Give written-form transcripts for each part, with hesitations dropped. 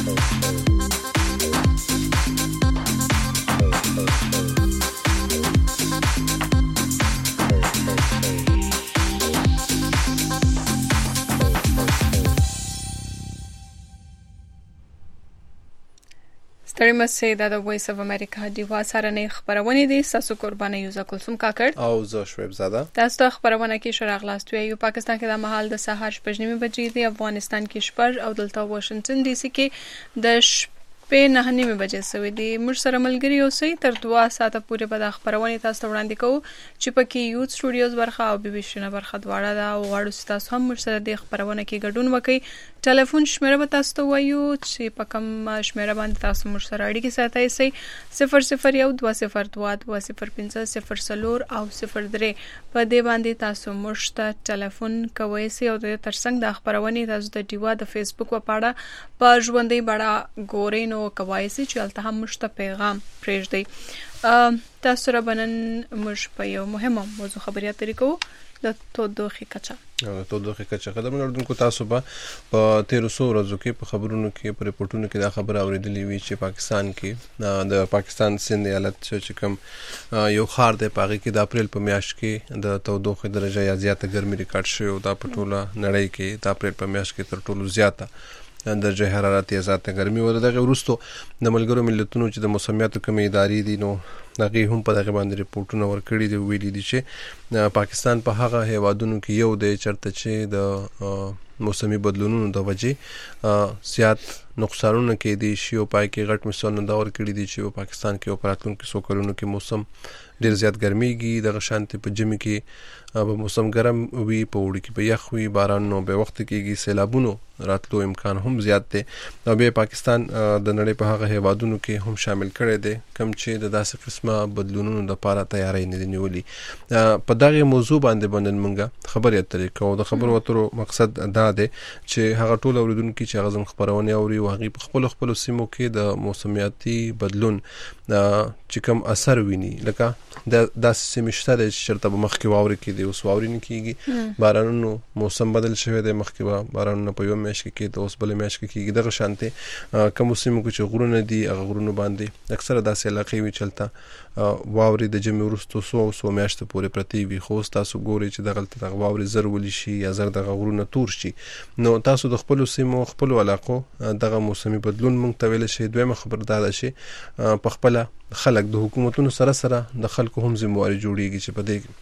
ستړي مسئ دا د وایس اف امریکا دیوا سرنې خبرونه دي ساسو قرباني یوزا کلثوم کاکړ او زه شعیب زاده تاسو ته خبرونه کې شراغلاست یو پاکستان کې د مهال د سهار 8:30 بجې دی افغانستان کې 8 او دلته واشنگټن ډي سي کې د 9:30 بجې سوي دي موږ سره ملګری اوسئ تر 2 ساعته پورې به د خبرونه تاسو ته وړاندې کوو چې پکې یوت سټوډیوز برخه او بي بي سي نه برخه دواړه دا غواړو چې تاسو هم موږ سره د خبرونه کې ګډون وکړئ ټلیفون شمیره به تاسو ته وایو چې په کوم شمیره باندې تاسو موږ سره اړیکې ساتئ سي 0012020500 او 03 په دې باندې تاسو موږ ته ټلیفون کوئ سي او د ترڅنګ د خبرونه تاسو د دیوا د فیسبوک لپاره په ژوندۍ بڑا ګورئ نو کوي سي چې الته هم موږ ته پیغام پرېږدئ تاسو را بنن موږ په یو مهمه موضوع خبرې اترې کوو د تودوخې کچه خدمت اردوونکو تاسو به په 1300 ورځو کې په خبرونو کې په ریپورتونو کې دا خبره اوریدلې وي چې پاکستان کې د پاکستان سند ایالت چې کوم یو خار دی پاغي کې د اپریل په میاشت کې د تودوخې درجه یا زیاته ګرمي ریکارډ شوی او دا په ټوله نړۍ کې د اپریل په میاشت کې تر ټولو زیاته درجه حرارت یا زیاته ګرمي و دغه وروسته د ملګرو ملتونو چې د موسمیاتو کمی ادارې دي نو دغه هم په دغه باندې ریپورتونه ورکړي دي ویلي دي چې پاکستان په هغه هیوادونو کې یو دی چرته چې د موسمي بدلونونو د وجې زیات نقصانونه کې دي شي او پای کې غټ مثالونه دا ورکړي دي چې په پاکستان کې په راتلونکو څو کلونو کې موسم ډیر زیات ګرميږي دغه شانتي په جمی کې به موسم ګرم وي په وړي کې به یخ وي باران نو به وخت کېږي سیلابونو راتلو امکان هم زیات دی او به پاکستان د نړۍ په هغه هیوادونو کې هم شامل کړي دي کم چې د داسې قسمه بدلونونو لپاره تیاری نه نیولي په دغه موضوع باندې موږ خبرې اترې کوو د خبرو اترو مقصد دا دی چې هغه ټول اوریدونکو چې هغه زم خبرونه اوري او هغه په خپل سیمو کې د موسمیاتي بدلون چې کوم اثر ویني لکه د سیمشته د شرطه مخکې واوري کې دی اوس واوري نه کیږي بارانونو موسم بدل شوی دی مخکې بارانونو په یو میاشت کې د اوس بل میاشت کې کیږي دغه شانته کوم سیمو کې چې غرونه دي هغه غرونه باندې اکثره داسې علاقې وي چلته واوري د جمع ورستو سو میاشت پورې پرتی وي خو تاسو ګوري چې دغه واوري زر ولي شي یا زر دغه غرونه تور شي نو تاسو د خپل سیمو خپل علاقو دغه موسمي بدلون مونږ ته ویل شي دویمه خبردار شي په خپل خلک د حکومتونو سره د خلکو هم ذمہواری جوړیږي چې په دې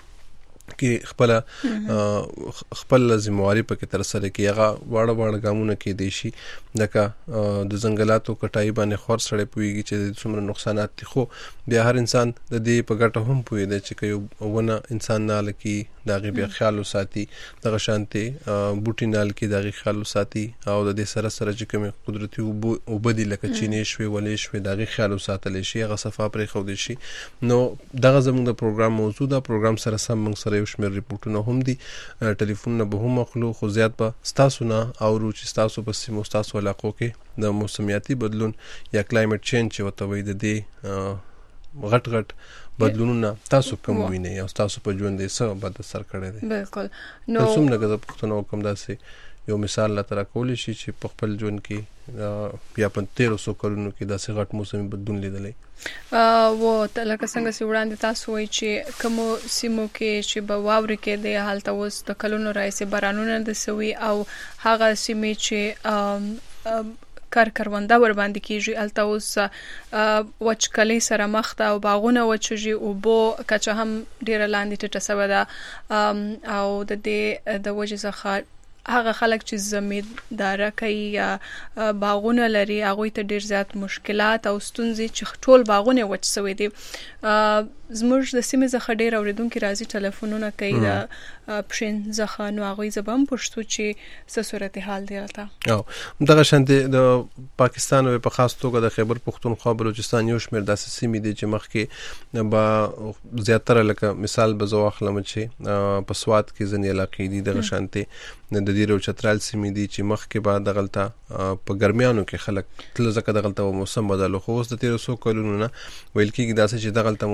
کې خپل ذمہواری پکې تر سره کې هغه واړه ګامونه کې دي شي لکه د ځنګلاتو کټای باندې خور سره پويږي چې څومره نقصانات دي خو بیا هر انسان د دې په ګټه هم پوي دی چې یو ونه انسان نه لکه دغه بیا خیال وساتي دغه شانتي بوټي نال کې دغه خیال وساتي او د دې سره چې کوم قدرتي او بدی لکه چینې شوي ولې شوي دغه خیال وساتل شي هغه صفه پرې خو دي شي نو دغه زموږ د پروګرام موضوع دا پروګرام سره سم موږ سره یو شمېر ریپورتونه هم دي ټلیفونونه به هم مخلو خو زیات به ستاسو نه او چې تاسو په سیمو تاسو علاقو کې د موسمیاتي بدلون یا کلایمټ چینج چې وته وي د دې غټ بدلونونه تاسو کوم وینئ او تاسو په ژوند یې څه بد اثر کړی دی بالکل نو څوم نه غواړم پښتنو کوم داسې یو مثال لا تر کولې شي چې په خپل ژوند کې یا په 1300 کلونو کې داسې غټ موسمي بدلون لیدلې و لکه څنګه چې وړاندې تاسو وایي چې کوم سیمو کې چې به واوري کې د حالت اوس د کلونو راځي بارانونه د سوي او هغه سیمې چې کارونده ور باندې کیږي الته اوس وچکلي سره مخ ته او باغونه وچږي او بو کچه هم ډیر لاندې ټټه سوي ده او د دې د وجې څخه هغه خلک چې زمیندار کوي یا باغونه لري هغه ته ډیر زیات مشکلات او ستونزې چې ټول باغونه وچ سوي دي زموږ د سیمې څخه ډیر اوریدونکو راځي ټلیفونونه کوي د پښین ځخه نو هغه زبم پښتو چې څه صورتحال دی راته او دغه شانتي د پاکستان او په خاص توګه د خیبر پختونخوا بلوچستان یو شمېر داسې سیمې دي چې مخکې با زیاتره لکه مثال به زه واخلم چې په سواد کې ځینې علاقې دي دغه شانتي د دې رو چترال سیمې دي چې مخکې بعد دغلطه په ګرمیانو کې خلک تل ځکه دغلطه موسم بدل خو اوس د 1300 کلونو نه ویل کېږي داسې چې دغلطه موسم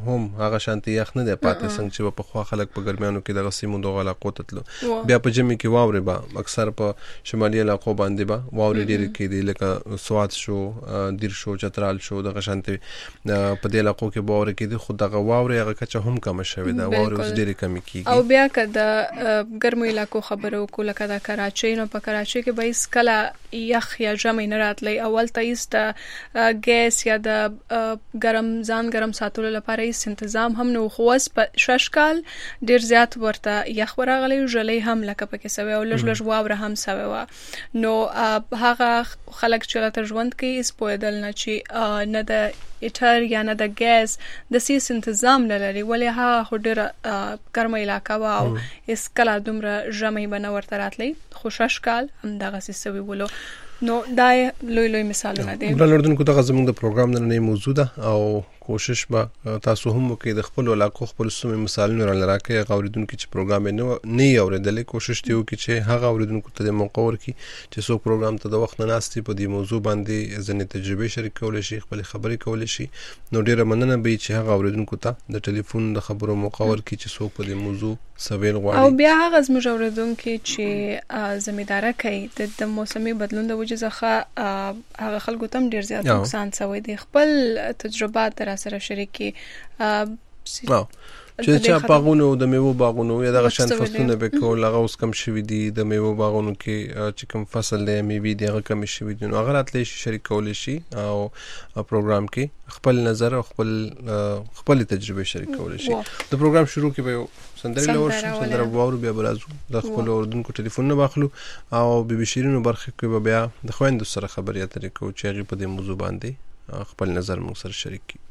هم هغه شانتي یخ نه دی پاتې څنګه چې په خوا خلک په ګرمیانو کې د غسیمو دغه علاقو ته تلو بیا په جمی کې واوري به اکثر په شمالي علاقو باندې به واوري ډېر کې دی لکه سوات شو دیر شو چترال شو دغه شانتي په دې علاقو کې واوري کې دی خو دغه واوري هغه کچه هم کم شوی دا واوري اوس ډېر کم کیږي او بیا که د ګرمو علاقو خبرو کو لکه د کراچۍ نو په کراچۍ کې به هیڅ کله یخ یا ژمی نه راتلی اول ته هیڅ د ګیس یا د ګرم ساتلو لپاره هیڅ تنظیم هم نو خو اوس په شش کال ډیر زیات ورته یخ ورغلی ژلې هم لکه پکې سوي او لږ واوره هم سوي و نو هغه خلک چې تر ژوند کې اس پویدل نه چې نه د ایټر یا نه د ګیس د سیس تنظیم نه لري ولې هغه ډیره ګرمه علاقه و او اس کله دومره ژمی بنه ورته راتلی خو شش کال هم دغه سوي ولو نو دا لوی مثالونه دي بلندونکو ته زموږ د پروګرام نه موضوع ده او کوشش به تاسو هم وکړئ د خپل علاقو خپل سیمې مثالونه راکړئ غوړیدونکو چې پروګرام نه اوریدل کوشش دی وکړي چې هغه اوریدونکو ته موقع ورکړي چې څو پروګرام ته د وخت نه ناستي په دې موضوع باندې ځنې تجربه شریکول شي خپل خبرې کول شي نو ډیره مننه به چې هغه اوریدونکو ته د ټلیفون د خبرو موقع ورکړي چې څوک په دې موضوع سویل غواړي او بیا هغه زموږ اوریدونکو چې زمینداره کوي د موسمي بدلون د وجې څخه هغه خلکو ته ډیر زیات نقصان شوی دی خپل تجربات سره شریکي چې باغونو د میوه باغونو یا دغه شان فصلونه به کول هغه اوس کم شوی دي د میوه باغونو کې چې کوم فصل دی میوه دی هغه کم شوی دي نو هغه راتلی شریک کول شي او پروګرام کې خپل نظر او خپل تجربه شریک کول شي د پروګرام شروع کې به سندره لور سندره وورو بیا برازو د خپل اوردونکو ټلیفون نه واخلو او بي شیرینو برخه کې بیا د خويندو سره خبرې اترې کوو چې هغه په دې موضوع باندې خپل نظر مو سره شریک کړي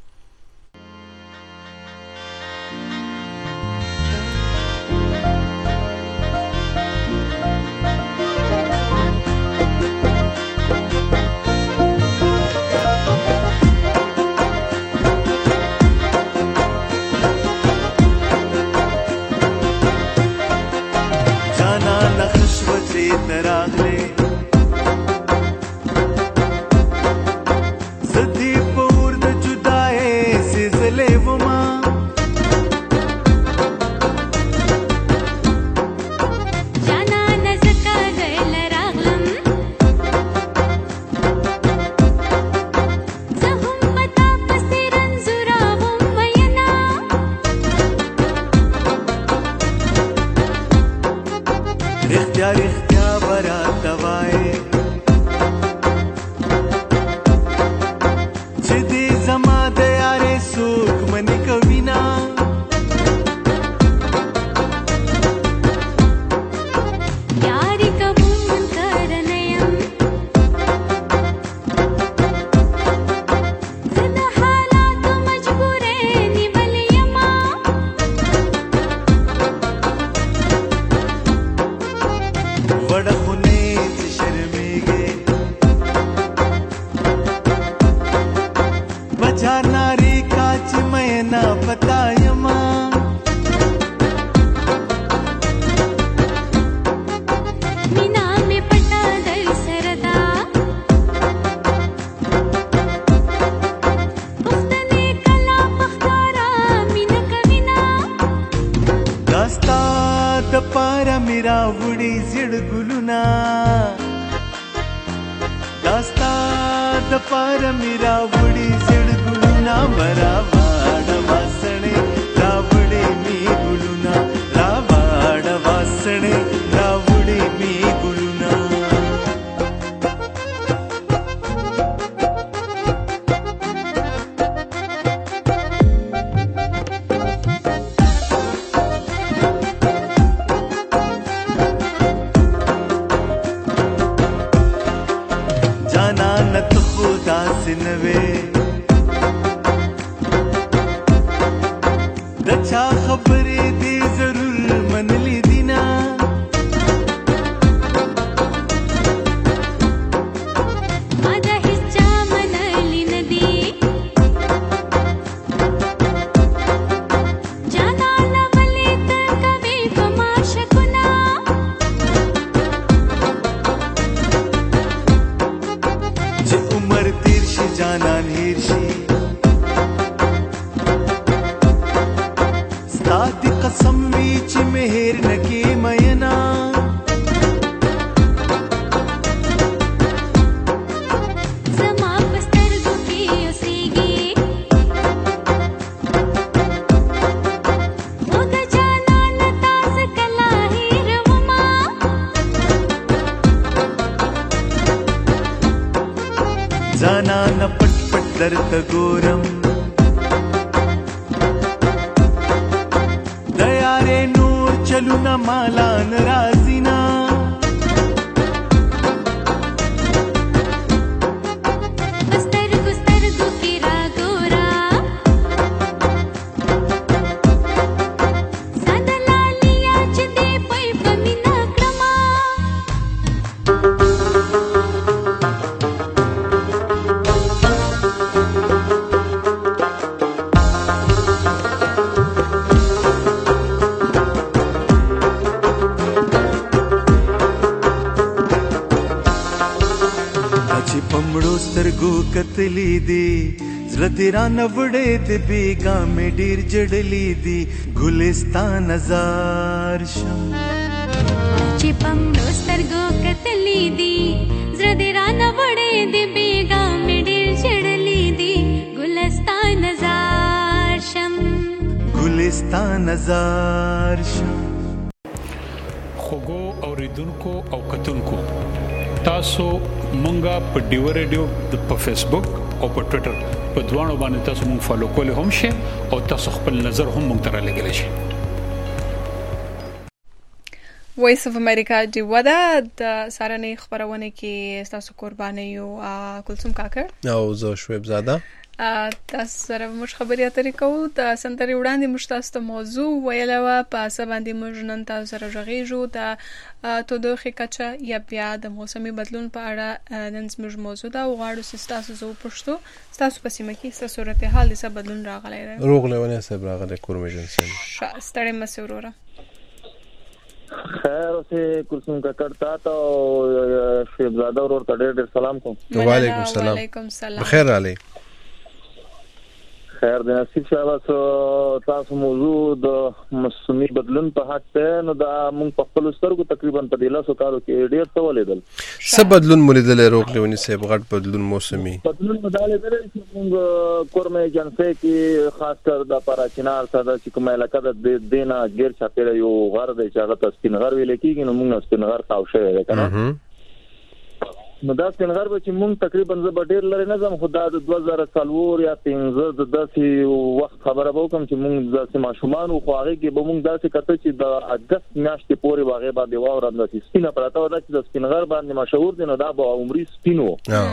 زانان پټ پټ درته ګورم د یارې نور چلونه مالان راځي نه کتلی دی زړه تیرا نوړې د بیګا مې ډیر جړلې دی ګلستان نظر شم چې پمړو سترګو کتلی دی زړه تیرا نوړې د بیګا مې ډیر جړلې دی ګلستان نظر شم ګلستان نظر شم خوګو اوریدونکو او کتونکو تاسو مونږه په ډیو ریډیو په فیسبوک او په ټوئیټر په دوانو باندې تاسو مونږ فالو کولای هم شئ او تاسو خپل نظر هم مونږ ته رالیږلی شئ. وایس اف امریکا دی ودا د سارنې خبرونه کې تاسو قرباني یو کلثوم کاکر او زه شعیب زاده تاسو سره موږ خبرې اترې کوو د سنتري وړاندې موږ تاسو ته موضوع ویله و په څه باندې موږ نن تاسو سره غږیږو د تودوخې کچه یا بیا د موسمي بدلون په اړه نن موږ موضوع دا غواړو چې تاسو زو پښتو تاسو په سیمه کې څه صورت حال د څه بدلون راغلی دی روغلونه سره راغلی کورمجن سره ستړی مې وروره خیر اوسه کلثوم کاکر تا ته شعیب زاده ورور ته ډېر سلام کوم. وعلیکم السلام. بخیر علی. خیر د نصیب صاحب تاسو موضوع د موسمي بدلون په حق ته نو دا موږ په خپل سترګو تقریبا په 200 کالو کې ډېر څه ولیدل. څه بدلون مولیدل روغلونی سه غټ بدلون موسمي بدلون مداله درې چې موږ کورمه جنسه کې خاص کر د پراچینار ساده چې کومه علاقه د دینه غیر چاپیره یو غر د چاغه تسکین غر ویل کېږي نو موږ سپین غر تاو شوی دی کنه نو دا سپین غر به چې موږ تقریبا زه به ډېر لري نظم خدا د 2004 یا 15 د داسې وخت خبره به کوم چې موږ داسې ماشومان خو هغه کې به موږ داسې کته چې د اگست میاشتې پورې واغې باندې واورم د سپینه پراته و دا چې د سپین غر باندې مشهور دي نو دا به عمرې سپینو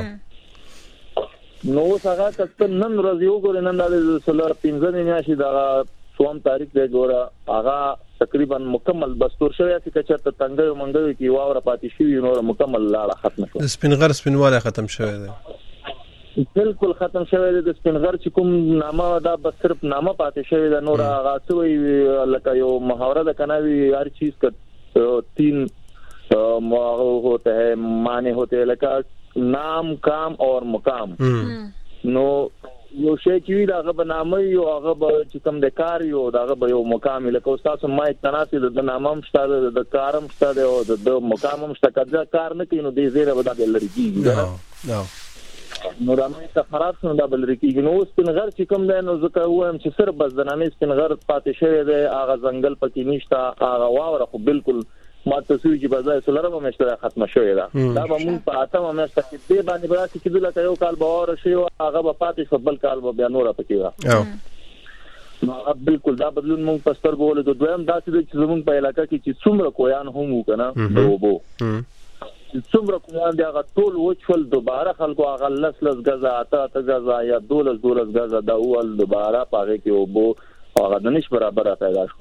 نو څنګه کته نن ورځ یو ګور نن د 15 میاشتې دا سوم تاریخ دی ګوره هغه تقریبا مکمل بستور شوی چې کچته تنګي منګوي کې واوره پاتې شي نو مکمل لاړه ختم شو سپین غر سپینواله ختم شوی دی بالکل ختم شوی دی د سپین غر چې کوم نامه دا بس صرف نامه پاتې شوی دی نور هغه څوی لکه یو محاوره د کناوي هر چیز کا 3 होते हैं माने होते हैं لکه نام کام اور مقام نو یو شی چې داغه بنامه یو هغه چې کوم د کار یو داغه به یو مقام لکه استاد ما تناسب د نامم شته د کارم شته او د مقامم شته کله کار نه کینو د زیره ودا د لریږي نو رامه ته خراب شنو د بلریږي نو سپین غر چې کوم دی نو ځکه وایم چې صرف بس د نامې سپین غر پاتې شوی دی هغه ځنګل پکې نشته هغه واوره خو بالکل ما تصویر چې بازار سولرم مشتره ختم شوی دا دا به مون په اتمه مشته کې دی باندې براسي کې دلته یو کال باور شي او هغه په پاتې فوتبال کال به بیا نور پکې نو بالکل دا بدلون مون په ستر بوله د دویم داسې چې زمون په علاقې کې چې څومره کویان هم وکنه وبو څومره کویان دا ټول وچول دوباره خلکو هغه لس غزا اته غزا یا 12 غزا دا اول دوباره پاره کې وبو هغه د نش برابر پیدا شو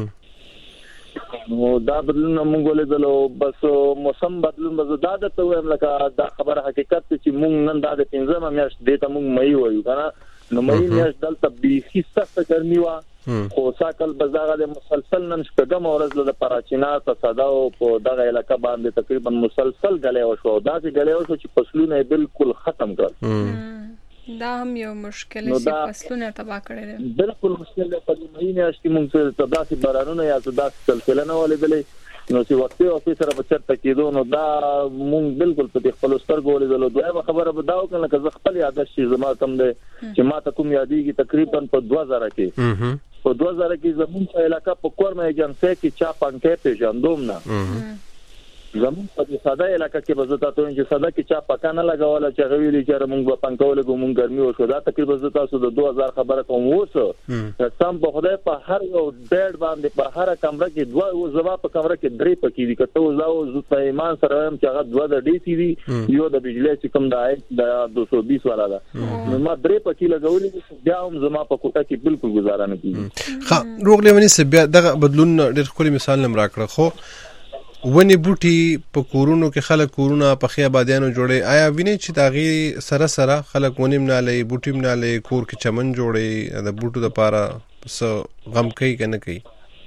نو دا بدلون موږ ولیدلو بس موسم بدلون به زدا د ته ویم لکه دا خبره حقیقت چې موږ نن دا د 15 میاشت دیته موږ مې وایو کنه نو مې میاشت دلته بیخي سخت ګرمي وا خو ساکل بازار د مسلسل نن شپږم ورځ له پراچینا ته صدا او په دغه علاقه باندې تقریبا مسلسل غلې وشو دا چې غلې وشو چې فصلونه بالکل ختم کړ دا هم یو مشکل چې فصلونه تباہ کړي بالکل مشکل دی په دې میاشتې موږ ته تداسي بارانونه یا تداسي سلسله نه ولیدلې نو چې وخت او افیسر په چرته کېدو نو دا موږ بالکل په خپل سترګو ولیدلو دویمه خبره به دا وکړه چې خپل یادښت شي زما کم دی چې ما ته کوم یادېږي تقریبا په 2000 کې په 2000 کې زموږ په علاقې په کورمه جنسه کې چا پانکې پیژندوم نه زمون په ساده علاقې کې بزتا ته چې ساده کې چا پکانه لګاوله چې غویلې چې موږ په پنکول کوم ګرمي وشو دا تقریبا بزتا سو د 2000 خبره کوم وسه سم په خدای په هر یو ډېر باندې په هر کمره کې دوه زما په کمره کې درې پکې دي کته زاو ز په ایمان سره هم چې هغه دوه د ډي سي دي یو د بجلی چې کوم د 220 والا دا ما درې پکې لګولې بیا هم زما په کوټه کې بالکل گزاره نه کیږي ها روغ لیونی سبیا دغه بدلون ډېر خوري مثال نم راکړه خو ونی بوټي په کورونو کې خلک کورونه په خیا بادیانو جوړي آیا ویني چې داغي سره سره خلک ونیم نه لې بوټیم نه لې کور کې چمن جوړي د بوټو د پاره څه غم کوي کنه کوي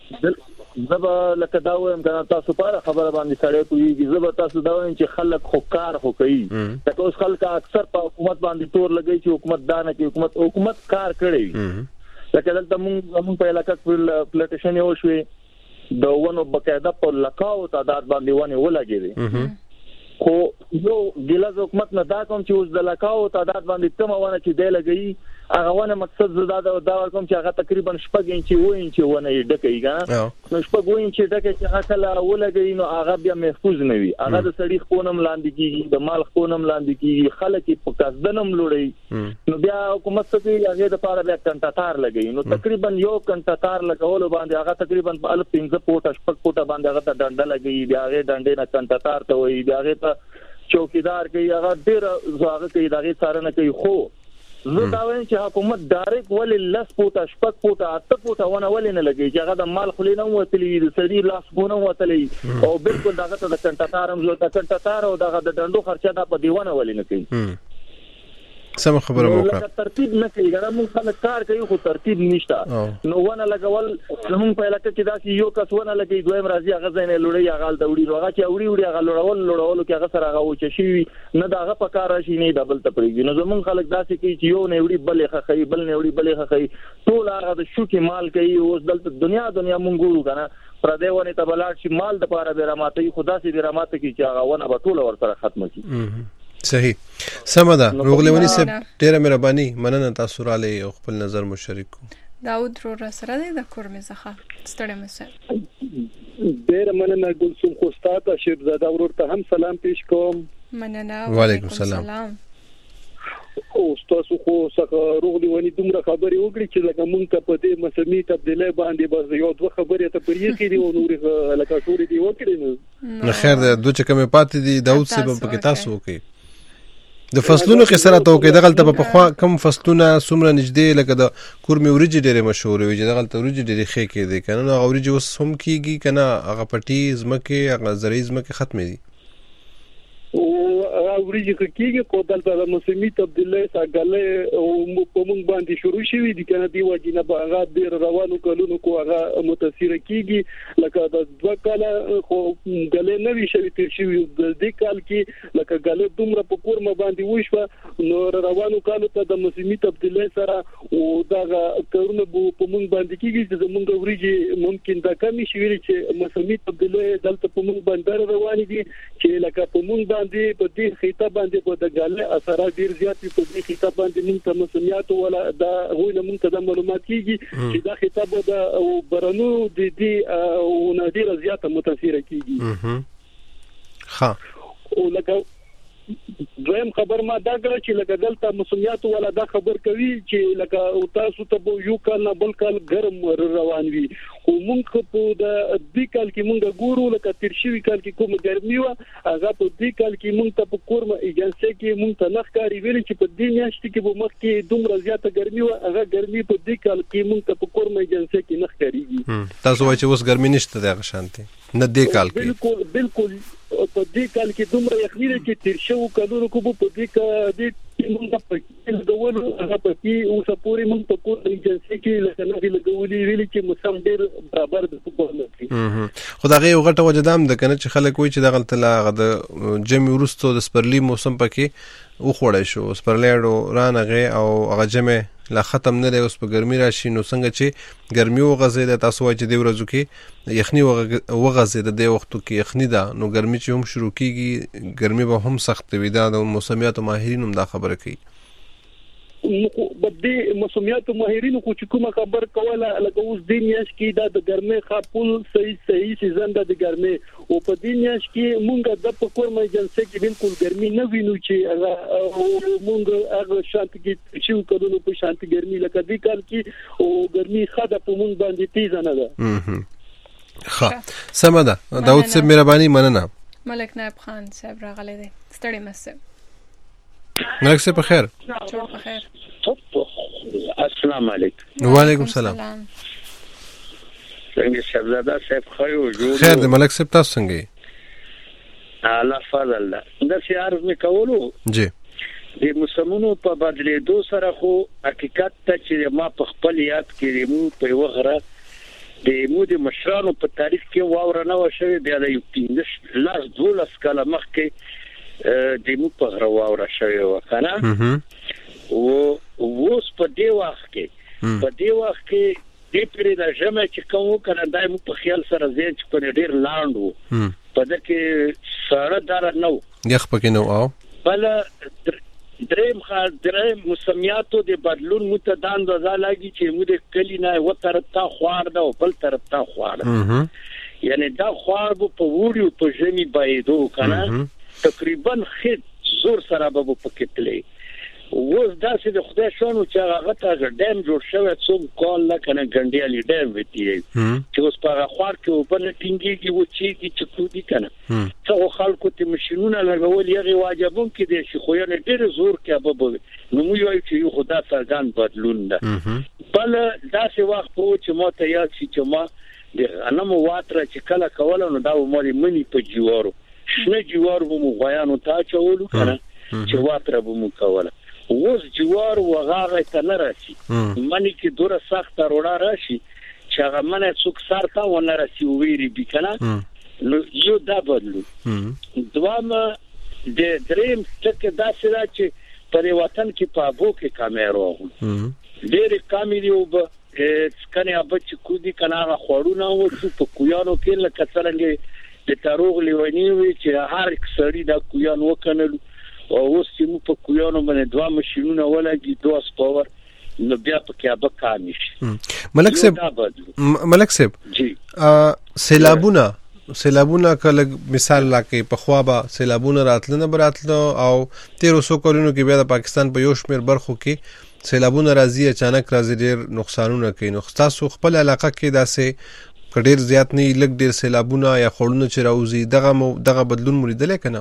زبا لکه دا وایم کنه تاسو په خبره باندې سړی کوي زبا تاسو دا وایم چې خلک خو کار خو کوي تاسو اوس خلک اکثر په حکومت باندې تور لګي چې حکومت دانه کې حکومت کار کوي لکه دلته موږ په علاقه کې پلیټیشن یو شوي د ونو بقاعده په لکاو تعداد باندې ونه ولګېږي خو یو ګیلاز حکومت نه دا کوم چې اوس د لکاو تعداد باندې تم ونه چې دی لګي هغه ونه مقصد زدا دا کوم چې هغه تقریبا 6 انچي و انچي ونه ډکې ګا نو 6 انچي ډکې چې هغه ولګي نو هغه بیا محفوظ نه وي هغه د سړي خونم لاندې کیږي د مال خونم لاندې کیږي خلک په قصدنم لوړي نو بیا حکومت ته هغه د پاره بیا کنټاتار لګي نو تقریبا یو کنټاتار لګول باندې هغه تقریبا 15 فوټه 6 فوټه باندې هغه ته ډنډه لګي بیا هغه ډنډې نه کنټاتار ته وي بیا هغه ته چوکیدار کوي هغه ډیر زاغه کوي دغه سارنه کوي خو زه دا وایم چې حکومت ډایرک ولې لس فوټه شپږ فوټه اته فوټه ونه ولې نه لګي چې هغه د مال خلینه وتلی د سړي لاس بونه وتلی او بالکل دغه ته د کنټاتار هم زو ته کنټاتار او دغه د ډنډو خرچه د په دیونه ولې نه کوي سم خبره وکړه ترتیب نه کوي ګره موږ خلک کار کوي خو ترتیب نشته نو ونه لګول زموږ په علاقه کې دا چې یو کس ونه لګي دویم راځي هغه ځای نه لوړي هغه د وړي هغه چې وړي هغه لوړول کې هغه سره هغه و چې شي نه داغه په کار شي نه ډبل تپریږي نو زموږ خلک داسې کوي چې یو نه وړي بلې خخې بل نه وړي بلې خخې ټول هغه د شوکي مال کوي اوس دلته دنیا مونږ ګورو کنه پر دې ونه ته بلاټ شي مال د پاره بیراماتي خدا سي بیراماتي کې چې هغه ونه به ټول ور سره ختم شي صحیح سمدا روغلونی سب ډیره مهرباني مننه تاسو را لې خپل نظر مشارک کو داود رو را سره د کورمه زخه ستړی مسه ډیره مننه ګلسوم خو ستاسو شهزاده ورته هم سلام پیش کوم مننه وعلیکم السلام او تاسو خو څنګه روغلونی دومره خبرې وکړي چې لکه مونږ ته په دې مسمې تبدیلی باندې بس یو دوه خبرې ته پرې کړي او نور لکه ټول دي وکړي نو خیر ده دوه چې کومه پاتې دي داود سبب پکې تاسو وکړي د فصلونو کې سره توګه دغلته په خوا کم فصلونه سمره نږدې لکه د کورمه وريجي ډېره مشهور وي چې دغلته وريجي ډېره خې کې دي کنه نو وريجي اوس هم کیږي کنه هغه پټي زمکه هغه زرعي زمکه ختمه دي او وريجي کیږي کو دلته د موسمي تبدیلی څنګه او په موږ باندې شروع شوی دي کنه دی وجینه به هغه ډیر روانو کلونو کو هغه متاثر کیږي لکه د دوه کاله خو غلې نه وی شوی تر شوی د دې کال کې لکه غلې دومره په کورمه باندې وښه نو روانو کالو ته د موسمي تبدیلی سره او دا کارونه په موږ باندې کیږي چې موږ وريجي ممکن دا کمی شوی چې موسمي تبدیلی دلته په موږ باندې روان دي چې لکه په موږ باندې په دې خطه باندې په دغه اثرات ډیر زیات په دې خطه باندې موږ ته مسؤلیت ولا دا غوښنه موږ ته د معلومات کیږي چې دا خطه د برنو د دې او نادر زیات متاثر کیږي ها او لکه دویم خبر ما دا کړ چې لکه دلته مسؤلیت ولا دا خبر کوي چې لکه تاسو ته یو کال نه بل کال ګرم روان وي او موږ په دې کال کې موږ ګورو لکه تیر شوی کال کې کوم ګرمي و هغه په دې کال کې موږ ته په کورمه ایجنسي کې موږ ته نخکاری ویل چې په دې میاشت کې به مخ کې دومره زیاته ګرمي و هغه ګرمي په دې کال کې موږ ته په کورمه ایجنسي کې نخکاریږي تاسو وایي چې اوس ګرمي نشته دغه شانتي نه دې کال کې بالکل په دې کال کې دومره یخني لري چې تیر شو کلونو کو په دې موږ په کې لګول هغه په کې او سپوري موږ په کور ایجنسي کې لکه لګولي ویل چې مسم ډیر برابر د فوټبال نه خدای یو غټه وجدام د کنه چې خلک وایي چې دغه تل غد جمع ورستو د سپرلی موسم پکې او خوړای شو سپرلیډو رانغه او هغه جمع لا ختم نه دی اوس په ګرمي راشي نو څنګه چې ګرمي وغځي د تاسو وایي چې د ورځو کې یخني وغځي د دې وختو کې یخني ده نو ګرمي چې هم شروع کیږي ګرمي به هم سخت وي دا د موسمیات ماهرین هم دا خبره کوي بده مسومیات ماهرینو کو چې کومه خبر کوله لکه اوس د نیاش کې د ګرمه خپل صحیح سیزن د ګرمه او په د نیاش کې مونږ د پکور ایجنسی کې بالکل ګرمي نه وینو چې مونږ هغه شانت کې چې کولو په شانت ګرمي لکه د کال کې او ګرمي خاطه په مونږ باندې تیز نه ده. ښه سمه ده داود صاحب مهرباني مننه. ملک نائب خان صاحب راغلی دی ستړي مشه ملک صاحب بخیر. جوړ بخیر. السلام علیکم. وعلیکم السلام. څنګه شهزاده صاحب خو جوړ خیر دی ملک صاحب تاسو څنګه یې؟ الله فضل الله د سیارز می کولو جی د موسمونو په بدلیدو سره خو حقیقت ته چې ما په خپل یاد کې مو په وغره د مو د مشرانو په تاریخ کې واوره نه وشوي بیا د یو 12 کاله مخکې د مو په غره واوره شوی و کنه او اوس په دی وخت کې د پرې د جمع چې کوم کنه دای مو په خیال سره زین چې په ډیر لاند وو په دغه سره دار نو یخ پکې نو او بل دریم موسمیاتو د بدلون متدان د زالګي چې مو د کلی نه و طرف ته خوار ده او بل طرف ته خوار یعنی دا خوار په وړو په ژمي بایدو کنه تقریبا خد زور سره به پکټلې اوس داسې د خدای شانو چې هغه ته ډیم جوړ شوی څوم کال نه کنه ګنډیالي ډیم وتی چې اوس په خوار کې وبل ټینګيږي و چې کو دي کنه څو خلکو ته ماشينونه لګول یغي واجبون کې دي چې خو یې ډېر زور کې به نو یو چې خدا څرګند بدلون ده بل داسې وخت په چې مو ته یاد شي چې ما د غنمو واتره چې کله کوله نو دا مولي منی په جوارو شنه جوار بمو غیانو تا چولو کنه چې واتره بمو کوله اوس جوار وغاغه ته نه راشي منی کې دوره سخت روړه راشي چې هغه منه څوک سارتا و نه راشي ویری بي کنه نو یو دا بدلو دوامه د دریم څخه داسې را چې پر وطن کې په ابو کې کامیرو ډېر کامیري وب سکنه ابد چې کو دي کنه خوړونه و چې په کویانو کې لکه څنګه د تاروغ لیونی وي چې هر کسړي دا کویان وکنلو او اوس چې مو په کویانو باندې دوه ماشينونه ولګي دوه سپاور نو بیا په کې ابا کار نشي. ملک صاحب جی سیلابونه کله مثال لکه په خوابه سیلابونه راتلنه براتلو او 1300 کلونو کې بیا د پاکستان په یو شمیر برخو کې سیلابونه راځي اچانک راځي ډېر نقصانونه کوي. نو تاسو خپل علاقه کې داسې کډیر زیات نه لګ ډیر سیلابونه یا خړونه چې راوځي دغه بدلون مریدل کنه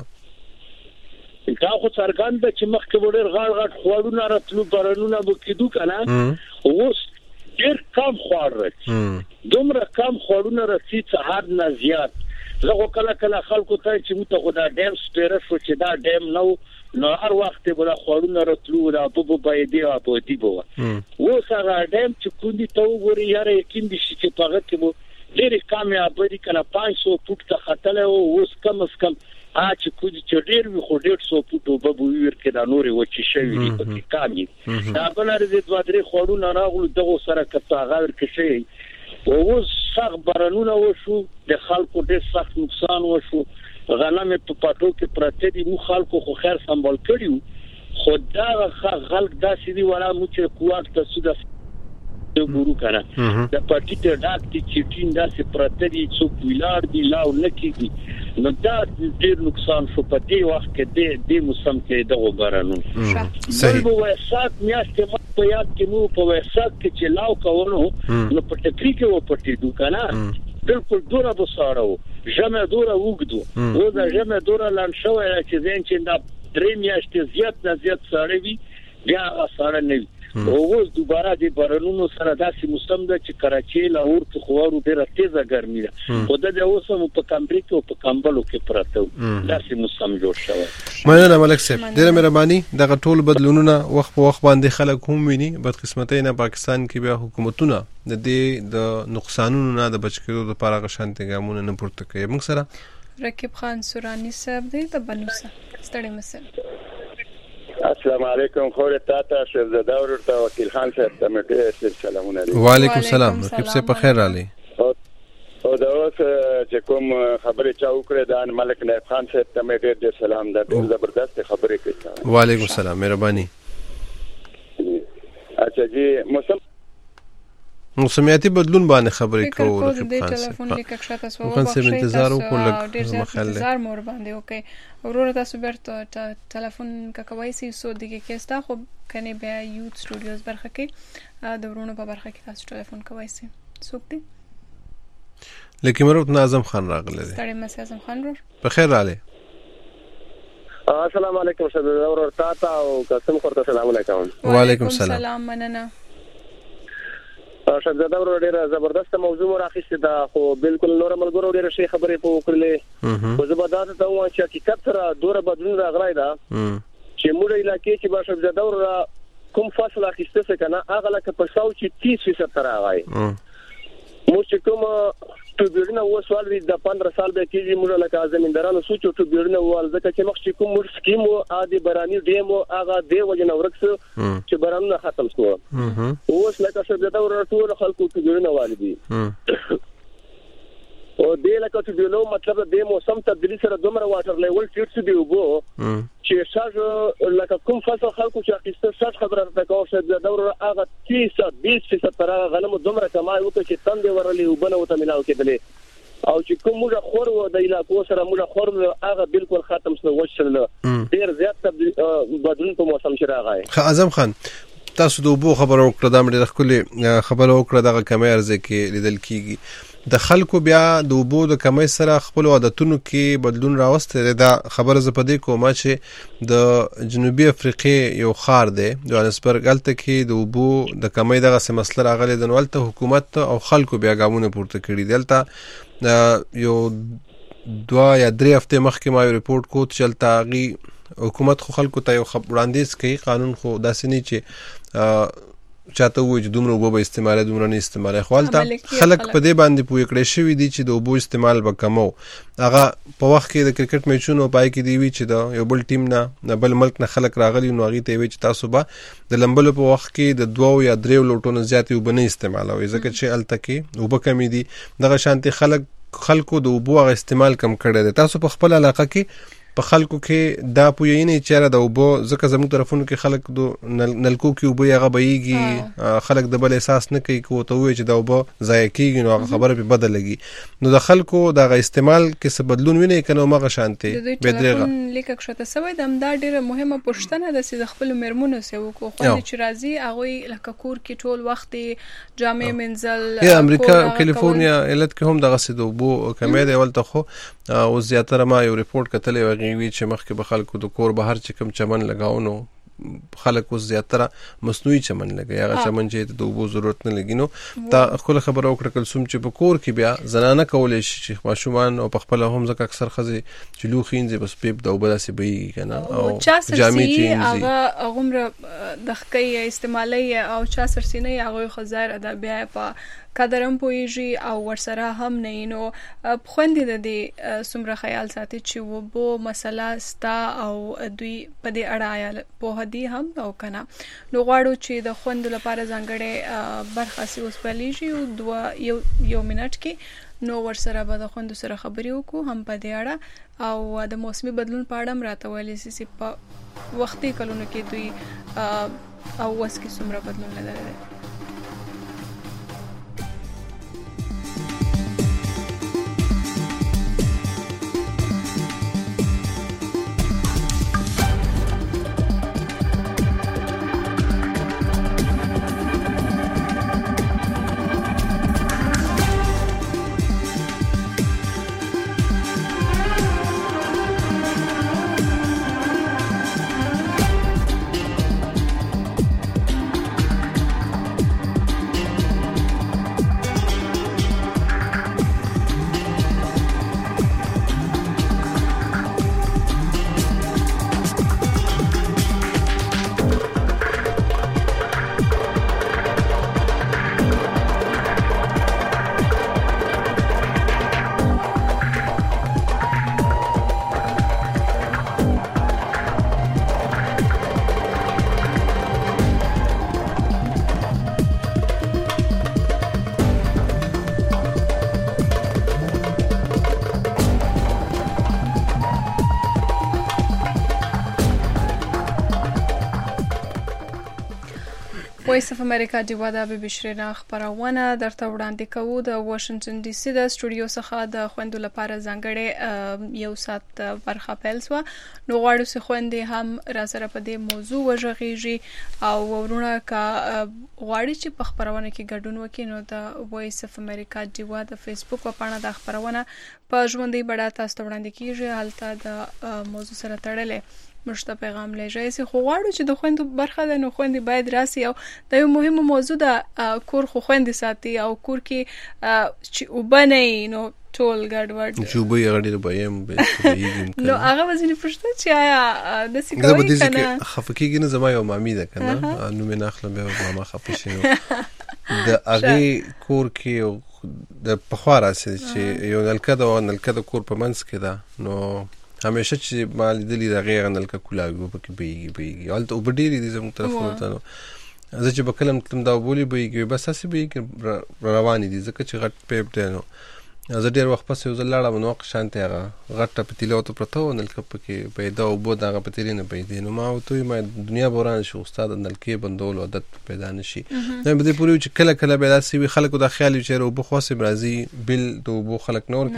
دا خو څرګند چې مخکې وړر غاړ خوړونه راتلو برنونه وکیدو کنه اوس ډیر کم خوړ راځي دومره کم خوړونه راځي چې هر نه زیات زه کله خلکو ته چې مو ته خدای ډیم سپیره شو چې دا ډیم نو هر وخت به خوړونه راتلو دا په بایدي او په دی بو اوس هغه ډیم چې کوندي ته وګوري یاره یقین دي چې په هغه کې ډېر کامیاب دي کنه 500 فوټ ته خطر او اوس کم از کم چې کوجی چې ډېر وي خو 150 فوټ وبو ویر کې دا نوري وچی شوی دي په کامي دا بلاره د دوه درې خوړونه راغلو دغه سره کته غیر کې شي او اوس سخت بارانونه وشو د خلکو ډېر سخت نقصان وشو غنم په پټو کې پراته دي مو خلکو خو خیر سمبال کړیو خو دا خلک داسې دی ولا مو چې کوارت ته سوده ګورو کنه د پټی ته ډاک دي چې ټین داسې پراته دي څوک ویلار دي لاو نکېږي نو دا ډېر نقصان شو په دې وخت کې د موسم کې دغه بارانو صحیح په وسات میاشتې په یاد کې مو په وسات کې چې لاو کولو نو په ټکری کې و پټې دو کنه بالکل دوره بسارو جمع دوره وګدو او دا جمع دوره لان شو چې زین چې دا درې میاشتې زیات ساړې وي بیا ساړه نه وي اوس دوباره د بارانونو سره داسې موسم ده چې کراچي لاهور کې خوارو ډیره تیزه ګرمي ده خو د اوس هم په کمبریک او په کمبلو کې پراته داسې موسم جوړ شوی. مننه ملک صاحب ډیره مهرباني. دغه ټول بدلونونه وخت په وخت باندې خلک هم ویني بدقسمتۍ نه پاکستان کې بیا حکومتونه د دې د نقصانونو نه د بچ کېدو لپاره غشانتي ګامونه نه پورته کوي. موږ سره رقیب خان سورانی صاحب دی د بنوسه ستړي مسل. السلام علیکم خوره تاته شهزاده ورته وکیل خان صاحب ته مټه سلامونه علیکم. وعلیکم السلام رقیب صاحب په خیر علي او دا اوس چې کوم خبره چا وکړه د ملک نائب خان صاحب ته مټه سلام ده ډېر زبردست خبره کوي. وعلیکم السلام مهرباني. اچھا جی موسمیاتي بدلون باندې خبرې کوو د ټلیفون لیکه شته سو خان صاحب انتظار وکړو ډیر زیات انتظار مور باندې وکي ورور تاسو بیرته ټلیفون کوي سو دغه کېستا خو کني بیا یوت سټوډیوز برخه کې د ورونو په برخه کې تاسو ټلیفون کوي سو دي لیکن مرو ناظم خان راغله دي ستړي مسي اعظم خان ورور په خیر رااله السلام علیکم شد ورور تاتا او قسم خورته سلام علیکم وعلیکم السلام مننه شهزاده ورور ډیره زبردست موضوع راخیسته دا خو بالکل نور ملګرو ډیره شي خبرې په وکړلې خو زبردست ته و چې حقیقت سره دوره بدلون راغلی دا چې موږ علاقې چې باشه شهزاده ورور کوم فاصله اخیسته څه کنه هغه لکه په ساو چې 30% تر راغی مو چې کوم ټوبیرونه و سوال وی د 15 سال به کېږي موږ لکه زمیندارانو سوچو ټوبیرونه وال ځکه چې مخ چې کوم موږ سکیم او عادي برانی ډیم او هغه دی وجنه ورکس چې برانونه ختم شو اوس لکه څه دا ور ټول خلکو ټوبیرونه والدي او دې لکه ټوبیرونو مطلب د موسم تبدیلی سره دومره واټر لیول ټیټ دی وبو چې شاج لکه کوم فصل خلکو چې اخیسته شاج خبره ده کوم چې دا ور هغه 30% تر غنم دومره کمای وکړي چې تند ورلې وبنه وته ملاو کېدلې او چې کوم موږ خور و د علاقو سره موږ خور هغه بالکل ختم شو وشل ډیر زیات بدلون په موسم کې راغی اعظم خان تاسو د وبو خبرو کړه د امر د خپل خبرو کړه دغه کمې ارزه کې لیدل کیږي د خلکو بیا د وبو د کمې سره خپل عادتونو کې بدلون راوسته دا خبره ز پدې کومه چې د جنوبي افریقې یو خار دی جوهانسبرګ الته کې د وبو د کمې دغه سمسله راغلي د نوالته حکومت او خلکو بیا ګامونه پورته کړي دلته یو 2 یا 3 هفته مخکې ما ریپورت کو چلتا غي حکومت خو خلکو ته یو وړاندیز کوي قانون خو داسې نه چې چاته وای چې دومره وبو استعمال دومره نه استعمال خپلته خلک په دې باندې پوي کړی شوی دي چې د وبو استعمال وکمو هغه په وخت کې د کرکټ میچونو پای کې دی وی چې د یو بل ټیم نه بل ملک نه خلک راغلي نو هغه ته وی چې تاسو به د لمبلو په وخت کې د 2 یا 3 لوټونو زیاتې وبنه استعمالوي ځکه چې الته کې وبو کمی دي دغه شانتي خلکو د وبو غ استعمال کم کړی دی تاسو په خپل علاقه کې په خلکو کې دا پوینې چې د وبو ځکه زموږ طرفونو کې خلک د نلکو کې وبو هغه بېږي خلک د بل احساس نه کوي کوته وي چې دا وبو ضایع کیږي نو هغه خبره به بدل لګي نو د خلکو د استعمال کې څه بدلون ویني کنه مغه شانتي بدرغه لیکه شته سوي د امدا ډیره مهمه پښتنه د سید خپل مرمنو سو کو خو چې راځي هغه لکه کور کې ټول وخت جامع منزل امریکا کالیفورنیا ایالت کې هم دغه سید وبو کمې دی ولته خو او زیاتره ما یو ریپورت کتلې وی چې مخکې به خلکو د کور بهر چې کوم چمن لگاو نو خلک اوس زیاتره مصنوعي چمن لګي هغه چمن چې د وبو ضرورت نه لګي نو تا خپل خبره وکړه کلسوم چې په کور کې بیا زنانه کولې شي ماشومان او په خپل هم ځکه اکثر خزي چې لوخینځي بس پیپ د وبداسي به کنه او جامې چینځي هغه عمر د خکې استعمالي او چا سرسینه هغه خزر ادا بیا په قدرم پويږي او ورسره هم نه نو خوندې د دې سمره خیال ساتي چې وبو مسله ستا او دوی په دې اړه په هدي هم او کنه نو غواړو چې د خوند لپاره ځانګړې برخه سی اوس پلیږي یو منټ کې نو ورسره به د خوند سره خبرې وکړو هم په دې اړه او د موسمي بدلون په اړه راته ولې سي په وختي کلونو کې دوی او وس کې سمره بدلون لري وایس اف امریکا دی واده به بشرینا خبرونه درته وړاندې کوو د واشنگټن ډي سي د سټوډیو څخه د خويندو لپاره ځانګړې یو سات برخه پیل سو. نو غواړو چې خويندې هم را سره په دې موضوع وژغېږي او ورونه کا غواړي چې په خبرونه کې ګډون وکړي. نو د وایس اف امریکا دی واده فیسبوک په پاڼه د خبرونه په ژوندۍ بډا تاسو ته وړاندې کیږي. حالته د موضوع سره تړلې مشته پیغام لېږي چې خو غواړو چې د خويندو برخه ده. نو خويندې باید راسي او د یو مهمه موضوع د کور خو خويندې ساتي او کور کې چې وبني نو ټول ګډوډ جوبي غړي بایم به نو هغه وزنی پښته چې آیا د سیکوي کنه خفقېږي نه زما یو مامي ده کنه نو مې ناخله به ماما خفشي نو د هغه کور کې د پخواره چې یو نلکه د کور په منځ کې ده نو همیشه چې مال دلی د غیر نلکه کولاګو پکې بیږي حالت وبډيري دي زموږ طرفونو ته نو زه چې بکلم تم دا بولی بیږي بس اسې بیږي رواني دي ځکه چې غټ پیپ دی. نو زه ډیر وخت پس یو ځل لاړم نو شانته هغه غټه پتیله ته پرته و نلکه پکې پیدا او بو دغه پتیله نه پیدا. نو ما وته ما دنیا بوران شو استاد نلکه بندول عادت پیدا نشي. نو به دې پوری چې کله کله به داسې خلکو د خیال چې رو بخواسه برازي بل تو بو خلک نور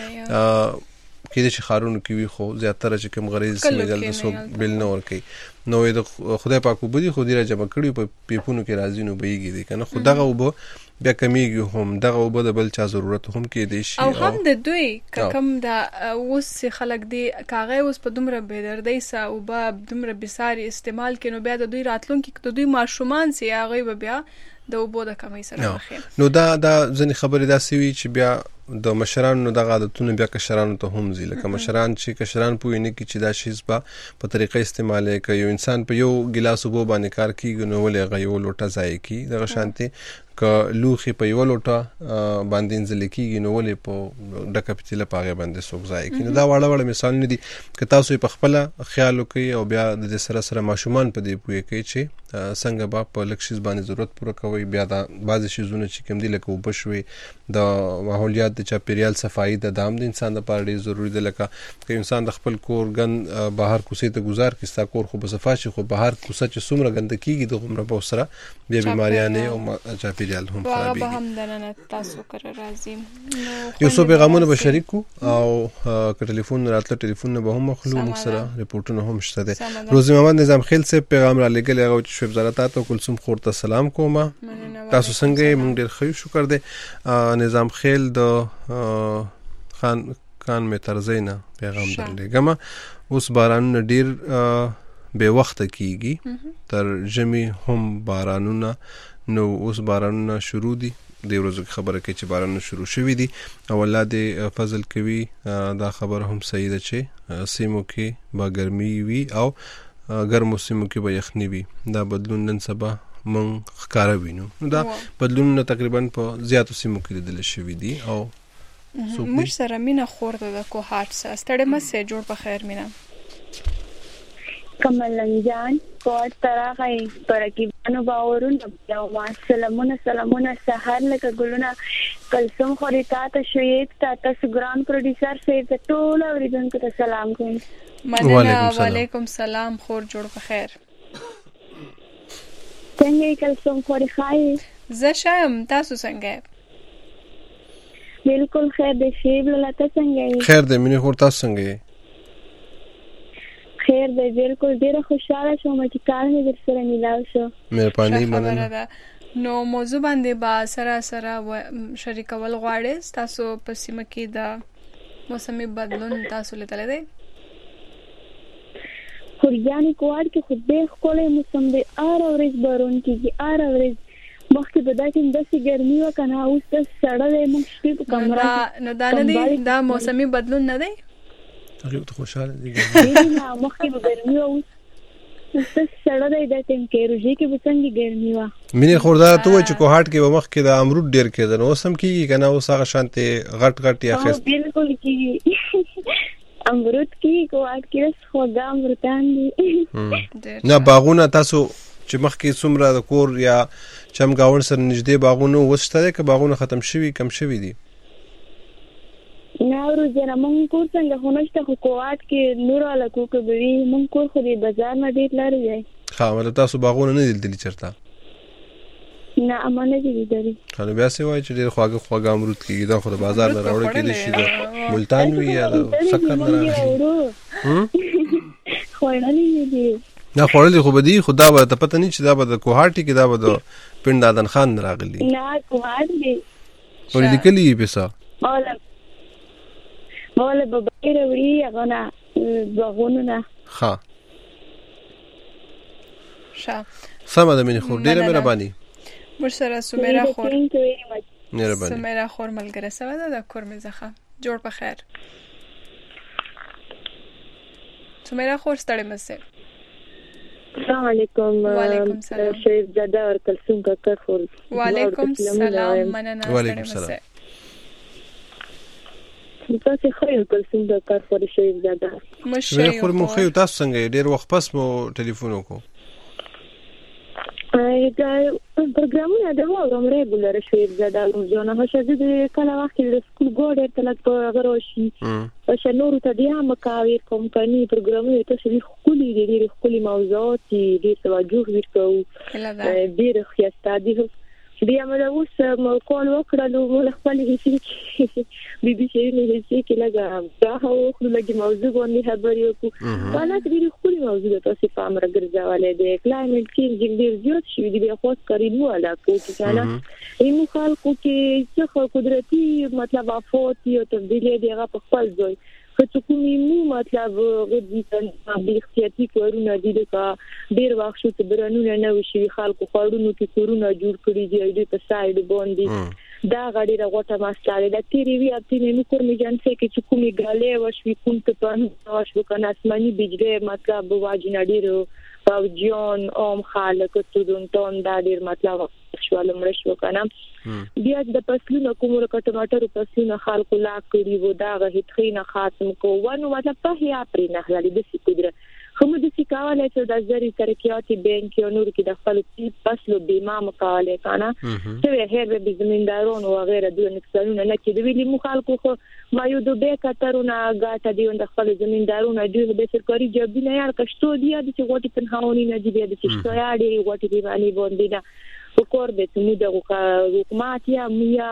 کوي کله چې خارونو کې وي خو زیاتره چې کوم غریز سمګل د سو بل نه ور کوي. نو د خدای پاک وبدي خو دې را جمع کړی په پیپونو کې راځي نو بیږي دي کنه خدغه وب بیا کمیږي هم دغه وب د بل چا ضرورت هم کې دی شي او هم د دوی کم د اوس خلک دی کاغه اوس په دومره بهدردی سه او به دومره بساري استعمال کینو بیا د دوی راتلونکي د دوی ماشومان سي هغه بیا د وبو د کمی سره راخي. نو دا ځنې خبرې دا سوي چې بیا د مشرانو د عادتونو بیا کشرانو ته هم زی لکه مشران چې کشران پوی نه کی چې دا شیز په طریقې استعمال کوي. یو انسان په یو ګلاس وبو باندې کار کوي نو ولې غيو لوټه ځای کی دغه شانتي ک لوخي په یو لوټه باندې انځل کیږي نو ولې په ډکه پتیله پاغه باندې سوق ځای کی. نو دا وړه مثال نه دي ک تاسو په خپل خیال وکي او بیا د سره سره ماشومان په دې پوي کوي چې څنګه با په لکشز باندې ضرورت پوره کوي. بیا دا بعض شیزونه چې کوم دي لکه وبشوي د ماحولیات د چاپیریال صفائی د دام د انسان لپاره ډیر ضروری ده. لکه که انسان د خپل کور ګن بهر کوسې ته گزار کستا کور خو بصفا شي خو بهر کوسه چې څومره ګندګي د عمره په سره بیا بیماریاں او چاپیریال هم خرابېږي. به هم درنه تاسو کړه راځي یو څو پیغامونه به شریکو او که ټلیفون راتله ټلیفون به هم مخلو موږ سره ریپورتونه هم شته ده. روزي محمد نظام خیل سے پیغام را لګل هغه چې شپ زړه ته کلثوم خورته سلام کوم تاسو څنګه موږ ډیر ښه شکر ده. نظام خیل د خان می ترزینا پیغام درلګم اوس باران ډیر به وخت کیږي تر جمی هم بارانونه نو اوس بارانونه شروع دي د ورځې خبره کې چې بارانونه شروع شوي دي او الله دې فضل کوي. دا خبر هم صحیح ده چې سیمو کې با ګرمي وي او ګرمو سیمو کې به یخني وي. دا بدلون نن سبا مونږ ښکاره وینو. دا بدلونونه تقریبا په زیاتو سیمو کې لیدل شوي دي او موږ سره مینا خورده د کوهات سره ستړي مسه جوړ په خیر مینا کملنجان کوټ تراغی پرکیبانو باورونه یو ما سلامونه سحر لکه ګلونه کلثوم خریتا ته شویک تا سګران پروډوسر سه ټول اوریدونکو ته سلام کوم. مننه وعلیکم سلام خور جوړ په خیر څنګه کلثوم خوري خای زه شم تاسو څنګه بالکل خیر دې شیب لاته څنګه خیر دې مینه خور تاسو څنګه خیر دې بالکل ډیره خوشاله شوم چې کار مې در سره ملاو شو. مهرباني مننه. نو موضوع باندې با سره شریکول غواړې تاسو په سیمه کې د موسمي بدلون تاسو لیدل دي خورياني کوار کې خو به خپل موسم دی ورځ بارون کېږي ورځ مخکې به دا چې داسې ګرمي وکنه اوس د سړه موږ شپې په کمره نو دا نه دی دا موسمي بدلون نه دی هغه ته خوشاله دي نه مخکې به ګرمي اوس د سړه د ټمپریچر کې به څنګه ګرمي وا مینه خوردار ته چې کوهات کې به مخکې د امرود ډیر کېدل نو سم کېږي کنه اوس هغه شانته غټ یا خست بالکل کېږي امرود کې کوهات کې خوږه امرودان دي نه باغونه تاسو چې مخکې څومره د کور یا چمګاون سره نږدې باغونه وسته که باغونه ختم شوي کم شوي دي نه ورځره مونږ کور څنګه هونشته خو کوات کې نور علا کوکه بوي مونږ کور خو دی بازار نه ډیر لري دی ها ولې تاسو باغونه نه دي چرته نه امانه دي دري کنه بیا سی وای چې ډیر خواږه امرود کیږي دا خو د بازار نه راوړل کېدی شي د ملتان وی یا د سکر نه راځي خوړلې دي نه خوړلې خو بدی خدا به ته پته نه چې دا به د کوهاټي کې دا به د پند دادن خان راغلی نه کوهاټي ولې لیکلي پیسه مولا ببیر وی غنا بغوننا ها سم ده مینه خور ډیره مهرباني ورسره سمیرا خور مهرباني سمیرا خور ملګری سوا ده د کور مزخه جوړ په خیر سمیرا خور ستړي مسه السلام علیکم وعلیکم السلام شریف زاده اور کلثوم کاکا خور وعلیکم السلام مننه وعلیکم السلام تاسو خیر کلثوم کاکا خور شریف زاده مشه خور مو خو تاسو څنګه ډیر وخت پس مو ټلیفون وکړو دا پروګرامونه د وګړو ریګولر شریف زاده روزانه هڅه دي کله وخت د سکول ګوډر تلک په غروشي او شنورو ته دی هم کاویر کمپنی پروګرامونه ته شي خولي دي خولي موضوعات دي توجه ورکو ډیر خيسته دي بیا موږ اوس کول وکړو موږ خپل هیڅ بي بي سي نه هیڅ کې لګا دا هو خو لګي موضوع باندې خبرې وکړو والا دې خپل موضوع تاسو په امر ګرځولې د کلایمټ چینج ډیر زیات شوی دی بیا خاص کړی نو علا کو چې کنه ایمو خلکو کې څه قدرتي مطلب افات یو تبدیلی دی هغه په خپل ځای خو کومې مو مطلب غوډي د احتیاطي کارونه دي دا ډیر وخت شو چې برانونه نه وشي خلکو خاورونو کې کورونه جوړ کړی دی د په سايد باندې دا غړي راغوټه ماستاله د تیری وی اپتینې نو کور می جان څه کې کومې غالې وشوي کوم ته په واش وکنه اسماني بجلی مطلب واجنه ډیر پاوجون اوم خالق تودونتون دا ډیر مطلب شوالم رشو کنه بیا د پسلونو کومه ټماټر پسلونو خلکو لا کړی وو دا غهټخینه خاتم کو ونه مطلب په هي اپری نه لري د سیکودره کومه د سیکاواله چې د زری ترقیاتي بانک یو نور کې د خپل فصلو بیمه مقاله کنه چې هر به زمیندارونو او غیره د نقصانونو نه کې د ویلي مخالکو خو ما یو د به کترونه غاټه دی د خپل زمیندارونو د سرکاري جواب نه یار کښتو دی چې غوټي پنهاونی نه دی د چې یاړي غوټي دی باندې باندې دا وکور د موږ د حکومت یا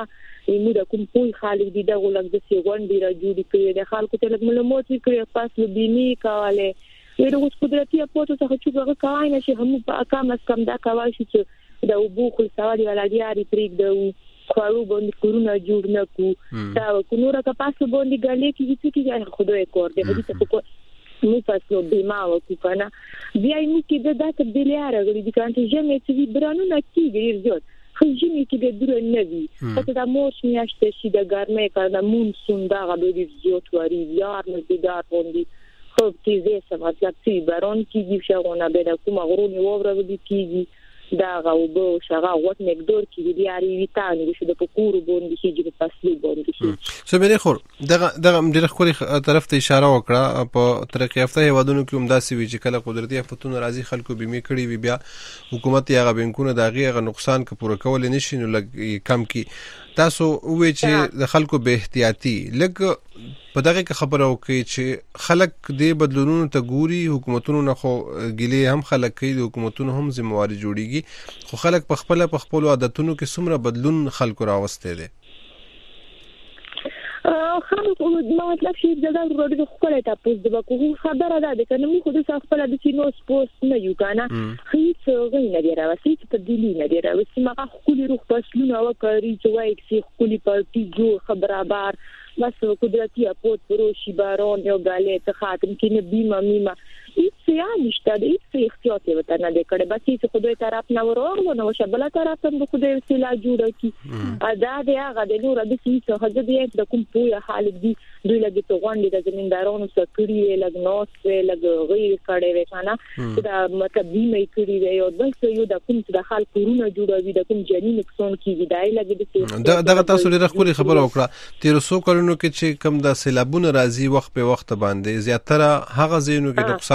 موږ کوم پوي خالق دي د ولګ د سی غونډي را جوړ کړي د خلکو ته لګ معلومات کړي فصل بیمه کاواله د قدرتي اپوتو څخه چې هغه کوي نه شي هم په کم از کم دا کوي چې د وبو خل سوالي ولادياري پریک د خورو باندې کورونه جوړ نه کو دا کونوره کا پاسو باندې غلې کې چې خدای کور دې هدي څه کو نو فصل بیمه وکړه بیا یې کې د تبدیلی راغلي دي کانته جمع چې برانو نه کیږي زیات خو جمع کې د درو نه وي چې دا موش میاشته شي د ګرمه کړه د مونسون دا غوډي زیات وری یار نه دي دا باندې خو تیزه سمات چې بارون کیږي شغونه به د کوم غرونی وره ودی کیږي دا غوبو شغه وټ مقدار کې دی اړ ویټامین چې د پکورو باندې چې په فصلي باندې سمېره خور دغه ډېر خوري طرف ته اشاره وکړه په ترقی یافته هیوادونو کې همداسې وی چې کله قدرتي آفتونو راځي خلکو بیمه کړي وی بیا حکومت یا بانکونه دغه نقصان ک پوره کول نشي نو لګ کم کی تاسو وی چې د خلکو به احتیاطي لګ په دغه خبره وکړي چې خلک دې بدلونونو ته ګوري حکومتونو نه خو ګلې هم خلک کوي د حکومتونو هم ذمہواری جوړيږي خو خلک په خپل عادتونو کې څومره بدلون خلکو راوسته دي خلکو مطلب چې دا ورته خپل ته پوس د کو خبره ده کنه موږ خو د خپل د سینو سپوس نه یو کنه هیڅ غوښنه نه دی راوستي چې په دلی نه دی راوستي مګه خپل روح پسلونه وکړي چې وایي چې خپل پارتي جو خبره بار بس قدرتي اپوت پروشي بارون یو غالې ته خاتم کې نه بیمه هیڅ یا نشته د هیڅ احتیاط وته نه دی کړي بس چې خدای طرف نه ورغلو نو شبله طرف ته خدای وسیله جوړه کی ادا دی هغه د نور د سیسه هغه دی د کوم پوهه حالت دی دوی لګي ته غونډې د زمیندارانو سره کړی لګ نوس لګ غیر کړي وکنه دا مطلب بیمه کړی دی او بل څه یو د کوم د خلکو رونه جوړوي د کوم جنین نقصان کیږي دای لګي دغه تاسو ډیره خوري خبره وکړه 1300 کلونو کې چې کم د سیلابونه راځي وخت په وخت باندې زیاتره هغه زینو کې نقصان کوي چې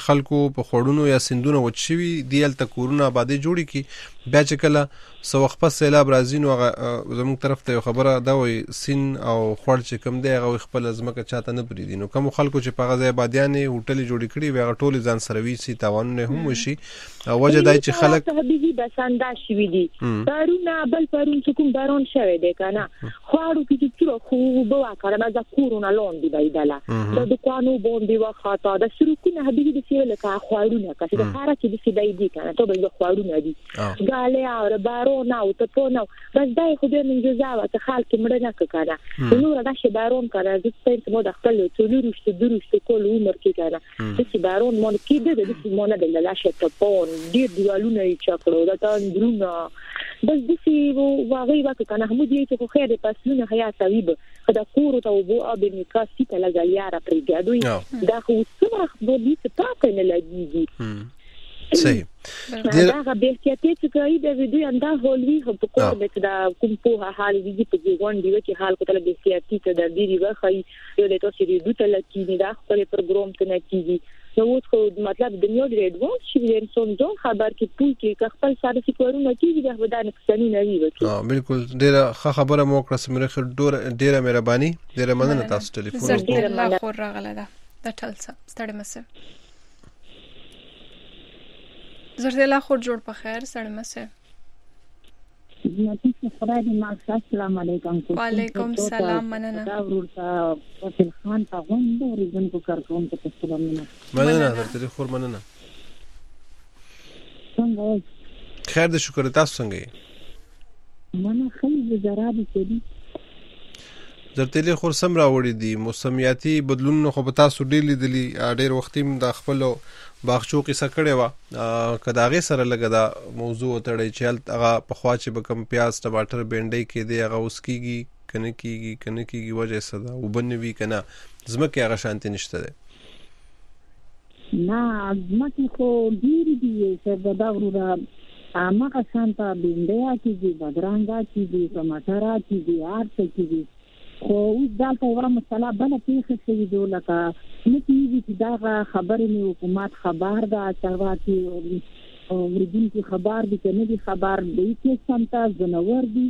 خلکو په خوړونو یا سندونو وچوي دی الته کورونه آبادی جوړي کی بیا چې کله سو وخت پس سیلاب راځي نو زموږ طرف ته خبره دا وي سین او خوړ چې کم دی هغه خپل ځمکه چاته نه پریدي نو کوم خلکو چې په غځای آبادیانه هوټل جوړ کړي وي هغه ټول ځان سروي سي تاوانونه هم وشي او وجه دای چې خلک به د ساندا شوي دي پرونه بل پرون چې کوم بارون شوه دی کنه خوړو کې چې خو بوا کړه ما ذکرونه لون دی بایدلا د دکانو باندې واخاطه د سرکونه هدي د سیل کا خوړونه که د خارا چې د سیدای دي کنه ته به خوړونه دي ګاله او بارون او ته په نو بس دای خو دې من جزاوه ته خلک مړه نه کړه نو را د بارون کړه د سپین مو د خپل ټولورشته درشته کول عمر کې کړه چې بارون مون کې د دې مونږ د لاشه ته پون ډیر دیوالونه یې چاکړو دا ته درونه بس د سی واغې وکړه کنه هم دې چې خو خیر پسونه حیات طبيب خدا کور ته وبو اب میکاسي ته لګا یاره پرګادوي دا خو څه خو دې څه پاکه نه لګيږي صحیح دا به چې کوي د ویډیو انده هولوي په کوم به دا کوم په حال دي په ځوان دی چې حال کوته د سیاسي ته د دې وخی یو د تاسو ری دوته لکې دا خپل پروګرام ته نه کیږي نو اوس خو مطلب د نیو د ایڈوانس شي د انسان ځون خبر کې پوي کې خپل ساده سکورونه کیږي د ودا نقصان نه وي وکړي بالکل ډیره خبره مو کړه سمره ډیره مهرباني ډیره مننه تاسو ټلیفون وکړو الله خور راغله دا ټلسه ستړي مسه زردلا خور جوړ په خیر سړی مسه نتیجه خدای دې ماکس السلام علیکم وعلیکم السلام مننه دا ورته وکیل خان ته غوند ورزن کو کارکون ته سلام مننه درته خور مننه څنګه خیر دې شکر تاسو څنګه مننه خیر زرابي کړي درته خور سم راوړي دي موسمیاتي بدلون خو په تاسو ډیلی ډیر وختیم د خپل باغچو قصه کړې و کداغه سره لګا دا موضوع تړي چې هغه په خوا چې بکم پیاز ټماټر بینډي کې دی هغه اوس کیږي کنه کیږي وجه صدا وبنوي کنه زمکه هغه شانتي نشته ده نه زمکه خو ډیر دی چې دا ورته هغه شانته بینډي کیږي بدرنګا کیږي ټماټر کیږي ارته کیږي خو دالته یو مسله بل پیښه شوې ده لکه نتیجه چې دا خبرې نه حکومت خبر ده چارواکي ورګین کی خبر دي کنه دي خبر دی چې سمتا زنور دي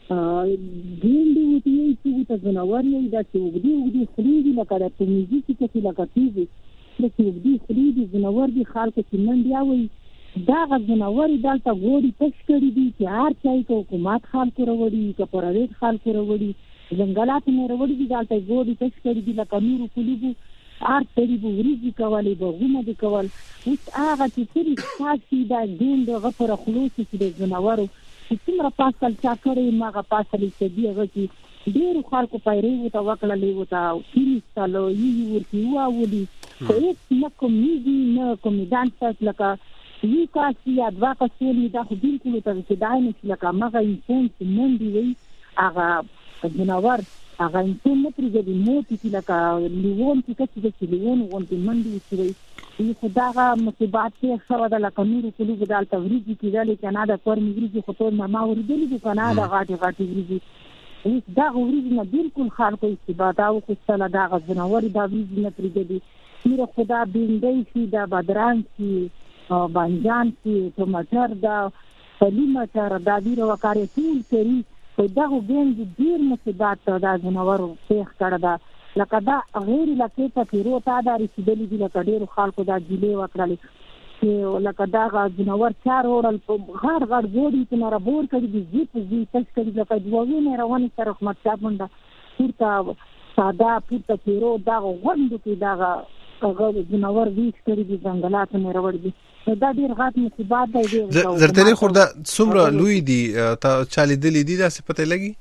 ګیندې وتی چې ته زنور یې دا چې وګړي خلیدي لکه د تومیزي چې لکه تیزي د وګړي خلیدي زنور دي خلک چې نن بیا وي دا زنور دالته ګوري پښ کړی دي چې هر ځای ته حکومت خلک وروړي که پرایویټ خلک وروړي ځنګلات نه وروړي دي دالته ګوري پښ کړی دي لکه نور کلیبو ار تری به وريږي کولای به غومه دي کول اوس هغه چې تری تاسو دا ګوند غفر خلوص چې د جنورو چې څومره پاسل چا کړی ماغه پاسل چې دی هغه چې ډیر خلکو پیری وته وکړلې وته کیستلو یي ورکی واولي خو هیڅ نه کومېږي نه کومېدان تاسو لکه یو کاسي ادوا کاسي دا خو بالکل ته چې دای نه لکه ماغه انسان چې نن دی هغه جنور هغه انسان نه پرېږدي موت چې لکه لیوون چې چې لیوون غونډې منډې وشوي خداغه مصیبات کې سره د لکه نورو کلوګو دالته وریږي کېدلی که نه د کورمې وریږي خو ټول ما اورېدلي دي که نه د غاټې وریږي اوس دغه وریځې نه بالکل خلکو استفاده وخیستله دغه ځناورې دا وریځې نه پرېږدي نوره خو دا بینډۍ شي دا بادرنګ شي بانجان شي ټماټر دا پلي مټر دا ډېره وکارې ټول کوي خو دغه ګیند ډیر مصیبات دا جنورو پیښ کړه دا لکه دا غیر علاقې ته پیرو تا دا رسیدلي دي لکه ډیرو خلکو دا ګیلې وکړلې چې لکه دا جنور چار وړل په غاړ ګوډي چې نه رابور کړي دي زیپ تش کړي لکه دوه روانې سره رحمت صاحب منډه پورته ساده پورته پیرو دا غوندو کې دا جنور ویش کړي دي ځنګلات نه راوړي دي دا ډیر غاټ مصیبات دی زرتلې خورده څومره لوی دي تا چالي دلی دي دا څه پته لګي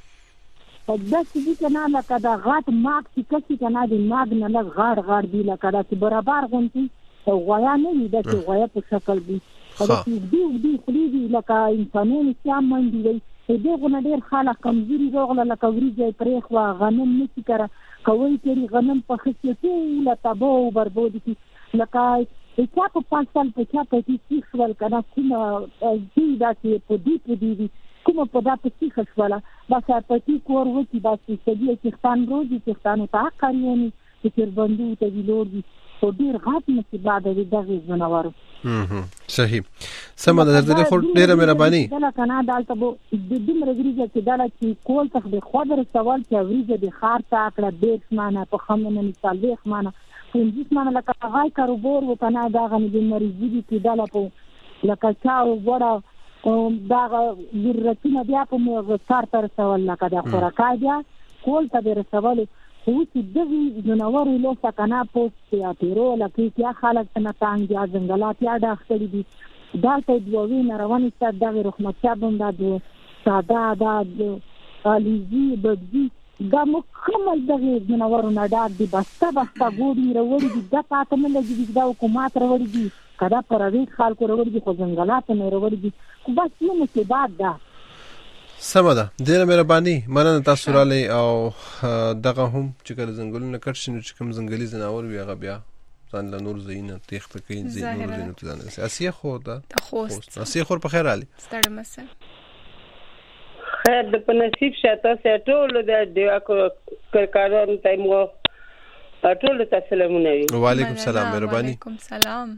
دا چې کنه لکه دا غاټ ماک چې کسي کنه دی ماګ نه لږ غاړ دی لکه دا چې برابر غونتی او غویا نه وي دا چې غویا په شکل دی دا چې دی خلیدي لکه انسانانو چې منډي وي دغه نه ډیر خلک کمزوري روغله لکه وریځي پرېخوا غنم نشي کړه کوي چې غنم په خصيتو لا تبو بربود کی لکه چا په پاکستان په چا په کې څول کنه کومه دا چې په دې کومه په دا په کې خپل بس په کې کور وتی بس چې دې ستان روزي چې ستانو تا کاریونی چې بندو ته ویلور دي خو ډیر غټ مصیبت دی دغه جنوارو. صحیح سم ده د خو ډیره مهرباني دا کنه دالته بو د دې مرګریږي چې دا چې کول ته د خبر سوال چې وریځه د خار ته کړه د اسمانه په خمنه مثال د اسمانه پنځه اسمانه لکه غای کاروبار وکنه دا غني د مریضي دي چې دا په لکه چاو وړه دا ورتونه بیا په مو کار تر سوال لکه دا خوراکای بیا کول ته د سوال خو چې دغه جنوارو له سکنه پوسټ یا پیرو لکه یا خلک څنګه تانګ یا ځنګلات یا داخلي دي دا ته دوی نه رواني ستاسو د رحمت شابم د ساده د الیزي بدی دا مکمل دغه جنوارو نه دا د بسته ګوري وروړي د پاتې نه لګي د حکومت وروړي دي کدا پروي خلکو وروړي خو ځنګلات نه وروړي خو بس یو مصیبت ده. سمه ده ډیره مهرباني مننه تاسو را لې او دغه هم چې کله ځنګلونه کټ شي نو چې کوم ځنګلي ځناور وي هغه بیا ځان له نور زینه تخته کوي زینور زینو ته ځان اسیه خو ده خوست اسیه خور په خیر علي ستړي مسه خیر د پنصیب شاته سټول د دیوا کارون تایمو ټول ته سلامونه وعلیکم السلام مهرباني وعلیکم السلام.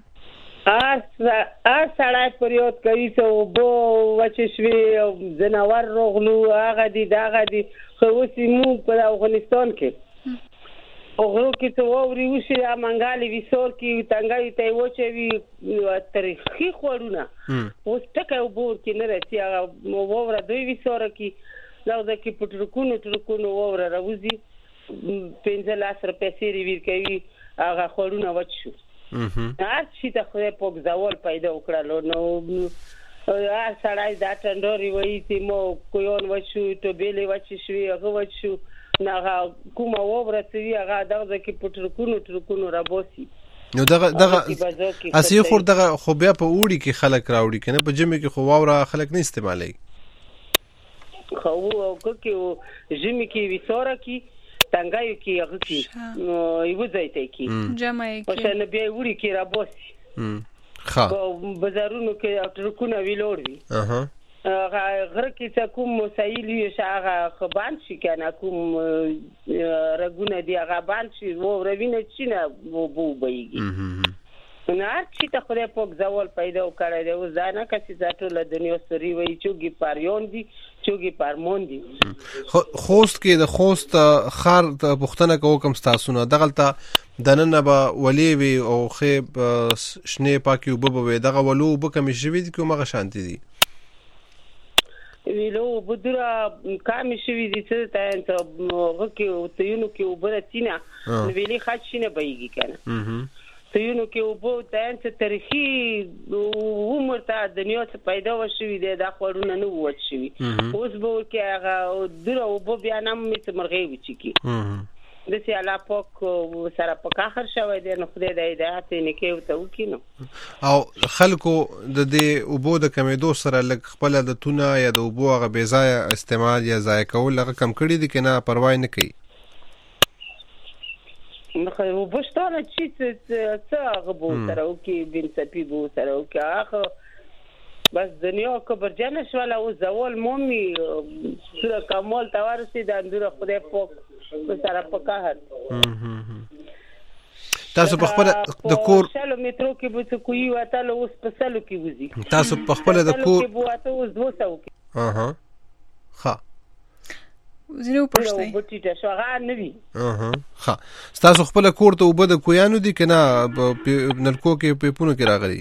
سړی پریود کوي سو بو وچشوي زناور روغلو هغه دي داغه دي خو اوسې مو په افغانستان کې اوغلو کې ته ووري وشي منګالي وسور کې تنګای ته وچوي تاریخي خورونه اوس ټکه وبور کې نه رسي هغه ووره دوی وسور کې دا د کې پټرکونو ووره راوځي 15 روپیا سری ور کوي هغه خورونه وچو هر شي ته خو په ځوال پیدا وکړلو نو هر سړی دا ټندوري وایي چې مو کویون وشو ته بیلې وچی شوی هغه وچو نه کومه وورثوي هغه دغه کې پټرکونو رابوسي نو دغه اسی خور دغه خو بیا په وړي کې خلک راوړي کنه په جمع کې خو واوره خلک نه استعمالي خو او کې جمع کې وسوره کې تنګایو کې هغه کې یو ځای ته کې جمع کې او شنه بیا وړي کې رابوسي ښه بازارونو کې ټرکونه ویلوړي غره کې چې کوم مسایل یې شاغه خبان شي کنه کوم رګونه دی هغه باندې شي وو روینه چې نه وو بيږي نه چې ته خو په ځوال پیدا وکړای دی او ځانه کسي ځاتو له دنیا سری وای چوغي پاریون دي چوغي پارمون دي خوست کې د خوست خار ته پښتنه کوم تاسو نه دغلته دننه به ولي وي او خيب شنه پاکي وبوي دغه ولو وبکم شوي دي کومه شانتي دي ویلو بدرا کام شوي دي چې ته وګکه او تيونو کې وبرتینا ویلي خاصینه بيږي کنه تيونو کې وبو ته تاریخي عمر ته دنیا څخه پیدا وشوي دي دا خورونه نه ووت شوي اوس به کې هغه درو وبو بیا نام می مرغي وچی کی د سي الا پوک سره پکاخر شوی دی نو خدای د هدایت نه کې وته وکینو او خلکو د دې وبو د کمیدو سره لک خپل د تونه یا د وبو هغه بے ځای استعمال یا ضایع کول هغه کم کړی دي کنه پروا نه کوي نو خو وبشتانه چې څه غبو سره او کې بن سپي بو سره او کې اخ بس دنیا کبرجن شواله او زوال مومي سره کمال توارسي د اندور خدای پوک سره پکاهر تاسو په خپل د کور شلو مترو کې به څه کوي وته له اوس په سلو کې وځي تاسو په خپل د کور کې به وته اوس 200 کې ها زینو پښتې بوټی شو هغه نه وی ها تاسو خپل کور ته وبد کویانو دي کنه نلکو کې پیپونو کې راغلي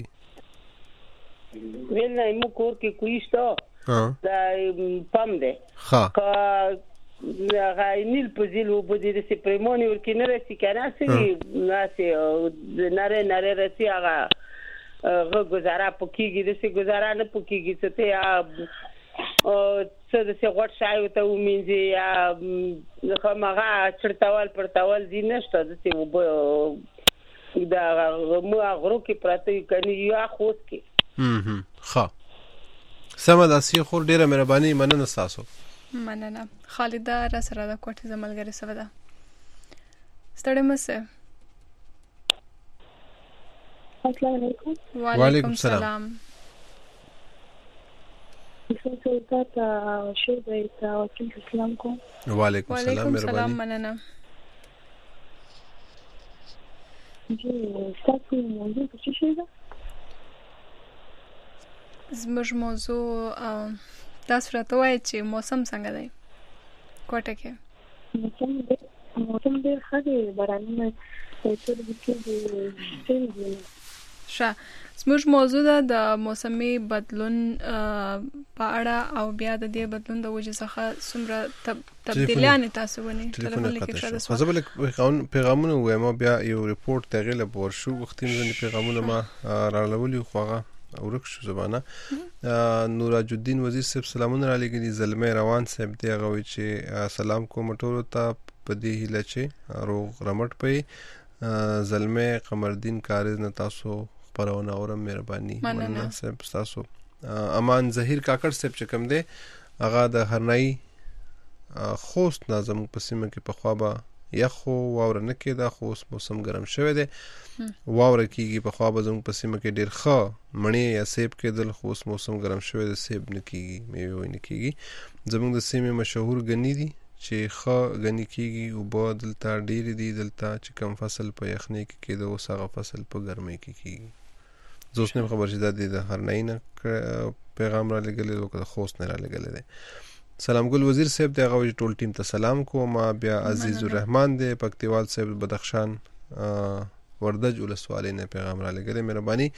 ویل نه مو کور کې کویشته دا پم ده ها هغه نیل پزیل وبدي د سپریمونی ورکې نه رسي کنه سي ناسي ناره رسي هغه گزارا پکېږي د سي گزارا نه پکېږي ته څه د څه غوټ شای ته ومنځي یا خامغه چړتاول پرتاول دي نشته د څه وب دا مو غرو کې پراته کني یا خوست کې ها سمه ده سي خور ډیره مهرباني مننه تاسو مننه خالده را سره د کوټه زملګری سره ده ستړي مسه السلام علیکم وعلیکم السلام سلطات شوبیت وکیل اسلام کوم وعلیکم السلام مهرباني مننه تاسو موضوع څه شي ده؟ زموږ موضوع تاسو راته وایئ چې موسم څنګه دی کوټه کې؟ موسم ډېر ښه دی، بارانونه ښه. زموږ موضوع ده د موسمي بدلون په اړه او بیا د دې بدلون د وجې څخه څومره تبدیلیانې تاسو ونی ټلیفون لیکل شوی. زه به پیغامونه ووایم بیا یو ریپورټ د هغې له به ورشو. وختي مې ځینې پیغامونه ما راړولي خو هغه ورک شو زمانه. نوراج الدین وزیر صاحب سلامونه را لېږلي. زلمی روان صاحب دی هغه وایي چې سلام کوم ټولو ته په دې هیله چې روغ رمټ پئ. زلمی قمردین کارز نه تاسو خپرونه اورم، مهرباني مننه صاحب تاسو. امان ظهیر کاکړ صاحب چې کوم دی هغه د هرنائی خوست نظم په سیمه کې پخوا به یخ واوره نه کېده خو اوس موسم ګرم شوی دی، واوره کېږي. پخوا به زموږ په سیمه کې ډېر ښه مڼې یا سیب کېدل خو اوس موسم ګرم شوی دی، سیب نه کېږي، میوې نه کېږي. زموږ د سیمې مشهور ګني دي چې ښه غني کېږي، اوبه دلته ډېرې دي. دلته چې کم فصل په یخنۍ کې کېده اوس هغه فصل په ګرمۍ کې کېږي. زه اوس نه خبر چې دا د هرنائی نه پیغام را لېږلی دی که د خوست نه را لېږلی دی. سلام ګل وزیر صاحب دی هغه ټول ټیم ته سلام کوم. بیا عزیز الرحمن دی پکتیوال صاحب بدخشان وردج ولسوالۍ نه پیغام را لېږلی، مهرباني.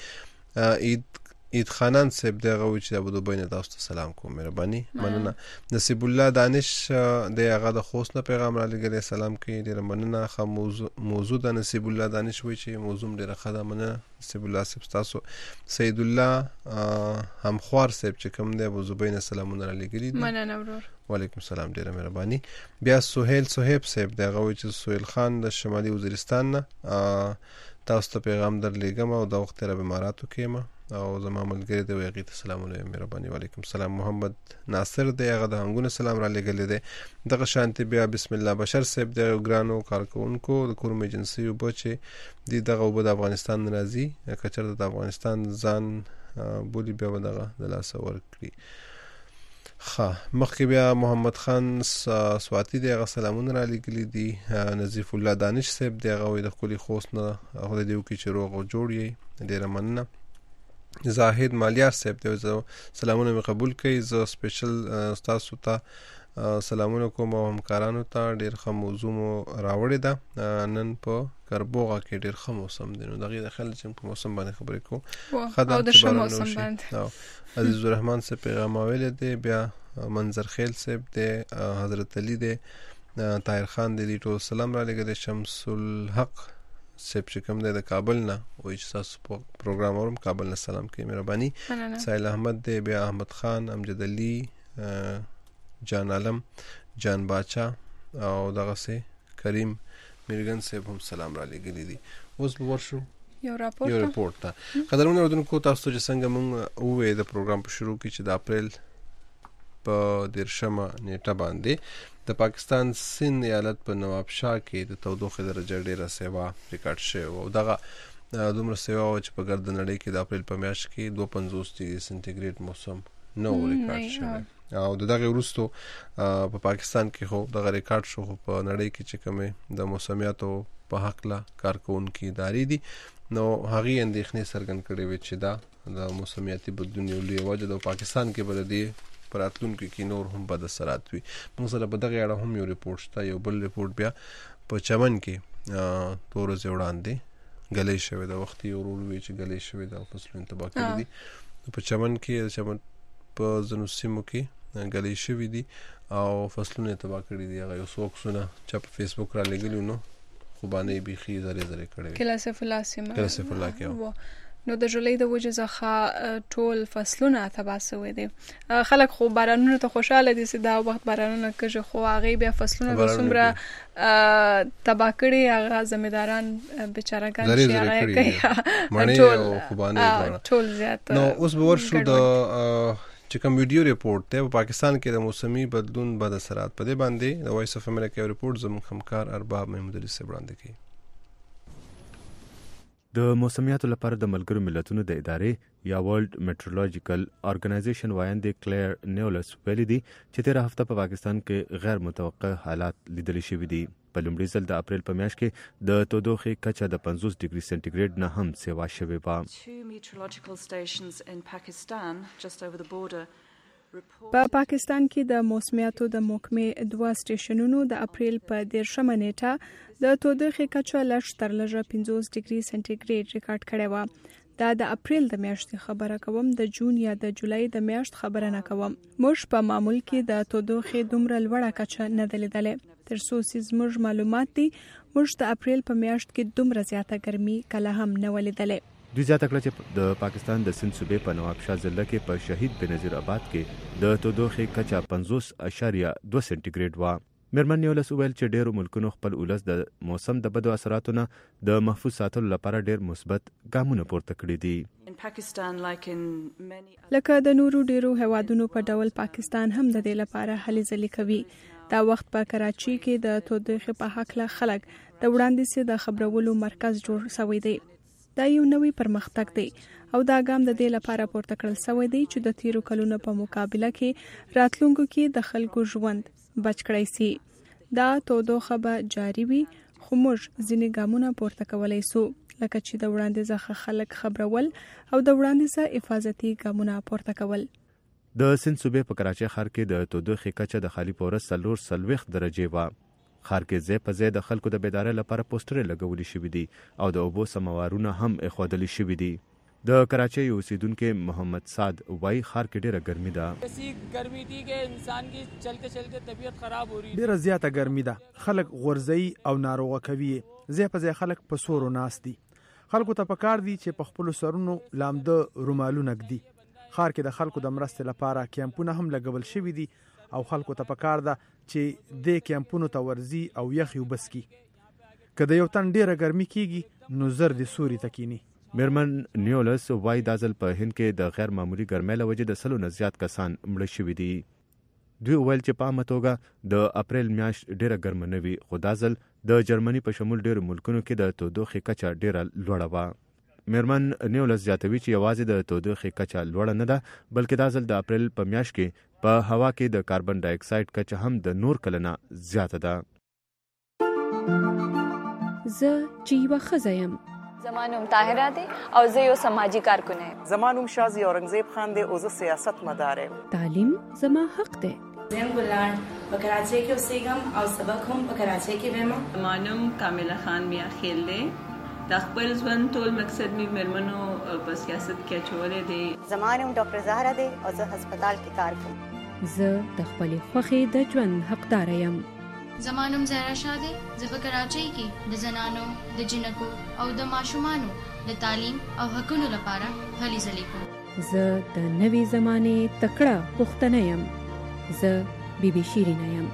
عید خانان صاحب دی هغه وایي چې د ابودوبۍ نه تاسو ته سلام کوم، مهرباني مننه. نصیب الله دانش دی هغه د خوست نه پیغام را لېږلی، سلام کوي، ډېره مننه. ښه موضوع ده. نصیب الله دانش وایي چې موضوع ډېره ښه ده، مننه نصیب الله صاحب تاسو. سید الله همخوار صاحب چې کوم دی ابودوبۍ نه سلامونه را لېږلي دي، مننه ورور. وعلیکم سلام، ډېره مهرباني. بیا سهیل صاحب دی هغه وایي چې سهیل خان د شمالي وزیرستان نه تاسو ته پیغام در لېږم او دا وخت را بیماراتو کې یم او زما ملګری دی هغې ته سلامونه یم، مهرباني. وعلیکم سلام. محمد ناصر دی هغه د هنګونه سلام را لېږلی دی. دغه شانتې بیا بسم الله بشر صاحب دی ګرانو کارکوونکو د کوم ایجنسۍ اوبه چې دي دغه اوبه د افغانستان نه راځي، که چېرته د افغانستان ځان بولي بیا به دغه د لاسه ورکړي. ښه مخکې بیا محمد خان سواتی دی هغه سلامونه را لېږلي دي. نظیف الله دانش صاحب دی هغه وایي د ښکلي خوست نه خدای دې وکړي چې روغ او جوړ یې، ډېره مننه. زاهد مالیار صاحب دی سلامونه مې قبول کړئ. زه سپیشل ستاسو ته سلامونه کوم او همکارانو ته. ډېر ښه موضوع مو راوړې ده. نن په کربوغه کې ډېر ښه موسم دی، نو د هغې د خیال چې په موسم باندې خبرې کوو ښه ده چې باران وشي. عزیز الرحمن صاحب پیغام اویلی دی. بیا منظر خیل صاحب دی، حضرت علی دی، طاهر خان دی، ټول سلام را لېږلی. شمس الحق صاحب چې کوم دی د کابل نه وایي چې تاسو په پروګرام اورم، کابل نه سلام کوي، مهرباني. سایل احمد دی، بیا احمد خان، امجد علي، جان عالم، جان باچا او دغسې کریم میرګن صاحب هم سلام را لېږلي دي. اوس به ورشو یو راپورټ ته. قدرمنو اورېدونکو تاسو ته چې څنګه موږ ووایو د پروګرام په شروع کې چې د اپریل په 13مه نیټه باندې د پاکستان سند ایالت په نوابشاه کې د تودوخې درجه ډېره سیوا ریکارډ شوې او دغه دومره سیوا وه چې په ګرد نړۍ کې د اپریل په میاشت کې 52 ډګري سنټیګریډ موسم نه و ریکارډ شوی او د دغه وروستو په پاکستان کې خو دغه ریکارډ شو، خو په نړۍ کې چې کومې د موسمیاتو په هکله کارکوونکي ادارې دي نو هغې اندېښنې څرګند کړې وې چې دا د موسمیاتي بدلون یو لویه وجه ده او پاکستان کې به د دې په راتلونکي کې نور هم بد اثرات وي. موږ سره په دغې اړه هم یو ریپورټ شته. یو بل ریپورټ بیا په چمن کې څو ورځې وړاندې ګلۍ شوې ده، وختي یو ورور وی چې ګلۍ شوې ده او فصلونه تباه کړي دي. په چمن کې چمن په ځینو سیمو کې ګلۍ شوې دي او فصلونه تباه کړي دي. هغه یو څو عکسونه چې په فیسبوک را لېږلي نو خوبانۍ بیخي زرې زرې کړې وې. کلاسف الله سیمه کلاسف الله کې نو د جولای د وجې څخه ټول فصلونه تباه شوي دي. خلک خو بارانونو ته خوشاله دي چې دا وخت بارانونه کېږي، خو هغې بیا فصلونه به څومره تباه کړي هغه زمینداران بیچارهګان چې هغه کوي ټول زیات. نو اوس به ورشو د چې کوم ویډیو ریپورټ دی په پاکستان کې د موسمي بدلون بد اثرات په دې باندې د وایس اف امریکا یو ریپورټ زموږ همکار ارباب محمود علي صاحب وړاندې کوي. د موسمیاتو لپاره د ملګرو ملتونو د ادارې یا ورلد میټرولوژیکل ارګنایزیشن وایندې کلیر نیولس ویلي دي چې تېره هفته په پاکستان کې غیر متوقع حالات لیدل شوي دي. په په لومړي ځل د اپریل په میاشت کې د تودوخې کچه د 50 ډیګري سنټیګریډ نه هم سیوا شوې وه. په پاکستان کې د موسمیاتو د محکمې 2 سټیشنونو د اپریل په 13 نیټه د تودوخې کچه لږ تر لږه 50 ډیګري سنټیګریډ ریکارډ کړې وه. دا د اپریل د میاشتې خبره کوم، د جون یا د جولای د میاشت خبره نه کوم. موږ په معمول کې د تودوخې دومره لوړه کچه نه ده لیدلې. تر څو چې زموږ معلومات دي موږ د اپریل په میاشت کې دومره زیاته ګرمي کله هم نه ولیدلې. دوی زیاته کړه چې د پاکستان د سند صوبې په نواب شاه ضلع کې په شهید بنظیر آباد کې د تودوخې کچه 50.2 سنټیګریډ وه. میرمن نیولس وویل چې ډیرو ملکونو خپل ولس د موسم د بدو اثراتو نه د محفوظ ساتلو لپاره ډیر مثبت ګامونه پورته کړي دي. لکه د نورو ډیرو هیوادونو په ډول پاکستان هم د دې لپاره هلې ځلې کوي. دا وخت په کراچي کې د تودوخې په هکله خلک د وړاندیز د خبرولو مرکز جوړ شوی دی. دا یو نوی پرمختګ دی او دا ګام د دې لپاره پورته کړل شوی دی چې د تیرو کلونو په مقابله کې راتلونکو کې د خلکو ژوند بچ کړی سي. دا تودوخه به جاری وي خو موږ ځینې ګامونه پورته کولی سو، لکه چې د وړاندیزه خلک خبرول او د وړاندیزه حفاظتي ګامونه پورته کول. د سند صوبې په کراچي ښار کې د تودوخې کچه د خالي په ورځ 40 درجې وه. ښار کې ځای په ځای د خلکو د بیدارۍ لپاره پوسټرې لګولې شوي دي او د اوبو سموارونه هم ایښودلي شوي دي. د کراچۍ اوسیدونکو محمد سعد وایي ښار کې ډیره ګرمي ده. ګرمي دي کې انسان کی چلتے چلتے طبیعت خراب हो रही है. ډیره زیاته ګرمي ده، خلک غورځي او ناروغه کوي. ځای په ځای خلک په سورو ناست دي. خلکو ته پکار دي چې په خپل سرونو لامده رومالونه ږدي. ښار کې د خلکو د مرستې لپاره کیمپونه هم لګول شوي دي او خلکو ته پکار ده چې د کیمپونو ته ورزي او یخ یو بسکي. که د یو تن ډیره ګرمي کیږي نو زر د سوري تکینی. میرمن نیولس وای دا ځل په هند کې د غیر معمولی ګرمۍ له وجې د 100 نه زیات کسان مړه شوي دي. دوی ویل چې په عامه توګه د اپریل میاشت ډیره ګرمه نه وي، خو دا ځل د جرمني په شمول ډیرو ملکونو کې د تودوخې کچه ډیره لوړه وه. میرمن نیولس زیاتوي چې یوازې د تودوخې کچه لوړه نه ده، بلکې دا ځل د اپریل په میاشت کې په هوا کې د کاربن ډای اکساید کچه هم د نور کلنه زیاته ده. زه چې یوه ښځه یم. زمانوم طاهره دی او زه یو سماجی کارکن یم. زمانوم شازی اورنګزیب خان دی او زه سیاست مدار یم. تعلیم زما حق دی. زم ګلان په کراچۍ کې اوسېږم او سبق هم په کراچۍ کې وایم. زمانوم کامله خان میا خیل دی. د خپل ژوند ټول مقصد می مرمنو په سیاست کې اچولې دی. زمانوم ډاکټر زهرا دی او زه هسپتال کې کار کوم. زه د خپل خوښې د ژوند حقدار یم. زمانوم زهرا شاه دی. زه په کراچۍ کې د زنانو، د جنکو او د ماشومانو د تعلیم او حقونو لپاره هلې ځلې کوم. زه د نوې زمانې تکړه پښتنه یم. زه بیبي شیرینه یم.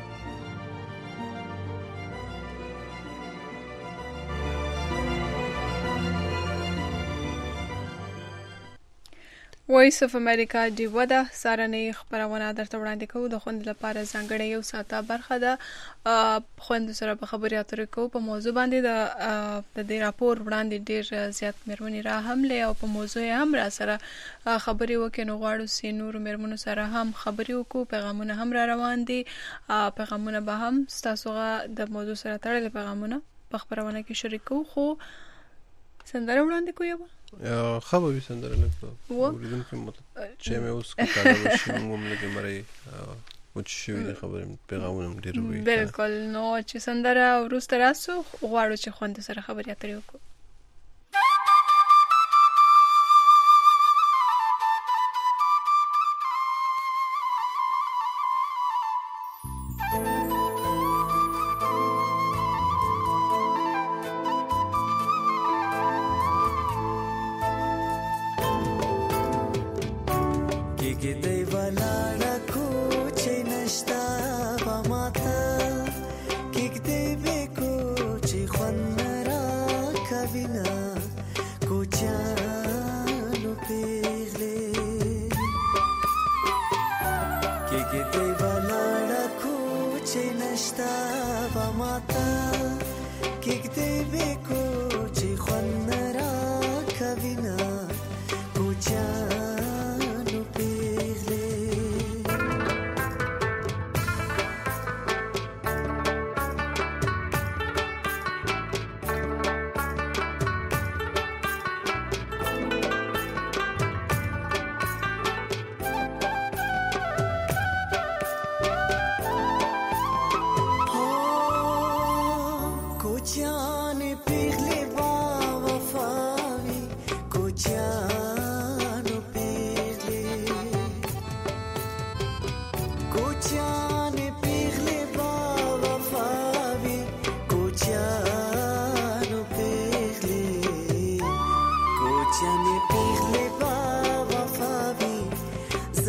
وایس اف امریکا دی ودا سارنې خبرونه درته وړاندې کوو. د خوند لپاره ځانګړی یو ساعته برخه ده خوند سره په خبري اترې کوو په موضوع باندې. د دې راپور وړاندې ډیر زیات مېرمنې را هم لې او په موضوع هم را سره خبري وکړو. نو غواړو چې نور مېرمنو سره هم خبري وکړو. پیغامونه هم را روان دي. پیغامونه به هم تاسو د موضوع سره تړلې پیغامونه په خبرونه کې شریک کوو. خو سندره وړاندې کوو خبري سندره لکه اوریدون کې مطلب چې مې اوس کاله وشي موږ لکه مړی مچ شوی د خبرې پیغامونه ډیر وي. بالکل. نو چې سندره ورسته راسو غواړو چې خوند سره خبرې اترې وکړو.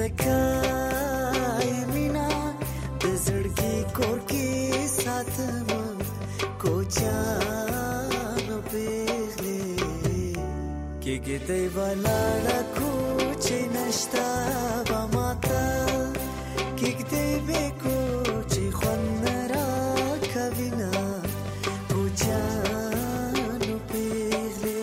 لکه مینا د زړګي کور کې ساتم کوچانو پیغلې کې دی ولاړه کوچې نشتا با ماته کې دی به کوچې خوند را کوینا کوچانو پیغلې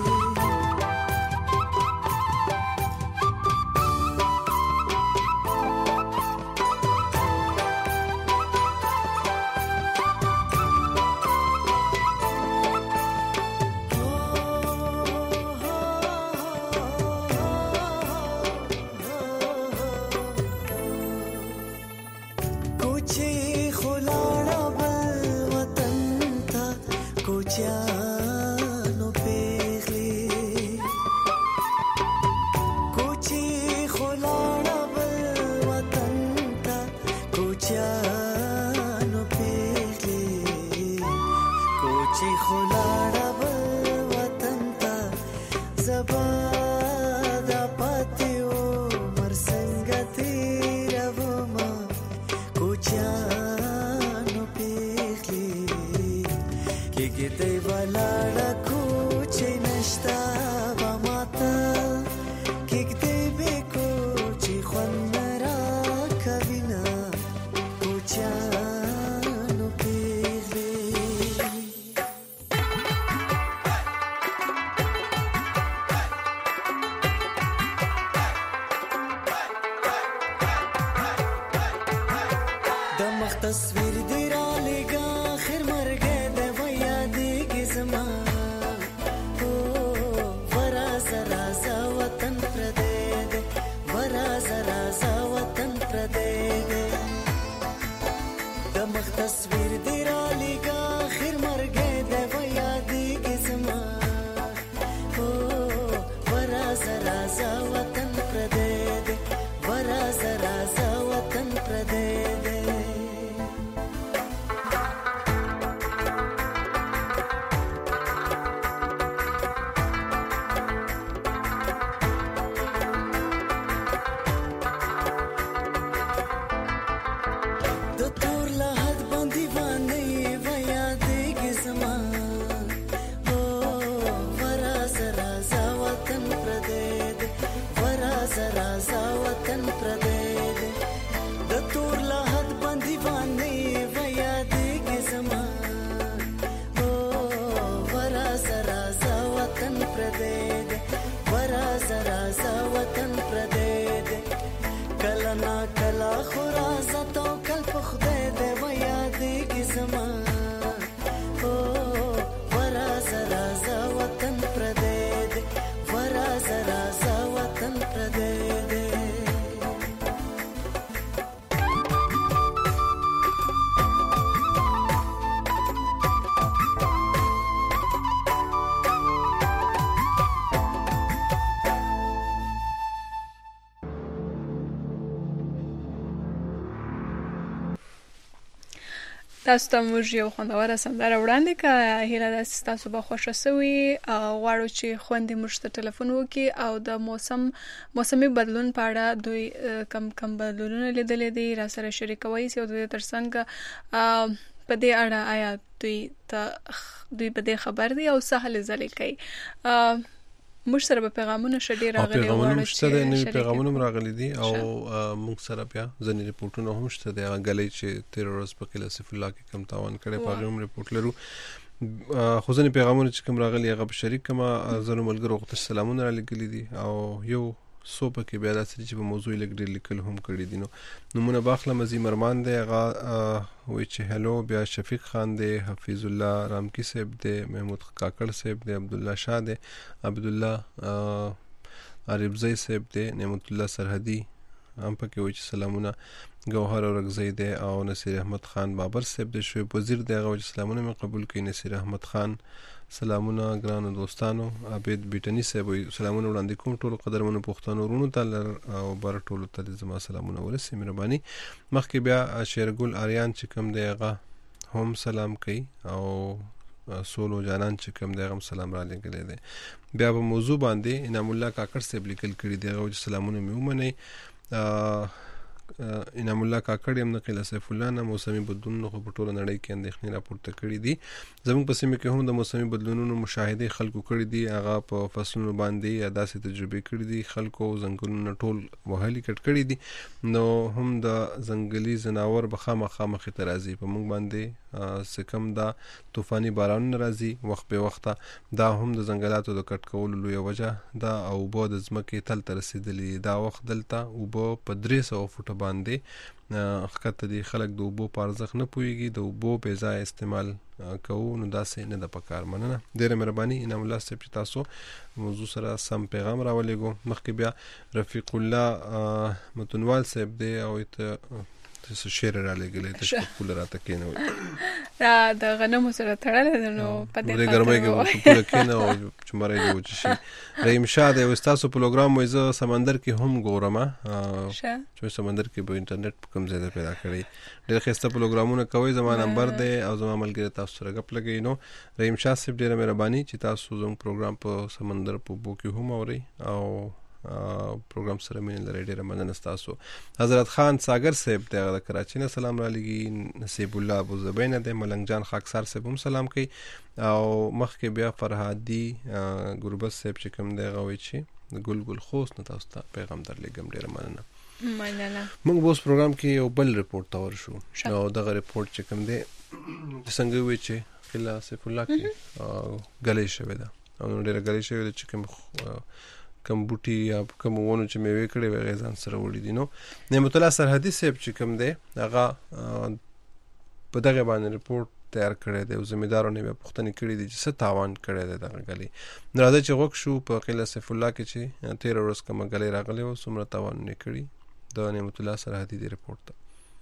تصویر دی را لگا خیر مرگه دی و یادی گزما وراز رازا وطن پردے دے وراز رازا وطن پردے دے دمخ تصویر دی را لگا خیر مرگه دی و یادی گزما وراز رازا وطن پردے دے وراز رازا وطن پردے دے تاسو ته موږ یو خوندوره سندره وړاندې کړه. هیله ده چې تاسو به خوښه سوي. غواړو چې خوندې موږ ته ټلیفون وکړي او د موسمي بدلون په اړه دوی کم بدلونونه لیدلې دي را سره شریکوي او دوی ترڅنګ په دې اړه آیا دوی په دې خبر دي او سهل ځلې کوي. موږ سره به پیغامونه شډې راغلي او پیغامونه شته د نوي پیغامونه راغلي دي او موږ سره بیا ځنې ریپورتونه هم شته د غلې چې تیر ورځ په کله صف الله کې کم تاوان کړي په غوږ ریپورت لرو. خو ځنې پیغامونه چې کوم راغلي هغه په شریک کما زره ملګرو غوښتل سلامونه را لګلي دي او یو سو په کې بیا داسې چې په موضوع لګ ډېر لیکل هم کړی دي. نو نمونه باخله مزي مرمان دی هغه وای چې هلو بیا شفیق خان دی حفیظ الله رامکی صاحب دی محمود کاکړ صاحب دی عبد الله شاه دی عبد الله عربزی صاحب دی نعمت الله سرحدی هم پکې وای چې سلامونه گوهر اورغزی دی او نصیر احمد خان بابر صاحب دی شعیب وزیر دی هغه سلامونه مې قبول کړي. نصیر احمد خان سلامونه ګرانو دوستانو. عابد بیٹنی صاحب سلامونه وړاندې کوم ټولو قدرمنو پښتنو ورونو ته او بر ټولو ته زما سلامونه ورسې مهرباني. مخکې بیا شیرګل آریان چې کوم دی هغه هم سلام کوي او سولو جانان چې کوم دی هغه سلام را لګلې دی. بیا په موضوع باندې انعام الله کاکړ صاحب لیکل کړي دی هغه سلامونه مې ومني انعام الله کاکړ هم نقل سیف الله نه موسمي بدلونونو په ټوله نړۍ کې اندېښنې راپورته کړې دي. زموږ په سیمه کې هم د موسمي بدلونونو مشاهده خلکو کړې دي. هغه په فصلونو باندې داسې تجربه کړې دي. خلکو ځنګلونه ټول وهلي کټ کړې دي. نو هم د ځنګلي ځناور به خامخا مخې ته راځي. په موږ باندې سکم دا طوفاني باران راځي وخت په وخت. دا هم د ځنګلاتو د کټ کولو لوی وجه دا او بو د ځمکې تل تر رسیدلې دا وخت دلته او بو په 300 فوټه باندې خکته دي. خلک د اوبو په ارزښت نه پوهیږي. د اوبو بې ځایه استعمال کوو نو داسې نه ده پکار. مننه ډېره مهرباني انعام الله صاحب چې تاسو موضوع سره سم پیغام راولېږو. مخکې بیا رفیق الله متنوال صاحب دی او ته شعر را لګلې ته شپول راته کېنوي را د غنمو سره تړلې ده نو په دې ګرمۍ کې شپول کېنه او چمړې جوړ شي. رحیم شاه دی استاد پروګرام وایي سمندر کې هم ګورم چې سمندر کې به انټرنیټ کوم ځای پیدا کړی. ډېر ښه پروګرامونه کوي. زما نمبر دی او زما ملګری تاسو سره غپ لګی. نو رحیم شاه صاحب ډېره مهرباني چې تاسو زموږ پروګرام په سمندر په بو کې هم اوري او پروګرام سره مینه لري. ډېره مننه تاسو. حضرت خان ساگر صاحب د کراچۍ نه سلام را لګي. نصیب الله ابو زبینه د ملنګ جان خاکسار صاحب هم سلام کوي او مخکې بیا فرهادي ګربت صاحب چې کوم دی غوي چې ګل خوست نه تاسو ته پیغام درلګم. ډېره مننه. موږ اوس پروګرام کې یو بل ریپورت تور شو او دغه ریپورت چې کوم دی څنګه وی چې خلا سیف الله کې غلې شوی دا او ډېر غلې شوی دا چې کم بوټي یا کم ونه چې میوه کړي وي غزان سره وړي دي. نو نعمت الله سرحدي صاحب چې کوم دی هغه په دغه باندې ریپورت تیار کړی دی او زمیندارانو یې پوښتنه کړې دي چې څه تاوان کړی دی دغه غلې. راځي چې وګ شو په قلعه سیف الله کې چې 13 ورځې کوم غلې راغلي او څومره تاوان نه کړی. د نعمت الله سرحدي دی ریپورت.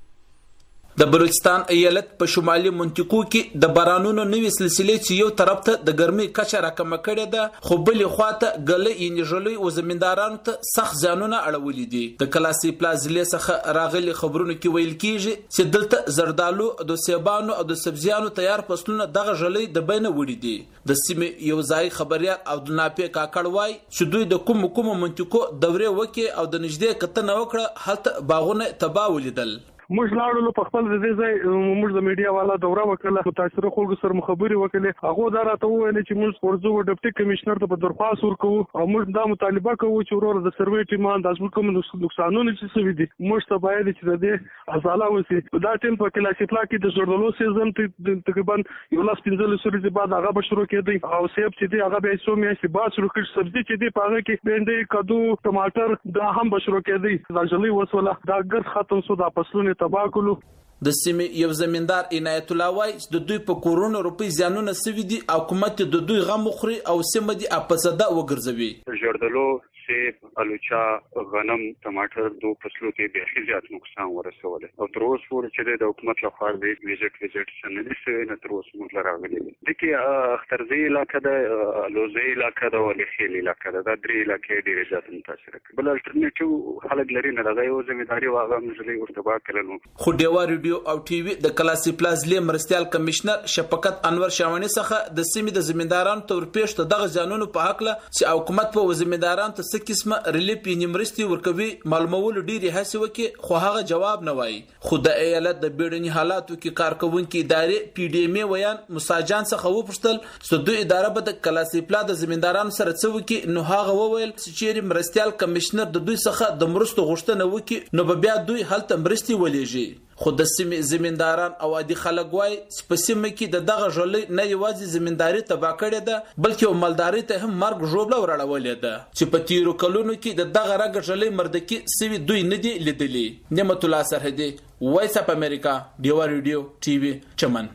د بلوچستان ایالت په شمالي منطقو کې د بارانونو نوې سلسلې چې یو طرف ته د ګرمۍ کچه راکمه کړې ده خو بلې خواته ګلې یې ژلوي او زمیندارانو ته سخت زیانونه اړولي دي. د کلاسي پلازلې څخه راغلي خبرونو کې ویل کېږي چې دلته زردالو د سیبانو او د سبزیانو تیار فصلونه دغه ژلې د بینه وړي دي. د سیمې یو ځای خبريال او د ناپې کاکړ وای چې دوی د کوم منطقو دورې وکي او د نږدې کتنه وکړه هلته باغونه تباہ ولیدل. موږ لاړو په خپل د ځای موږ د میډیا والا دوره وکړه تاسو سره خلکو سره مخابري وکړه. هغه دا راته وویل چې موږ ورځو ډیپټي کمشنر ته په درخواست ورکوو او موږ دا مطالبه کوو چې ورور د سروې ټیمان د ځمکو نقصانونه چې څه دي موږ ته باید چې د دې ازاله وسی. دا ټیم په کلاسي پلا کې د زردالو سیزن تقریبا یو لاس 15 سوري بعد هغه به شروع کېدی او سیب چې دی هغه به سو میاشتې بعد شروع کړي. سبزي چې دی په هغه کې بندې کدو ټماټر دا هم به شروع کېدی. دا جلوی وسوله دا ګرځ ختم سو د فصلونه تباہ کولو. د سیمې یو زمیندار عنایت الله وای چې د دوی په کورونو روپی زیانونه سوي دي او حکومت د دوی غم مخري او سیمه دي اپسده وګرځوي. زردالو سیب الوچا غنم ټماټر دو فصلو ته به زیات نقصان ورسول او تر اوسه پورې چې د حکومت لخوا د ویزټ سند سوي نه تر اوسه موږ راغلي دي چې اخترزي علاقه د لوزي علاقه د ولخیل علاقه د درې علاقې ډیره زیات متاثر کړي. بل الټرنیټیو خلک لري نه دغه یو ځمېداري واغه مزلي ورتبا کړنو. خو ډیوا ریډیو او ټي وي د کلاسي پلازلې مرستيال کمشنر شفقت انور شاوني څخه د سیمې د زمیندارانو تور پیښ ته دغه ځانونو په حق له چې حکومت په زمیندارانو ته څه قسمه ریلیف نیمرستي ورکوي معلومول ډیره هڅه وکي خو هغه جواب نه وایي. خو د ایالت د بیړني حالاتو کې کارکونکو ادارې پی ډی ایم ویان مساجان څخه وپوښتل چې دوی اداره به د کلاسي پلا د زمیندارانو سره څه وکي. نو هغه وویل چې چیرې مرستيال کمشنر د دوی څخه د مرستو غوښتنه وکي نو بیا دوی هلته مرستي ولېږي. خو د سیمې زمینداران او عادي خلک وای چې په سیمه کې دغه ژلې نه یوازې زمینداری تباہ کړې ده بلکې مالداري ته هم مرګ ژوبله وراړولې ده چې په تیرو کلونو کې دغه رګ ژلې مردکي سوي دوی نه دي لیدلي. نعمت الله سرحدي وایس اپ امریکا ډیوا ریډیو ټي وي چمن.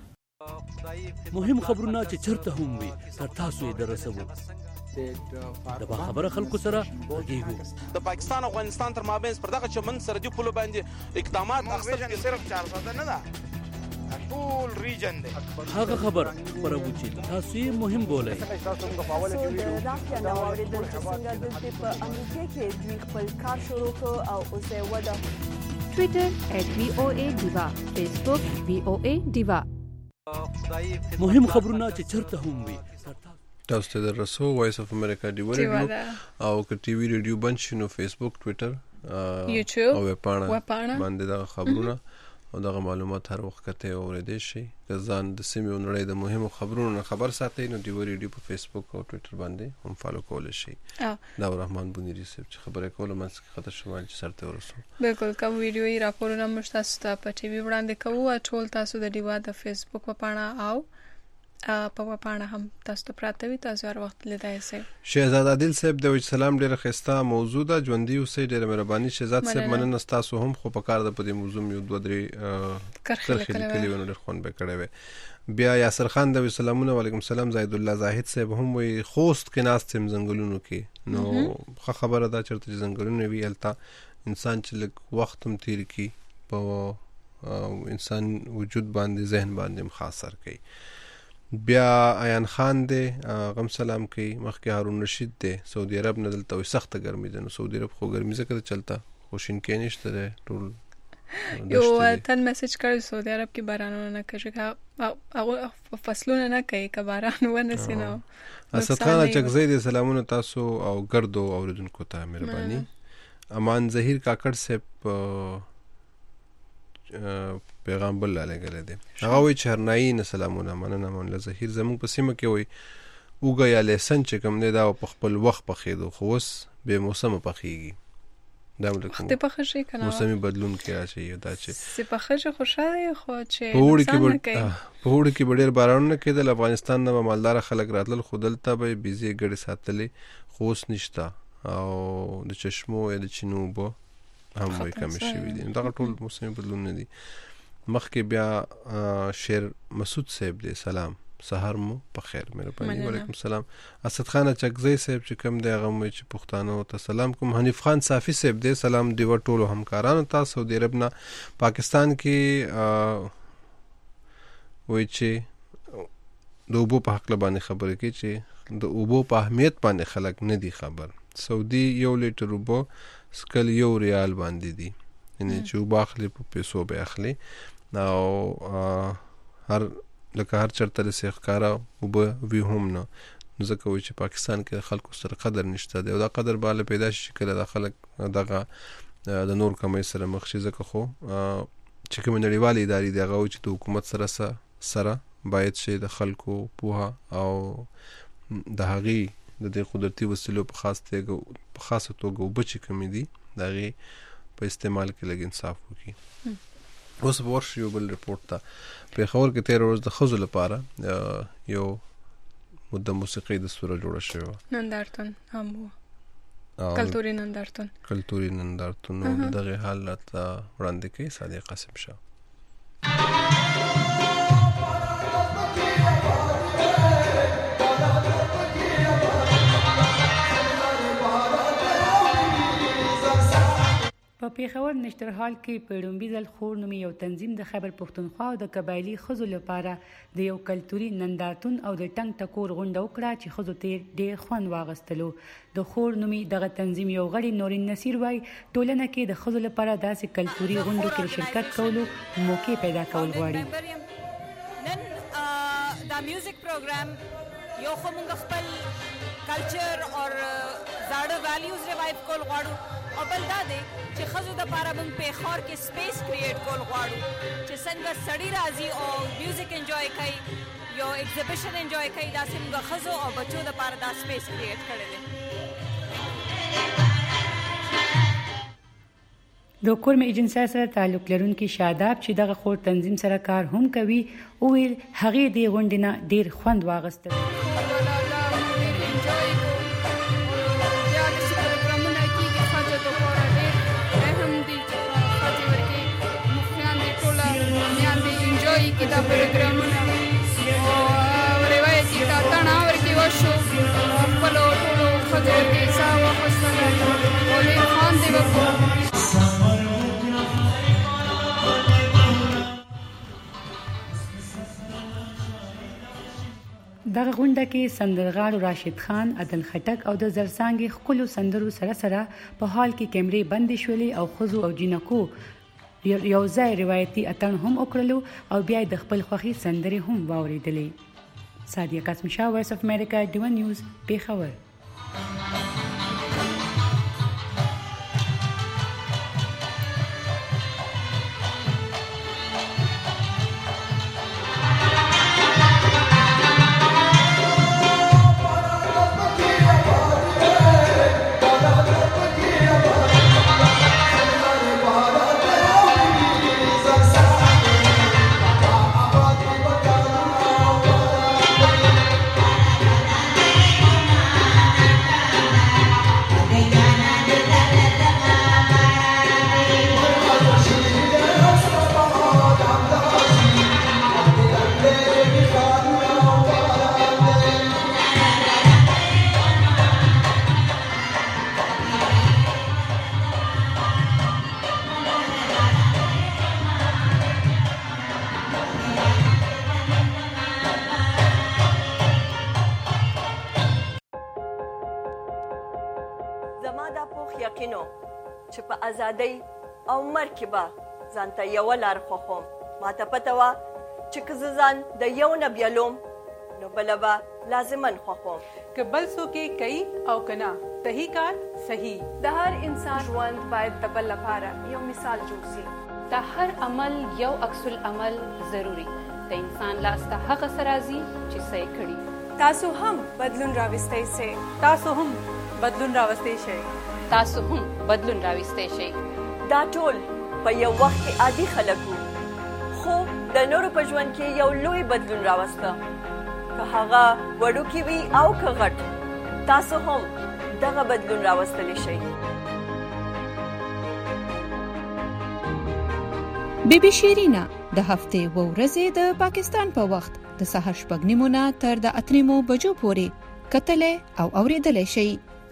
مهم خبرونه چې چرته هم وي تر تاسو یې درسوو. د خبره خلکو سره ورګیږو. د پاکستان او افغانستان تر مابین پر دغه چمن سرحدي پولو باندې اقدامات اخیستل صرف 400 نه ده ټول ریجن دی. هغه خبر خبرو چې تاسو یې مهم بولئ. راځي نو اوریدل چې څنګه د په امریکا کې دوی خپل کار شروع کړ او اوس یې ودا ټوئیټر @VOA Diva فیسبوک VOA Diva. مهم خبرونه چې چرته هم وي تاسو ته درسو وایس اف امریکا دی ریډیو او که ټي وی ریډیو بند شنو فیسبوک ټوئیټر یوټیوب او وپاڼه باندې د خبرونه او دغه معلومات هر وخت ته اوریدل شي. که ځان د سیمې او نړۍ د مهمو خبرونو خبر ساتي نو دیو ریډیو په فیسبوک او ټوئیټر باندې هم فالو کول شي. دا رحمان بونیری صاحب چې خبره کوله منځ کې خطر شمال چې سرته ورسو. بالکل کوم ویډیوي راپورونه موږ تاسو ته په ټي وي وړاندې کوو. ټول تاسو د دیوا د فیسبوک وپاڼه او په وپاڼه هم تاسو ته پراته وي. تاسو هر وخت لیدای شئ. شهزاد عادل صاحب د سلام ډیره خسته موضوع ده. ژوندۍ اوسئ. ډیره مهرباني شهزاد صاحب. مننه تاسو هم خو په کار د پدې موضوع یو دوه درې کرخې لیکلي ونه ډېر خوند به کړی وي. بیا یاسر خان د سلامونه وعلیکم السلام. زاید الله زاهد صاحب هم وي خوست کې ناست هم زنګلونو کې نو خبره ده چرته چې زنګلونه وي الته انسان چې لږ وخت هم تیر کی په انسان وجود باندې ذهن باندې خاص اثر کوي. بیا ایان خان دی غم سلام کوي. مخکې هارون رشید دی سعودي عرب نه دلته وي سخته ګرمي ده. نو سعودي عرب خو ګرمي ځکه چلته خوشین کې نشته ده ټول یو تن میسج کړی سعودي عرب کې بارانونه نه کوي هغه فصلونه نه کوي که باران ونه سي نو. اسد خان چکزی دی سلامونه تاسو او ګردو اوریدونکو ته مهرباني. امان ظهیر کاکړ صاحب پیغام بل لګل دي. هغه وی چرنای نه سلامونه مننه من ظهیر زموږ په سیمه کې وي اوګه یا لسن چې کوم نه دا په خپل وخت پخېدو خو اوس به موسم پخېږي. دا ولکه ته پخې شي کنه موسمي بدلون کې راشي دا چې سپخې شي خوشاله خو چې په وړ کې ډېر باران نه کېدل. افغانستان نه مالدار خلک راتل خودلته به بيزي ګړې ساتلې خو اوس نشتا او د چشمو یا د چینو بو هم وای کم شي وي. دا ټول موسمي بدلون نه دي. مخکې بیا شیر مسعود صاحب دی سلام سحر مو په خیر مهرباني. وعلیکم السلام. اسد خان چکزی صاحب چې کوم دی هغه مې چې پښتانه ته سلام کوم. حنیف خان صافی صاحب دی سلام دی ټولو همکارانو ته. سعودي عرب نه پاکستان کې وای چې د اوبو په حق باندې خبرې کوي چې د اوبو په اهمیت باندې خلک نه دي خبر. سعودي 1 لیټر اوبو سکل 1 ریال باندې دي یعنی چې اوبه اخلي په پیسو به اخلي او لکه هر چرته د سیخکارا اوبه وی هم نه ځکه وي چې پاکستان کې خلکو سره قدر نشته دی او دا قدر بالا پیدا شي کله د خلک دغه د نور کمای سره مخ شي. ځکه خو چې کوم نړیوال ادارې دی هغه چې د حکومت سره باید شي د خلکو پوها او د هغې د دې قدرتي وسیلو په خاصه توګه اوبه چې کمې دي د هغې په استعمال کې لږ انصاف وکړي. اوس به ورشو یو بل رپورټ ته. پېښور کې 13 ورځ د ښځو لپاره یو د موسیقۍ دستوره جوړه شوې وه. نندارتون هم و کلتوري نندارتون نو دغه حالت وړاندې کوي صادق قاسم شاه. په پیښور نشترحال کې په لومړي ځل خور نومي یو تنظیم د خیبر پښتونخوا او د قبایلي ښځو لپاره د یو کلتوري نندارتون او د ټنګ ټکور غونډه وکړه چې ښځو ته ډېر خوند واغستلو. د خور نومي دغه تنظیم یو غړي نورین نصیر وایي ټولنه کې د ښځو لپاره داسې کلتوري غونډو کې شرکت کولو موقع پیدا کول غواړي. نن دا میوزیک پروګرام یو خو موږ خپل کلچر او زاړه ویلیوز ریوایو کول غواړو او بل دا دی چې ښځو دپاره موږ پیښور کې سپیس کریټ کول غواړو چې څنګه سړي راځي او میوزیک انجوای کوي یو ایگزیبیشن انجوای کوي داسې موږ ښځو او بچو دپاره دا سپیس کریټ کړی دی. د کورم ایجنسی سره تعلق لرونکي شاداب چې دغه خور تنظیم سره کار هم کوي وویل هغې دې غونډې نه ډېر خوند واغسته. کې دا پروګرامونه او روایتي کاتنه ورکی وشو خپل ټولو ښځو کې ساه واخیستله او ډېر خوند یې وکړو. دغه غونډه کې سندرغاړو راشد خان، عدل خټک او د زرڅانګې ښکلو سندرو سره په حال کې کیمرې بندې شولې او ښځو او جینکو یو ځای روایتي اتڼ هم وکړلو او بیا د خپل خوښي سندرې هم واورېدلې. سادیه قاسم شاه، وایس اف امریکا، ډیوه نیوز، پیښور. ازادۍ او مرګ کې به ځانته یوه لار خوښوم. ماته پته وه چې که زه ځان د یو نه بیلوم نو بله به لازماً خوښوم. که بل څوک یې کوي او که نه صحیح کار صحیح. د هر انسان ژوند باید د بل لپاره یو مثال جوړ شي. د هر عمل یو عکس العمل ضروري. د انسان لاس ته هغه څه راځي چې څه یې کړي. تاسو هم بدلون راوستی شئ. تاسو هم بدلون راوستی شئ. تاسو هم بدلون راوستی شئ. دا ټول په یو وخت کې عادي خلک وو، خو د نورو په ژوند کې یو لوی بدلون راوسته. که هغه وړوکی وي او که غټ، تاسو هم دغه بدلون راوستلی شئ. بیبي شیرینا د هفتې و ورځې د پاکستان په وخت د سهار 6:30 نه تر د 8 بجو پورې کتلې او اوریدلې شي.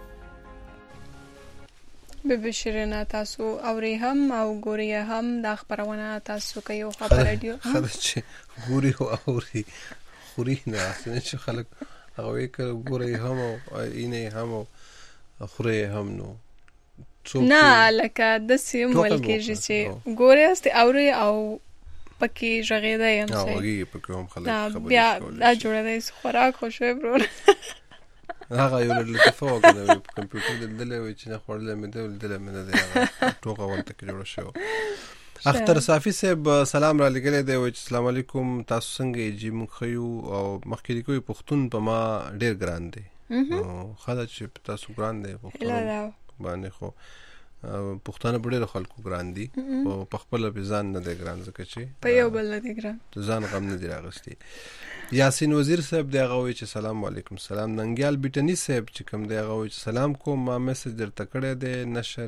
بیبي شیرینا تاسو اوري هم او ګوري هم د خبرونه تاسو کوي خبر رادیو چې ګوري او اوري خوري نه چې خلک هغه کوي ګوري هم او اینه هم او خوري هم نو نه لکه د سیم ولکې چې ګوري است اوري او پکې ژغېدا یم سي هغه پکې هم خلک خبرې بیا دا جوړه ده خوراک خوشوي برو هغه یو لطفه وکړه په کمپیوټر دلته وي چې نه خورلې مې دلته مې نه دی ټوګه ولته کې جوړ شو. اختر صافي صاحب سلام را لګلې دی و چې السلام علیکم تاسو څنګه یې مونږ خيو او مخکې کوئی پښتون په ما ډېر ګران دی خاله چې تاسو ګران دی پښتون باندې خو پښتانه ډېر خلکو ګران دي او په خپل به ځان نه دی ګران ځکه چې په یو بل نه دی ګران ځان غم نه دی راغستي. یاسین وزیر صاحب دی هغه وی چې سلام علیکم سلام. ننګیال بیٹنی صاحب چې کوم دی هغه وی چې سلام کوم ما میسج درته کړی دی نشر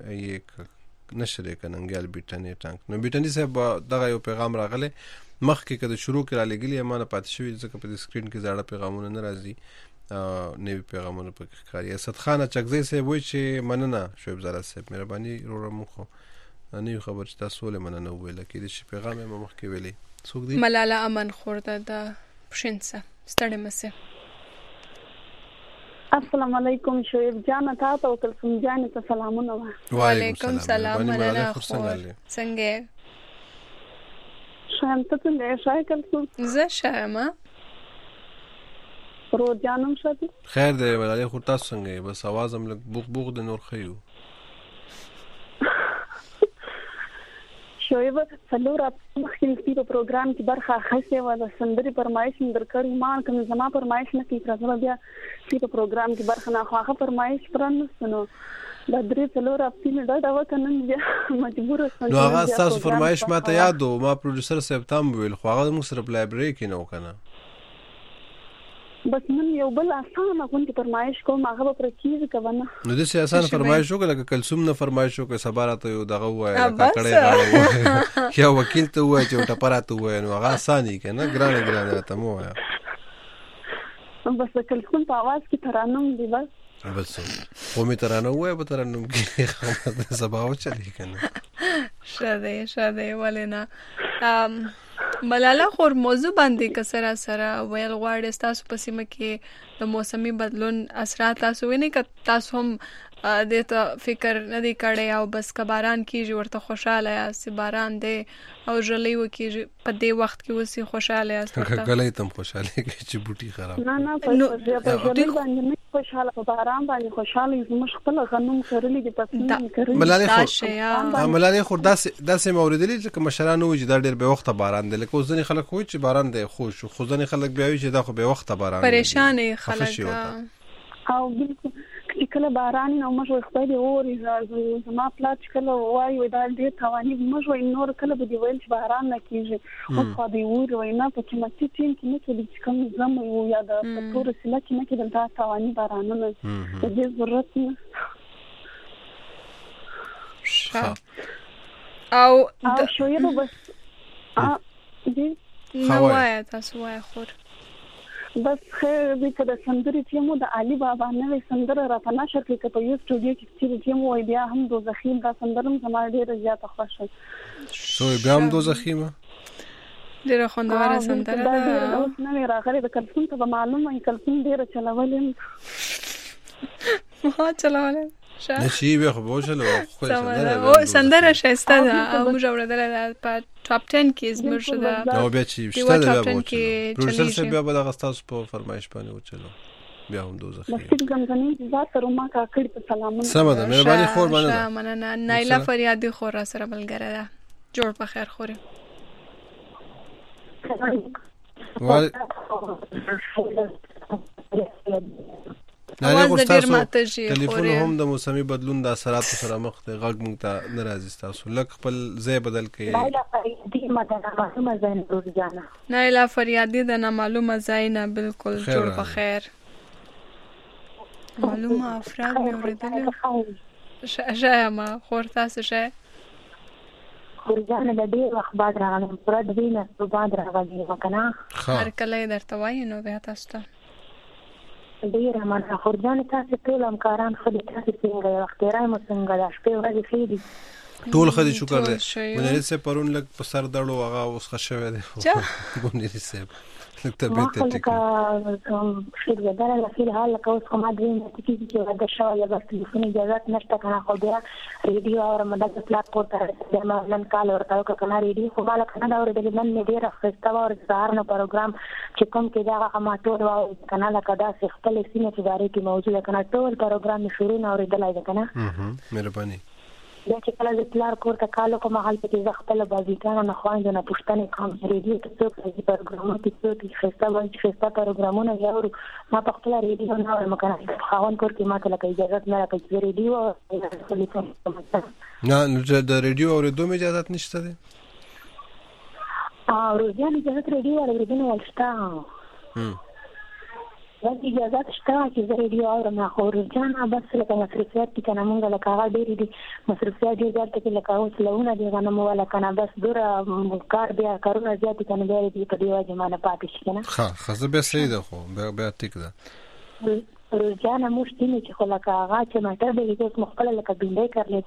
یې ننګیال بیٹنی ټانک نو بیٹنی صاحب دغه یو پیغام راغلی مخکې کده شروع کړه لګلی امانه پاتې شوی ځکه په سکرین کې زاړه پیغامونه نه راځي نوی پیغامونه پکې ښکاري. اسد خان چکزی صاحب وی چې مننه شعیب زاده صاحب مهرباني رورم خو نه خبر چې تاسو له مننه ویل کېږي چې پیغام یې مخکې ویلي څوک دی ملاله امن خورده د پښینسه ستړي مسه. السلام علیکم شعیب جان تاسو او کلثوم جان ته سلامونه. وعلیکم السلام ملاله څنګه شایم ته څنګه شای کلثوم زه شایم رو جانم شته خیر دی ملاله خو تاسو څنګه بس आवाज هم لګ بوغ د نور خيو شعیب څلور مخکې په پروګرام کې برخه اخیستې و د سندري فرمایش درکړې ما کوم زما فرمایش نه کی ترځه بیا په پروګرام کې برخه نه خواخه فرمایش پرانستنو د درې څلور اپتینه دا وکنن بیا مجبور شوم. نو هغه تاسو فرمایش ماته یادو ما پروډوسر صاحب تام ویل خو هغه موږ سره لایبرری کې نو کنه بس من یو بل اسانه غونډه فرمایش کوم هغه پر کیږي کنه نو د سیاسان فرمایش وکړه لکه کلثوم نه فرمایش وکړه سبارات یو دغه وای کړه یا وکیل ته وای چې ټپراته وای نو هغه اساني کنه ګرانه ته مو وای بس کلثوم په आवाज کې ترانم دی بس قومي ترانه وای په ترانم کې خبره سباو چلی کنه شاده ولنا ملاله خور موضوع باندې کسره سره ویل غواړي تاسو په سیمه کې د موسمي بدلون اثرات تاسو وینئ که تاسو هم د ته فکر نه دی کړی او بس که باران کیږي ورته خوشاله یاست باران دی او ژلۍ وکیږي په دې وخت کې اوسې خوشاله یاست کله تم خوشاله کې چې بوټي خراب نه په ژلۍ باندې نه خوشاله په باران باندې خوشاله زموږ خپل غنم کرلې دي پسې کرلې ملاله خو داسې موردلی چې مشرانو وجه دا ډېر به وخت باران دی لکه ځنې خلک وایي چې باران دی خوش خو ځنې خلک بیا وایي چې دا خو به وخت باران پریشان خلک او بالکل چې کله باران نو موږ خپل اوري زما پلاټ کله وایي دا ډېر توانی موږ نور کله به دی ویل چې باران نه کیږي او خو دی وایي نه په کمتي ټیم کې نه چې کوم زم یو یا د پټور سله کې نه کې دا توانی بارانونه دې ضرورت نه او شويه بس نو وای تاسو وای خور بس خیر دې کده سندري چې مو د علي بابا نوې سندره را په نشر کې په یو سټوډیو کې چې مو بیا هم دوزخیم دا سندرم زما ډیره زیاته خوښه شو بیا هم دوزخیمه ډیره خوندوره سندره ده اوس نه راغلي د کلثوم ته معلومه کلثوم ډیره چلولې ما چلولې نشي به خو بوجلو خو سندره شایسته ده او موږ اوریدل په ټاپ 10 کې زموږ ده نو بیا چې شته ده بیا پروډوسر سره بیا به دغه تاسو په فرمایش باندې وچلو بیا هم دوزخ مسجد ګمګنی ذات روما کا کړي په سلامونه سم ده مهرباني خور باندې مننه نایلا فریادي خور سره ملګری ده جوړ په خیر خوري نه ورستاسو ټلیفون هم د موسمي بدلون د اثرات سره مخ ته غږ مونږ ته ناراضي تاسو لکه خپل ځای بدل کړئ. نایلا فریادي د نامعلومه ځای نه بالکل جوړ په خیر. معلومه افراد مې اورېدلي شایما خور تاسو شای خورجانه د ډېر وخت بعد راغلم پوره د دې نه بعد راغلی وکنه هر کله درته وایي نو بیا تاسو ته ډېره مننه خورجانه تاسو ټول همکاران ښه دي تاسو څنګه یې وخت تېری مو څنګه ده شپې ورځې ښې دي ټول ښه دي شکر دی منیري صاحب پرون لږ په سر دړو هغه اوس ښه شوی دی منیري صاحب لږ طبیعت یې ټیک ښه دی دله فی الحال لکه اوس خو ما دوی نه کېږي چې واده شوی بس تلیفون اجازت نشته که نه خو بیا ریډیو اورم دلته پلات کور ته بیا ما نن کال ورته وکړه که نه ریډیو خو ما لکه نه ده اورېدلې نن مې ډېره ښایسته وه د سهار نه پروګرام چې کوم کې دغه ما ټول واورېد که نه لکه داسې خپلې سیمې چې بارې کې موجوده که نه ټول پروګرام مې شروع نه اورېدلی ده که نه مهرباني بیا چې کله زه پلار کور ته کال وکړم هلته کې زه خپله بازیګانو نه خویندو نه پوښتنې کوم ریډیو کې څوک راځي پروګرامونو کې څوک ښایسته پروګرامونه یې اورو ما په خپله ریډیو نه اورم که نه په خاوند کور کې ما ته لکه اجازت نه راکوي چې زه ریډیو نه د ریډیو اورېدو مې اجازت نشته دی روزیان اجازت ریډیو اورېدنه ول شته بس اجازت شته چې زه ریډیو اورم خو روزانه بس لکه مصروفیات دي که نه مونږ لکه هغه ډېرې دي مصروفیات ډېر زیات دي لکه اوس لونه دي غنم وله که نه بس دوره کار بیا کارونه زیات دي که نه بیا دې په دې وجې ما نه پاتې شي که نه ښه بیا صحیح ده خو بیا ټیک ده روزانه موږ دینې چې خو لکه هغه چې مټر به لیکي اوس مو خپله لکه بینډۍ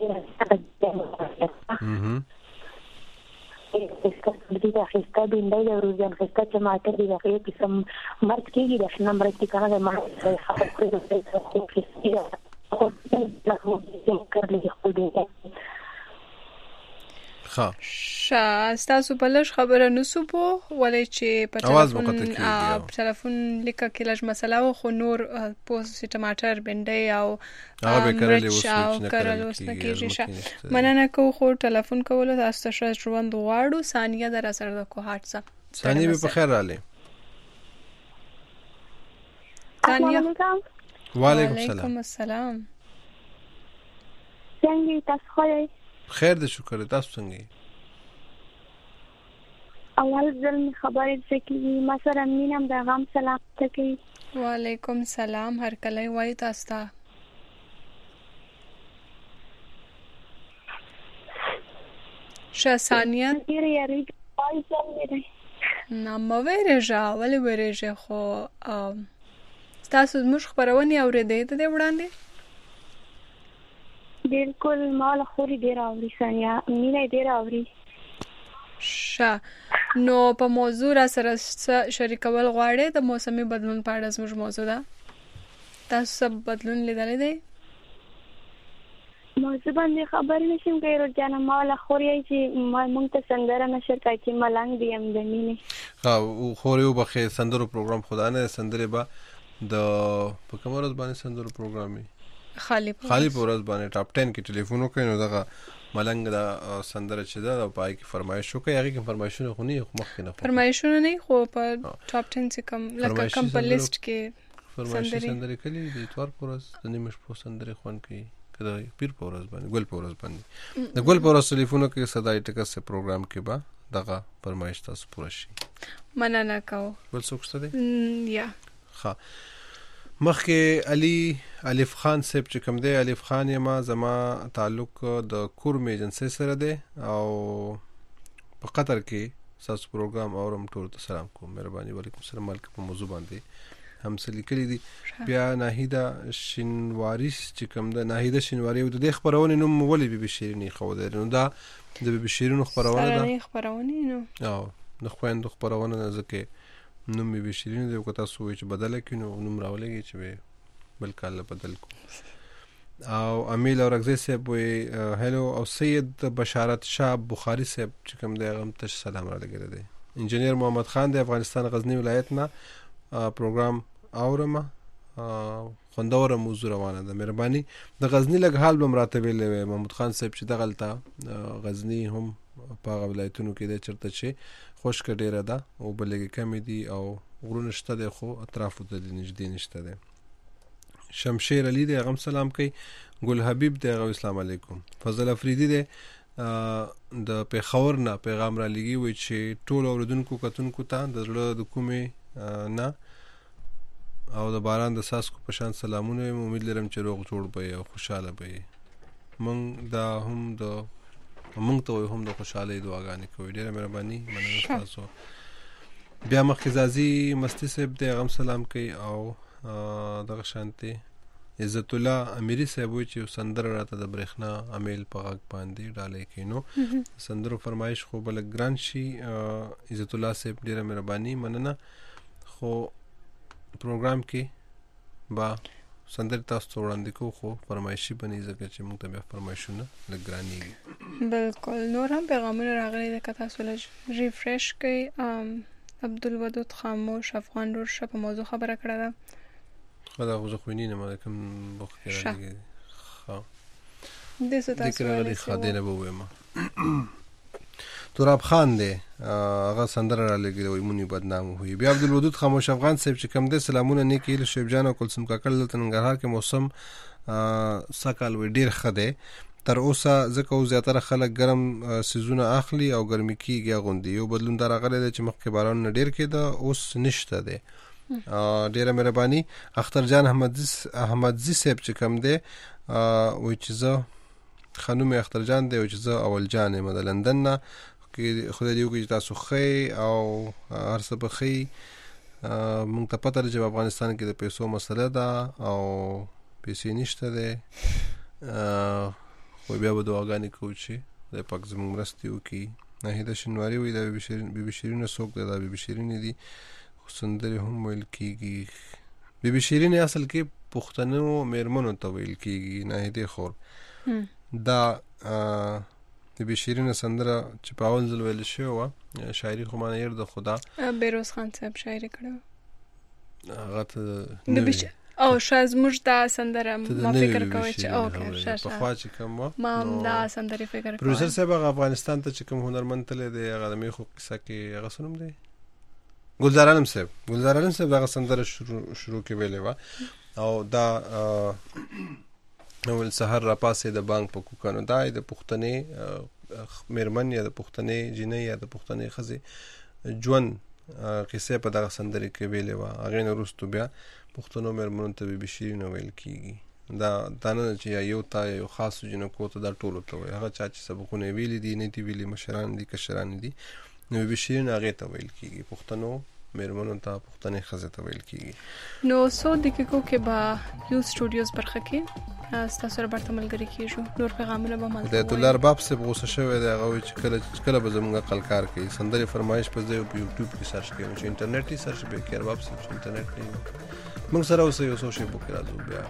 کرلی خسته بینډۍ د روزان خسته ټماټر دي دغه یو قسم مرچ کېږي د شنه مرچ دي که نه د ستاسو په لږ خبره نسو پوه ولې چې په ټلیفون لیکه کې لږ مسله و خو نور پوه ټماټر بینډۍ او مرچ او کرل اوس نه کېږي مننه کوو خو ټلیفون کولو تاسو ته ښه ژوند غواړو ثانیه در سره د کوهاټ څخه ثانیه به په خیر راغلې ثانیه وعلیکم السلام څنګه تاسو ښه خیر دې شکر تاسو څنګه اول ځل می خبرې ځکه ما سره مینم د غم سلام تکي وعلیکم السلام هر کله وای تاسو ته شاسانیا ډیر یاري پای څنګه نه مو ورېجا ولې ورېجه خو تاسو موږ خبرونه اورېدې ته وړاندې بالکل مال خوري ډیر اوري ثانیا مینه ډیر اوري نو په موضوع را سره شریکول غواړي د موسمي بدلون په اړه زموږ موضوع ده تاسو سب بدلون لیدلې دی موضوع باندې خبر نشم کوي روزانه مال خوري چې مونږ ته سندره نشر کوي چې ملنګ دی هم د مینه خوري وبخې سندرو پروګرام خدا نه سندره با د په کوم ورځ باندې سندرو پروګرامي خالی پورز باندې ټاپ 10 کې ټلیفون وکړ نو دغه ملنګ دا سندره چې دا پای کې فرمایش وکړي هغه کې فرمایشونه خو نه مخکې نه فرمایشونه نه خو په ټاپ 10 کې کم لکه کم په لیست کې سندره کلی د اتوار پورز د نیمش په سندره خوان کې کله پیر پورز باندې ګل پورز باندې د ګل پورز ټلیفون کې صداي ټکس سے پروګرام کې با دغه فرمایش تاسو پوره شي مننه کوم ول څوک ستده یا ها مخکې علي الف خان صاحب چې کوم دی الف خان یما زما تعلق د کورم ایجنسی سره دی او په قطر کې تاسو پروګرام اورم ټول ته سلام کوم مهرباني وعلیکم السلام مالک په موضوع باندې هم څه لیکلي دي بیا ناهیدا شینواری چې کوم ده ناهیدا شینواری د خبرونه نوم ولې بي شيرینی خو ده نو دا د بي شيرینو خبرونه ده خبرونه نو او د خويند خبرونه نه ځکه نوم می بشیرین دی کو تاسو چې بدل کینو نوم راولېږي چې بل کال بدل کو او امیل اورغزی صاحب وی هلو او سید بشارت شاه بخاری صاحب چې کوم دی هغه ته سلام را لګیږي دی. انجینیر محمد خان د افغانستان غزنی ولایت نه پروګرام اورم خوندوره موضوع روانه ده. مهرباني د غزنی لګ حال به مراته ویلې محمد خان صاحب چې د غلطه غزنی هم په ولایتونو کې د چرته چې خوشک ډیره ده او بلګي کم دي او غرونه شته ده خو اطرافو ته نږدې نشته ده. شمشیر علی دی غم سلام کوي. ګل حبیب دی غو اسلام علیکم. فضل افریدی دی د پیښور نه پیغام را لګي وي چې ټول اوردونکو کتونکو ته د زړه د کومې نه او د باران د ساسکو په شان سلامونه. امید لرم چې روغ جوړ به او خوشاله به. مونږ دا هم د مونږ ته هم د خوشاله دعاګانې کوي. ډیره مهرباني مننه تاسو. بیا مخکزازي مستی صاحب دی غم سلام کوي او دغه شانتي عزت الله امیری صاحب چې سندر راته د برېښنا امیل په غږ باندې ډالې کینو سندرو فرمایش خو بل ګران شي. عزت الله صاحب ډیره مهرباني مننه. خو پروګرام کې با سندر تاسو وړاندې کو خو فرمایشي بنې ځکه چې موږ ته بیا فرمایشونه لګراني. بالکل نور هم پیغامونه راغلي د کتا سولج ریفریش کوي. عبدالودود خاموش افغان رور شپ موضوع خبره کړه ده. خدا غوږ خوینې نه ما کوم وخت کې راغلی. ها د څه تاسو ولې خادنه بوې ما تراب خان دی هغه سندره را لګي وي مونږ بدنام وي. بیا عبدالودود خاموش افغان صاحب چې کوم د سلامونه نیکی له شیب جان او کلثوم کاکل د ننګرهار کې موسم سکال وی ډیر خده تر اوسه ځکه زیاتره خلک ګرم سيزونه اخلي او ګرمي کیږي غوندي. یو بدلون درغله چې مخکې باران نه ډیر کېده اوس نشته دی. ډیره مهرباني. اختر جان احمدزي صاحب چې کوم دی وای چې زه خانم اختر جان دی او چې زه اول جان یم د لندن نه کې خدای دې وکړي تاسو خې او هر څه به خې. مونږ ته پته ده چې افغانستان کې د پیسو مسله ده او پیسې نشته ده خو بیا به دعاګانې کوو چې خدای پاک زموږ مرستې وکړي. ناهیده شینواري وایي دا بیبي شیرینه څوک ده؟ دا بیبي شیرینې دي خو سندرې هم ویل کېږي. بیبي شیرینې اصل کې پښتنو میرمنو ته ویل کېږي. ناهیده خور دا بیبي شیرینه سندره چې په اول ځل ویل شوې وه شاعري خو ما نه یېر د خدا بیروز خان صاحب شاعري کړې هغه ته او شاید زموږ دا سندره ما فکر کوي چې اوکې شاشه په خوا چې کوم ما دا سندره فکر کوم. پروفیسور صاحب افغانستان ته چې کوم هنرمند تل دی هغه د میخو قصه کې هغه سنوم دی ګلزار عالم صاحب هغه سندره شروع کې ویلې و او دا نو سحر را پاسې د بانک په کوکانو دا د پښتنې میرمن یا د پښتنې جنې یا د پښتنې خزي ژوند قصه په دغه سندره کې ویلې و. هغه نه وروسته بیا پښتنو میرمنو ته بیبي شیرینه ویل کیږي. دا نه چې یو تا یو خاص جنکو ته دا ټولو ته وي. هغه چا چې سبقونه ویلي دي نه دي ویلي مشران دي کشران دي نو بیبي شیرینه هغه ته ویل کیږي. پښتنو میرمنو ته پښتنې خزه ته ویل کیږي. نو سو دقیقو کې با یو سټوډیوز برخه کې تاسو سره برته ملګری کیږو. نور پیغامونه به مال د دولار باب سے غوسه شوی دی هغه چې کله به زموږ قلکار کوي سندري فرمایش په یوټیوب کې سرچ کوي چې انټرنیټ یې سرچ به کړئ باب سے انټرنیټ نه موږ سره اوسه یو سوشل بوک راځو بیا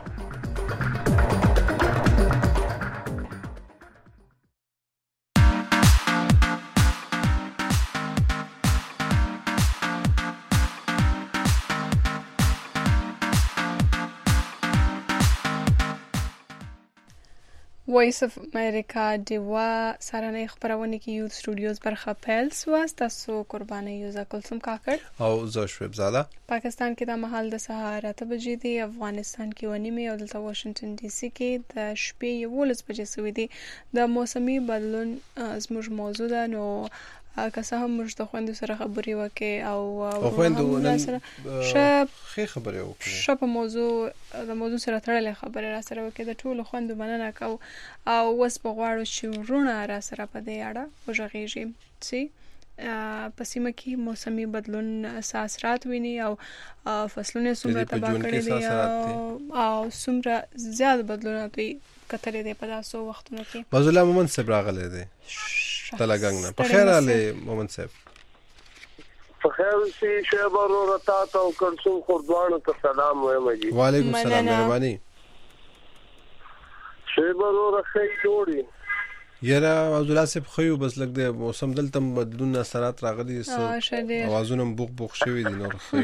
وایس اف امریکا دیوا سارنې خبرونه کې یو سټوډیوز برخه پیل سواست تاسو قرباني یوزا کلثوم کاکړ او زه شویب زاده. پاکستان کې د مهال د سهار 8 بجې دی. افغانستان کې ونیمه او د واشنگټن ډي سي کې د شپې 11 بجې سوي دی. د موسمي بدلون زموږ موضوع ده. نو که څه هم موږ د خويندو سره خبرې وکړو او خويندو سره ښه خبرې وکړو شپه موضوع سره تړلې خبرې را سره وکړو. د ټولو خويندو مننه کوم او وس په غواړو چې ورونه را سره په دې اړه وژغېږي چې په سیمه کې موسمي بدلون اثرات ویني او فصلونه څومره تباہ کړي دي او څومره زیات بدلونات وي کتلې دي په تاسو وختونو کې. بازولا مومن صاحب راغله دي تلګنګ نه په خیر علي مومن صاحب په خیر سي شهبر ورتا او کلثوم خردوانو ته سلام وایم جی. وعلیکم السلام مهرباني. شیبرو رخی جوړي یاره عبدالله صاحب خو بس لګ د موسم دلته بدلون اثرات راغلي اوازونه بوق بوق شوي دي نور خو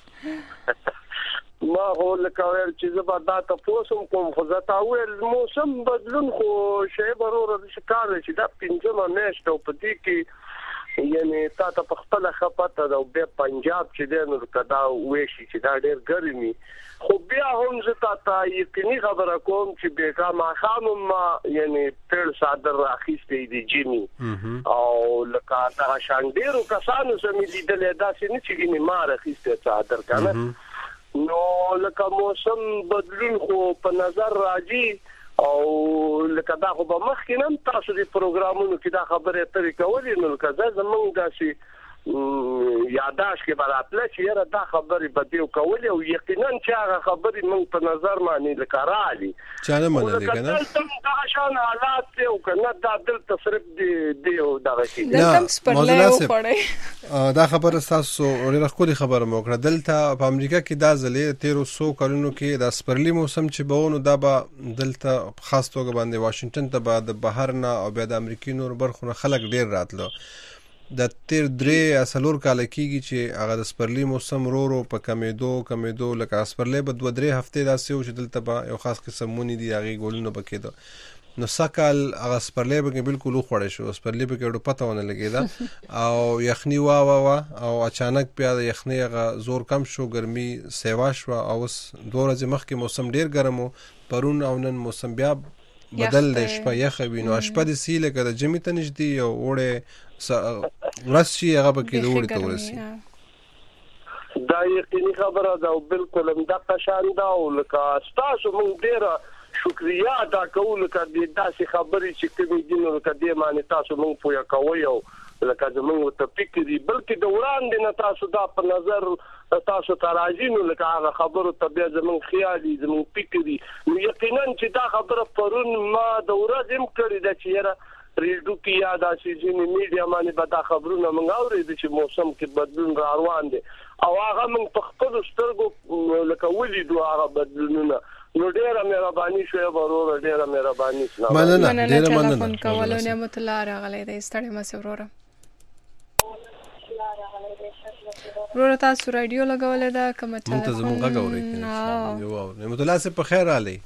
ما هو لکه ویل چې زه به دا تاسو کوم خو زه تا ویل موسم بدلون خو شیبرو رخی کار چې دا 5 میاشت او په دې کې یعنی تا ته په خپل خپته دا په پنجاب چې دی نو کدا وېشي چې دا ډېر ګرمي خو بیا هم زه تا یقیني خبره کوم چې بیګا ما خامم یعنی پر صادر راخیستې دي جیمی او لکه دا شان ډیرو کسانو سمې لیدلې دا چې نه چې ما راخیستې صادر کنه نو لکه موسم بدلون خو په نظر راځي او لکه دا خو به مخکې نن تاسو د پروګرامونو کې دا خبره اترې کولې نو لکه زمونږ داسې یاداش کې براتله چې یاره دا خبرې به دیو کولې او یقینا چې هغه خبرې موږ په نظر باندې لکه رالي چا نه منلې که نه دلته دا شان حالات دی او که نه دا دلته صرف دی او دغه شي دا خبره ستاسو ډېره ښکلې خبره مو وکړه دلته په امریکا کې دا ځلې تېرو 100 کلونو کې دا سپرلي موسم چې به و نو دا به دلته په خاص توګه باندې واشنګټن ته به د بهر نه او بیا د امریکې نور برخو نه خلک ډېر راتله د تیر 3 کال کېږي چې هغه د سپرلي موسم رو په کمیدو لکه سپرلي به 2-3 هفته داسې و چې دلته به یو خاص قسم مونې دي هغې ګلونه به کېده نو سکال هغه سپرلي به بالکل وخوړی شو سپرلي به کې ډو پته ونه لګېده او یخني وا او اچانک بیا د یخنۍ هغه زور کم شو ګرمي سیوا شوه او اوس 2 ورځې مخکې موسم ډېر ګرم و پرون او نن موسم بیا بدل دی شپه یخه وي نو شپه دې سي لکه د ژمي ته نږدې او اوړی ورځ شي هغه به کې د اوړي ته ورسي دا یقیني خبره ده او بالکل همدغه شان ده او لکه ستاسو موږ ډېره شکریا ادا کوو لکه داسې خبرې چې کومې دي نو لکه دې باندې تاسو موږ پوهه کوئ او لکه زموږ ورته فکر دي بلکې د وړاندې نه تاسو دا په نظر تاسو ته راځي نو لکه هغه خبرو ته بیا زموږ خیال دي زموږ فکر دي نو یقینا چې دا خبره پرون ما د ورځ هم کړې ده چې یاره ریډیو کې یا داسې ځینې میډیا باندې به دا خبرونه موږ اورېدو چې موسم کې بدلون را روان دی او هغه موږ په خپلو سترګو لکه ولیدو هغه بدلونونه نو ډېره مهرباني شوې وروره ډېره مهرباني مننه ډېره مننه ټلیفون کولو نعمت الله راغلی دی ستړی مه سې وروره وروره تاسو رادیو لګولې ده کومه ټلیفون ته زموږ غږ اورئ نعمت الله صاحب په خیر راغلی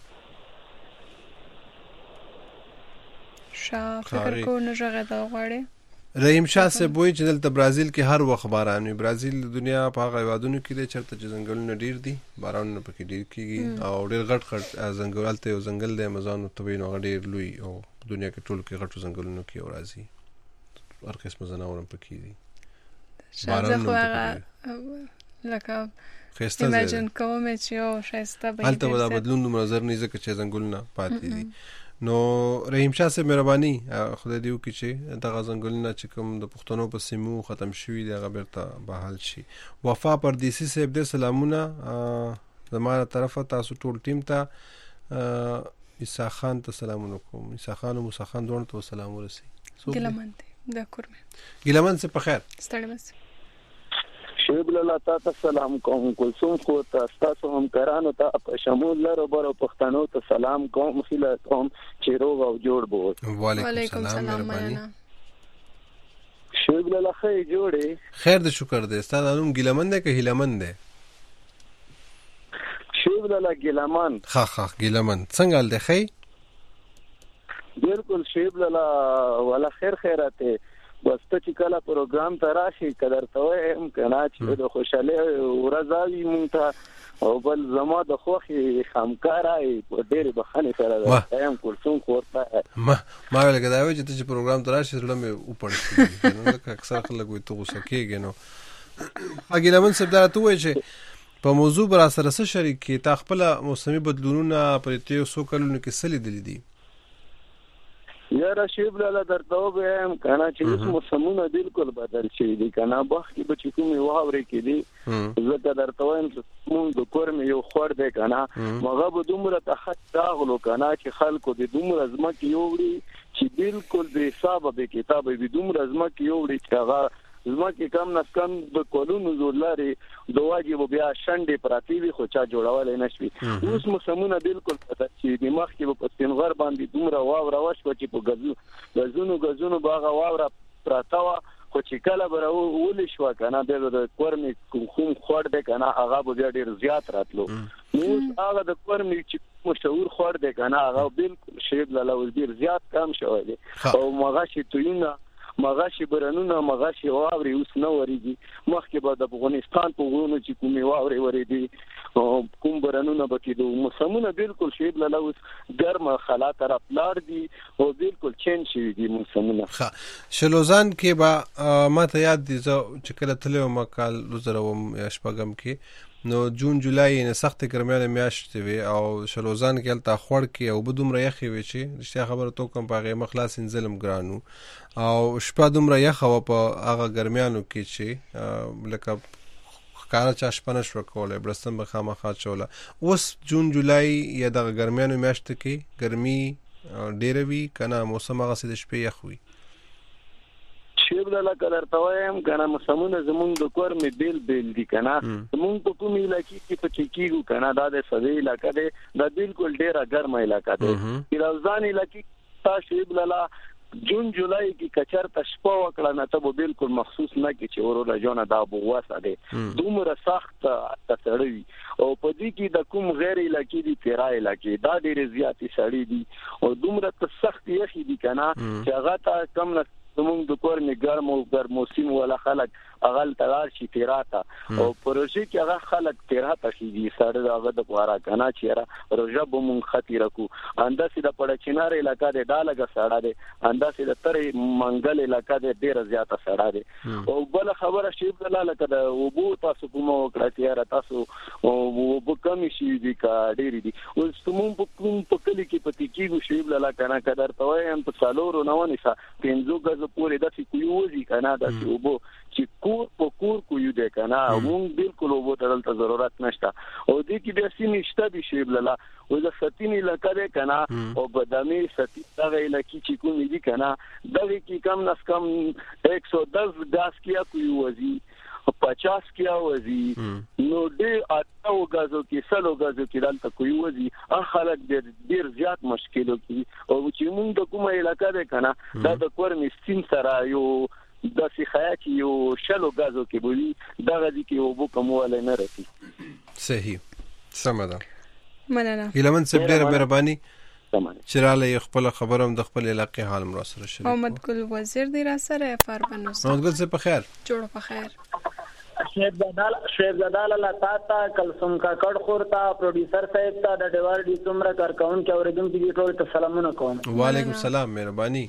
فکر کو نه ژغېدا غواړي رحیم شاه صاحب وایي چې دلته برازیل کې هر وخت باران وي برازیل د دنیا په هغه هېوادونو کې دی چېرته چې ځنګلونه ډېر دي بارانونه پکې ډېر کېږي او ډېر غټ ځنګل هلته یو ځنګل دی امازون ورته وایي نو هغه ډېر لوی او دنیا کې ټولو کې غټو ځنګلونو کې یو راځي هر قسمه ځناور هم پکې دي بارانونه پکې لکه ښایسته ایمیجن کوم چې یو ښایسته به هلته به دا بدلون دومره زر نه ځکه چې ځنګلونه پاتې دي نو رحیم شاه صاحب مهرباني خدای دې وکړي چې دغه ځنګلونه چې کوم د پښتنو په سیمو ختم شوي دي هغه بیرته بحال شي وفا پردیسي صاحب دې سلامونه زما له طرفه تاسو ټول ټیم ته عیسی خان ته سلامونه کوم عیسی خان او موسی خان دواړو ته سلام ورسوي ګیلمن دی د کورمه ګیلمن صاحب په خیر ستړی مه شیب لاله تاسو سلام کوم کلثوم خو تاسو هم کرانو ته په شمول لرو برو پښتنو ته سلام کوم خیله کوم چې روغ او جوړ بو وعلیکم السلام مهرباني شیب لاله خیر جوړې خیر د شکر دې ستاسو نوم ګیلمن دی که هیلمن دی شیب لاله ګیلمن ها ګیلمن څنګه ال دی خیر بالکل شیب لاله ولا خیراته بس ته چې کله پروګرام ته راشي قدر ته وایم کنه چې د خوشاله ورځاوي مونږ ته او بل زما د خوخي خامکارای په ډېر بخنه سره ده ایم کلثوم خورته ما ویل کېدای چې ته چې پروګرام ته راشي زړه مې وپړ نو لکه اکثر خلک وي ته غوسه کېږي نو اګیله من سب درته وایي چې په موضوع بر سره سره شریک کې تا خپل موسمي بدلونونه پرې ته سو کلونو کې سلی دي دي یا رشیب لاله درته وایم کنه چې موسمونه بالکل بدل شي دي کنه باخې به چې کومي واوري کې دي زه درته وایم چې مونږ د کورم یو خور دی کنه مغه به دومره تحت راغلو کنه چې خلکو د دومره ځمکې یوړي چې بالکل د حساب به کتاب به دومره ځمکې یوړي چې هغه زمکه کم نس کم د کولونو زولارې د واجب بیا شنډې پراتی وي خو چا جوړول نه شي. اوس موسمونه بالکل پته چې د مخ کې په سپینغر باندې دومره واوره وشو چې په غزونو باغ واوره پراته وا خو چې کله به ولې شو کنه د کورمې کوم خور دی کنه هغه به بیا ډیر زیات راتلو. نو هغه د کورمې چې مشهور خور دی کنه هغه بالکل شیب لاله ډیر زیات کم شوی دی او مغاشي توینه مغاشي برنونه مغاشي واوري اوس نه وريږي. مخکې به د افغانستان په غرونو چې کومې واوري ورېدي کوم برنونه بکې د موسمونه بالکل شیب لاله اوس ګرمه خلا طرف لار دي او بالکل چینج شي دي موسمونه. شلوزان کې با ما ته یاد دي چې کله تلو مکال وزروم یا شپږم کې نو جون جولای نه سخت ګرمانه میاشتې وي او شلوزان کې الته خور کې او بدومره یخي وي چې رښتیا خبره تو کوم پاغه مخلاص انزلم ګرانو او شپه دومره یخ او په هغه ګرمانو کې چې لکه کار چا شپنه شو کوله برستم به خامخا چوله. اوس جون جولای یا د ګرمانو میاشت کې ګرمي ډیره وي کنه موسم هغه سید شپه یخ وي. شیب لاله کلر توایم کنه موسمونه زمونږ د کور می بیل دي کنه زمونږ په کوم علاقې کې په کېږو کنه دا د سوي علاقې ده دا بالکل ډیره ګرمه علاقې ده. پیروزان علاقې تا شیب لاله جون جولای کې کچر تشپو وکړه نه ته بالکل مخصوص نه کې چې ورو راځونه دا بواسه ده دومره سخت تسړوي او په دې کې د کوم غیر علاقې دي تیرا علاقې دا ډېر زیاتې سړې دي او دومره سخت یخي دي کنه چې هغه ته کم نه زمونږ د کور می ګرم موسم ولا خلک اغل تلار شي تیراته او پروژه کې هغه خلک تیراته شي سره هغه د پوارا کنه چې روزه به مونږ خطر کو انداسې د پړچینار علاقې د ډالګه سړه ده انداسې د تر منګل علاقې د ډیر زیاته سړه ده او بل خبره شی بل لکه د وبو تاسو کومه وکړه تیار تاسو او وبو کمی شي دي کا ډیر دي او ستمون په کوم په کلی کې پتی کېږي شی بل لکه نه قدر تویم په سالورو نه ونیسا 5 غز پورې د سکويوزي کنه د وبو چې کور کویو ده کنه مونږ بالکل وبو ته ضرورت نشته او دې کې د سیمې شته به شی بل او د ستینی لکه کنه او بدامي ستی دغه لکی چې کوم دي کنه دغه کې کم نس کم 110 غاز کیا کویوزي 50 کیا وزي نو دې اته غازو کې سلو غازو کې دلته کویوزي خلک ډیر زیات مشکلو کې او چې مونږ د کومه علاقې ده کنه دا د کور مستین سره یو د سیخیا کې یو شلو غازو کې بولی دغه دي کې وبو کومواله نه رسي. صحیح سمدا مننه ګلمن سب ډیر مهرباني چراله خپل خبرم د خپل علاقې حال مر سره شریک. محمد ګل وزیر دی را سره فار بنوس. محمد ګل سه په خیر جوړ په خیر. شیخ زدال الله تا کلثوم کا کډ خورتا پروډوسر صاحب تا د ډیوار دي څومره کارکون کې اوریدونکو ټول ته سلامونه کوم. وعلیکم السلام مهرباني.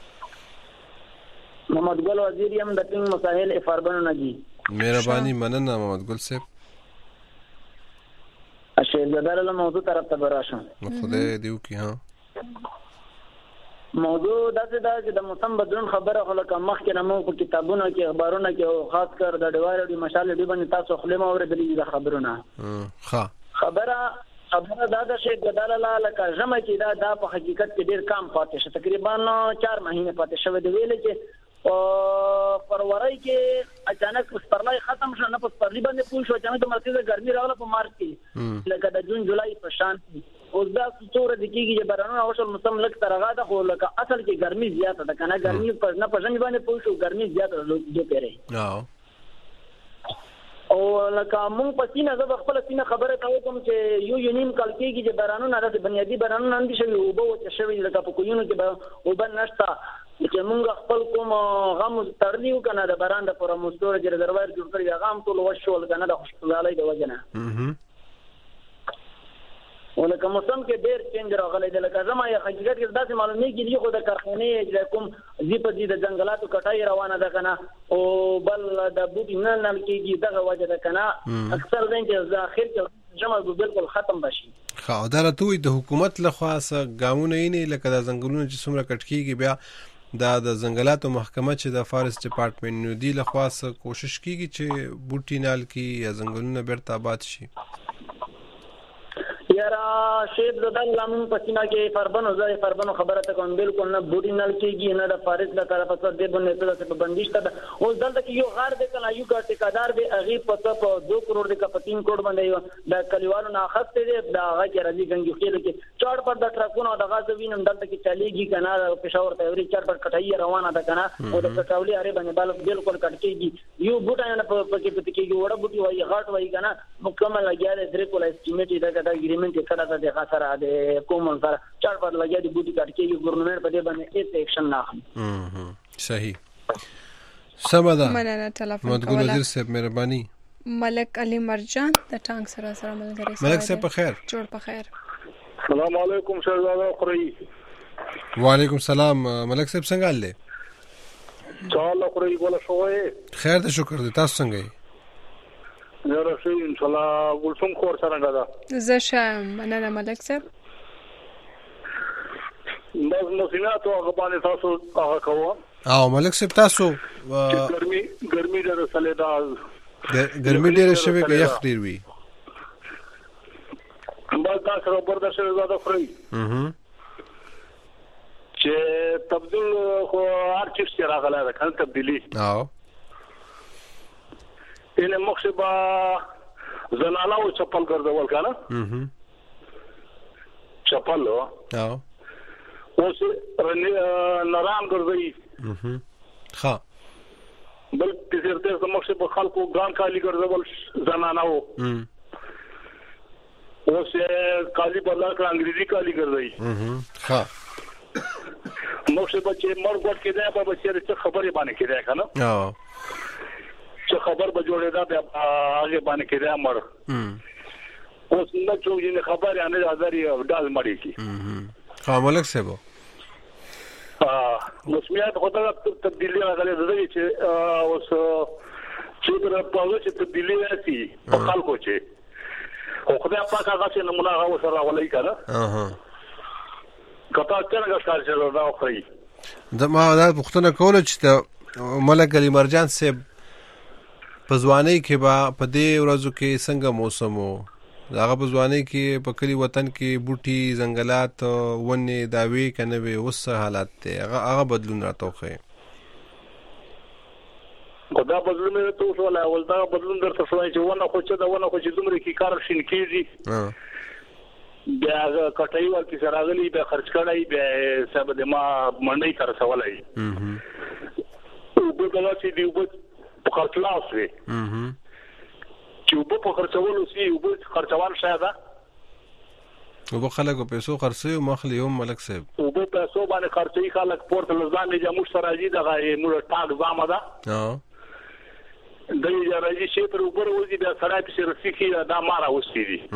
محمد ګل وزیر یم د ټینګ مسائل افاربن نجی. مهرباني مننه محمد ګل صاحب. شیخ زدال الله موضوع طرف ته براشم. خدای دیو کی ها. موضوع داسې دا چې د موسم بدلون خبره خلک مخ کې نمو په کتابونو کې اخبارونو کې او خاص کر د ډیوار دی مشال دی باندې تاسو خلما اوریدلې د خبرونه خبره دا د شیخ بدل الله لکه جمع کې دا په حقیقت کې ډیر کم پاتې شو تقریبا 4 مهینه پاتې شو دی ویل چې فروری کې اچانک پرلای ختم شو نه پرلی باندې پوه شو اچانک د مرکزي ګرمي راغله په مارچ کې لکه د جون جولای په شان اوس دا څوره د کېږي چې بارانونه اوسل موسم لک ترغه ده خو لکه اصل کې ګرمي زیاته ده کنه ګرمي پر نه پژنې باندې پوه شو ګرمي زیاته ده پیره او لکه مونږ په سینه زه خپل سینه خبره کوم چې یو نیم کال کېږي چې بارانونه د بنیادی بارانونه اندي شوی او به چې شوی لکه په کوینو کې او بن نشتا چې مونږ خپل کوم غم ترلیو کنه د باران د پر مستور چې دروازه جوړ کړی غم ټول وشول کنه د خوشحالي د وجنه ولکه موسم کې ډېر چینج راغلی دی لکه زما یا حقیقت کې داسې معلومه کیږي خو د کارخانې چې کوم زیپ دي د جنگلاتو کټای روانه ده کنه او بل د بوټي نه نل کېږي دغه وجه ده کنه اکثر ځین چې ځاخر کې جمع بالکل ختم بشي. خو دا راته د حکومت له خاصه ګامونه نه لکه د ځنګلونو چې څومره کټ کېږي بیا دا د ځنګلاتو محکمه چې د فارست ډپارټمنټ نو دی له خاصه کوشش کیږي چې بوټي نال کې یا ځنګلونه بیرته آباد شي. یارا شیب زدان لامون پسینا کې فربنو زای فربنو خبره ته کوم بالکل نه بوټی نل کېږي نه د فارس له طرفه څخه د بنې ته په بندیش ته اوس دلته کې یو غار د کلا یو کا ټیکادار به اغي پته په 2 کروڑ د کا 3 کروڑ باندې د کلیوالو نه اخته دي د هغه کې راځي ګنګي خېل کې چاړ پر د ټرکونو د غاز وینم دلته کې چلیږي کنه پېښور ته وري چاړ پر کټای روانه ده کنه او د کټاولي اړې باندې بالکل کټ کېږي یو بوټا نه په کې پته کېږي وړه بوټي وایي غاټ وایي کنه مکمل لګیا د درې کول اسټیمیټ دا اګریمنت کړه د خاصره د کومل سره چاړ پر لګیا دي بوټي کټ کېږي ګورنمنت په دې باندې هیڅ اکشن نه اخلي صحیح سمدا مننه ټلیفون مدګل وزیر صاحب مهرباني ملک علي مرجان د ټانک سره ملګری ملک صاحب په خیر جوړ په خیر السلام علیکم شهزاده خوري وعلیکم السلام ملک صاحب څنګه حال چاله خوري کوله شوې خیر ته شکر دې تاسو څنګه یې نه راځي ان شاء الله ولسم خور سره غدا زه شم مننه ملک صاحب بس مسینات او غبانه تاسو هغه کوه او ملک صاحب تاسو ګرمي د رسلیداز ګرمي ډیره شوی که یخ ډیر وی بس دا سره برده شهزاده خوري چې تبدیل خو هر چیز چې راغله ده کنه تبدیلی او ان مخشبه زنانه او چپل ګرځول کنه چپل او اوس نرام ګرځي ها بل تیر دې مخشبه خلکو ګان کالی ګرځول زنانه او اوس کالی بدل کړ انګریزي کالی ګرځي ها مخشبه چې مرګ کې ده په بچی څه خبرې باندې کې ده کنه چې خبر به جوړېدا به هغه باندې کې ده مر اوس نه چې خبر یې نه هزاري ډال مړی کی ها ملک صاحب مسمیات خدای تبدیلی راغلي زده چې اوس چې پر پاوله چې تبدیلی راسي په خلکو چې او خدای پاک هغه څه نمونه هغه سره ولای کړه کته څنګه ښکار شو دا خو د ما دا پښتنه کوله چې ملک علي مرجان صاحب په ځواني کې با په دې ورځو کې څنګه موسم وو هغه په ځواني کې په کلی وطن کې بوټي ځنګلات ونې داوي کنه وي اوس حالات ته هغه بدلون راټوخه خدا بدلون ته ولا اول دا بدلون درته شوی چې ونه خو چې دا ونه خو چې دومره کې کار شین کیږي بیا کټای ورکی سره غلي به خرج کړای به سبب د ما منډي تر سوالای او په دغه چې دی په خرڅلاو شي چې په خرڅولو سي او په خرڅوال شاده او په خلکو پیسو خرڅي او مخلي هم ملک صاحب او په پیسو باندې خرڅي خلک پورت لزان نه جمع سره راځي دغه موږ ټاګ زامه ده دغه راځي چې پر اوپر وځي د سړی په سر کې دا مارا وستي دي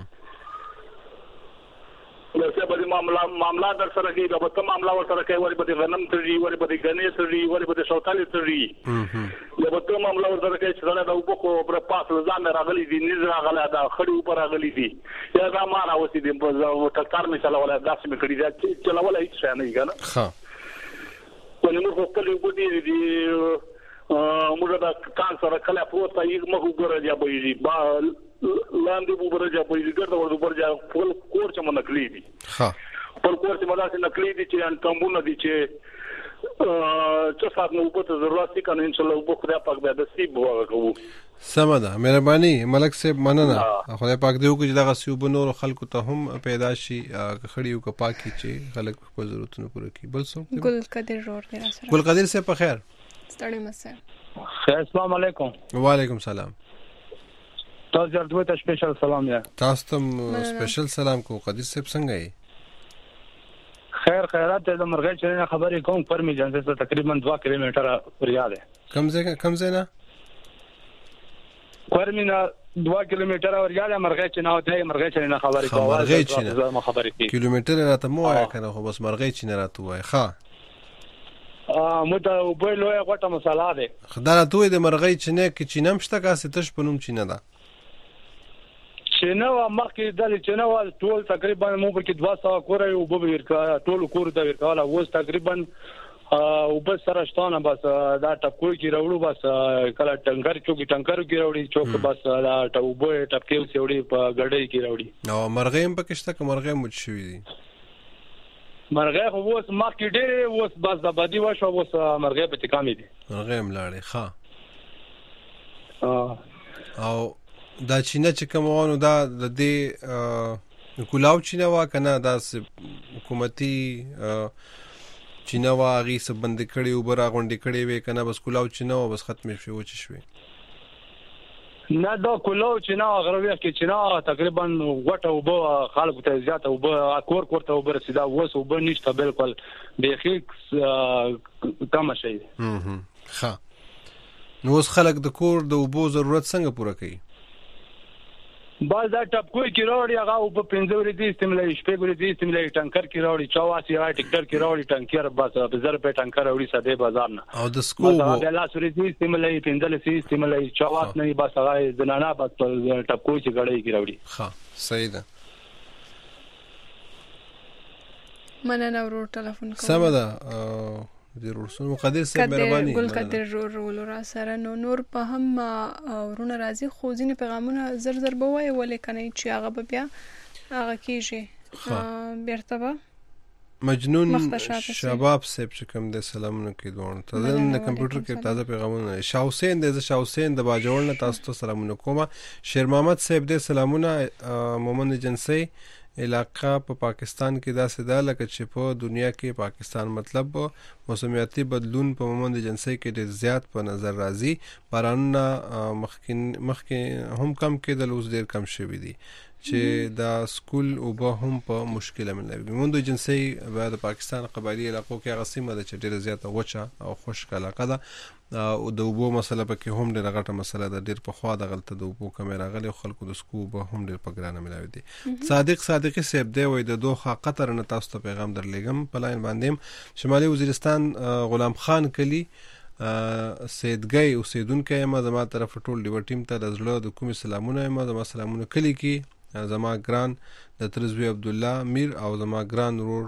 نو څه به معاملہ در سره کې به تاسو معاملہ ور سره کوي وری به غنم تري وری به غنې تري وری به شوتالي تري یا به تاسو معاملہ ور سره کوي چې دا د وبخو پر پاس ځان راغلي دي نيز راغلي دا خړې اوپر راغلي دي یا دا ما راوستي دي په ټکر می چلا ولا داسې می کړی دا چلا ولا هیڅ څه نه کنه ها ولې موږ خپل وګړي دي موږ دا کار سره کله پروت یې موږ ګورځي یا به لاندې وګورځي په دې ګرځي ورته ورځي خپل کور چې منکلی دي ها پر کور چې مداسه نکلی دي چې ان کمبونه دي چې څه سات نو په ضرورت کې کنه ان شاء الله په خدای پاک به نصیب وکړو سمدا مهرباني ملک صاحب مننه خدای پاک دې وکړي دغه سیوب نور خلکو ته هم پیدا شي خړیو کا پاکي چې خلک خپل ضرورتونه پوره کړي بل څه ګل قادر رور دی سره ګل قادر صاحب په خیر ستړي مسه خیر السلام علیکم وعلیکم السلام تاسو ورته ته سپیشل سلام یا تاسو ته سپیشل سلام کو قادر صاحب څنګه یې خیر خیرات د مرغې چرنه خبرې کوم پر می جنسه ته تقریبا 2 کیلومتر وریا ده کم ځای نه پر می نه 2 کیلومتر وریا ده مرغې چنه او ته مرغې چرنه خبرې کوم مرغې چنه خبرې کیلومتر راته مو آیا کنه خو بس مرغې چنه راته وای ښا مته وبلوه غټه مساله ده خدای ته د مرغې چنه کې چینم شته کا ستش پنوم چینه ده چنه مخکې د چنه ټول تقریبا مو په کې 200 کور یو به ورکا ټول کور د ورکاله اوس تقریبا او بس سره شتونه بس دا ټپکوي کې راوړو بس کله ټنګر کې راوړي چوک بس دا ټوبو ټپکیو سیوړي په غړې کې راوړي نو مرغې هم پکې شته که مرغې مو شوي دي مرغې خو اوس مخکې ډېرې اوس بس د بدی وشو اوس مرغې پکې کمې دي مرغې هم لاړې ښه او دا چینه چې کومونو دا د دې کولاو چینه وا کنه دا حکومتي چینه وا غي سب بند کړي او برا غونډې کړي وې کنه بس کولاو چینه وا بس ختم شي و چی شوي نه دا کولاو چینه غروي کې چینه تقریبا غټه او به خلکو ته زیاته او به کور ته او برسیدا وس او به نشته بالکل بيخي کم شي ها نو اوس خلک د کور د اوبو ضرورت څنګه پوره کوي باز دا ټپکوي کې راوړي هغه او په 15 ورځې استعمالي شپږ ورځې استعمالي ټانکر کې راوړي 84 هغه ټیکټر کې راوړي ټانکر بس په 1000 په ټانکر راوړي ساده بازار نه او د سکوب دا لاس ورځې استعمالي 15 استعمالي 84 نه بس هغه زنانه بس ټپکوي چې غړې کې راوړي ها صحیح ده مننه ورو ټلیفون کوم سم ده ضرورسون مقدر صاحب مهرباني ګل قدر رول را سره نور په هم ورونه راځي خو ځینې پیغامونه زر زر به وای ولې کنه چې هغه به بیا هغه کیږي بیرته به مجنون شباب صاحب چې کوم د سلامونه کې دوه ته د کمپیوټر کې تازه پیغامونه شاه حسین د باجوړ نه تاسو ته سلامونه کوم شیر محمد صاحب د سلامونه مومن جنسي علاقہ په پاکستان کې داسې ده لکه چې په دنیا کې پاکستان مطلب موسمیاتي بدلون په مومند جنسي کې ډېر زیات په نظر راځي بارانونه مخکې هم کم کېدل اوس ډېر کم شوي دي چې دا سکول او به هم په مشکله ملوي مومند جنسي د پاکستان قبایلی علاقو کې هغه سیمه ده چې ډېر زیات وچه او خشک علاقه ده او د اوبو مسله پکې هم ډېر غټه مسله ده ډېر په خوا د غلطه د اوبو کمې راغلي خلکو د سکو به هم ډېر په ګرانه ملاوي دي صادقي صاحب دی وای د دوه قطر نه تاسو ته پیغام درلېګم په لاین باندې شمالي وزیرستان غلام خان کلی سیدګي اوسیدونکو ما زما طرف ټول ډیو ټیم ته د زړه د کوم سلامونه ما زما سلامونه کلی کې زما ګران د ترزوی عبد الله میر او زما ګران ورور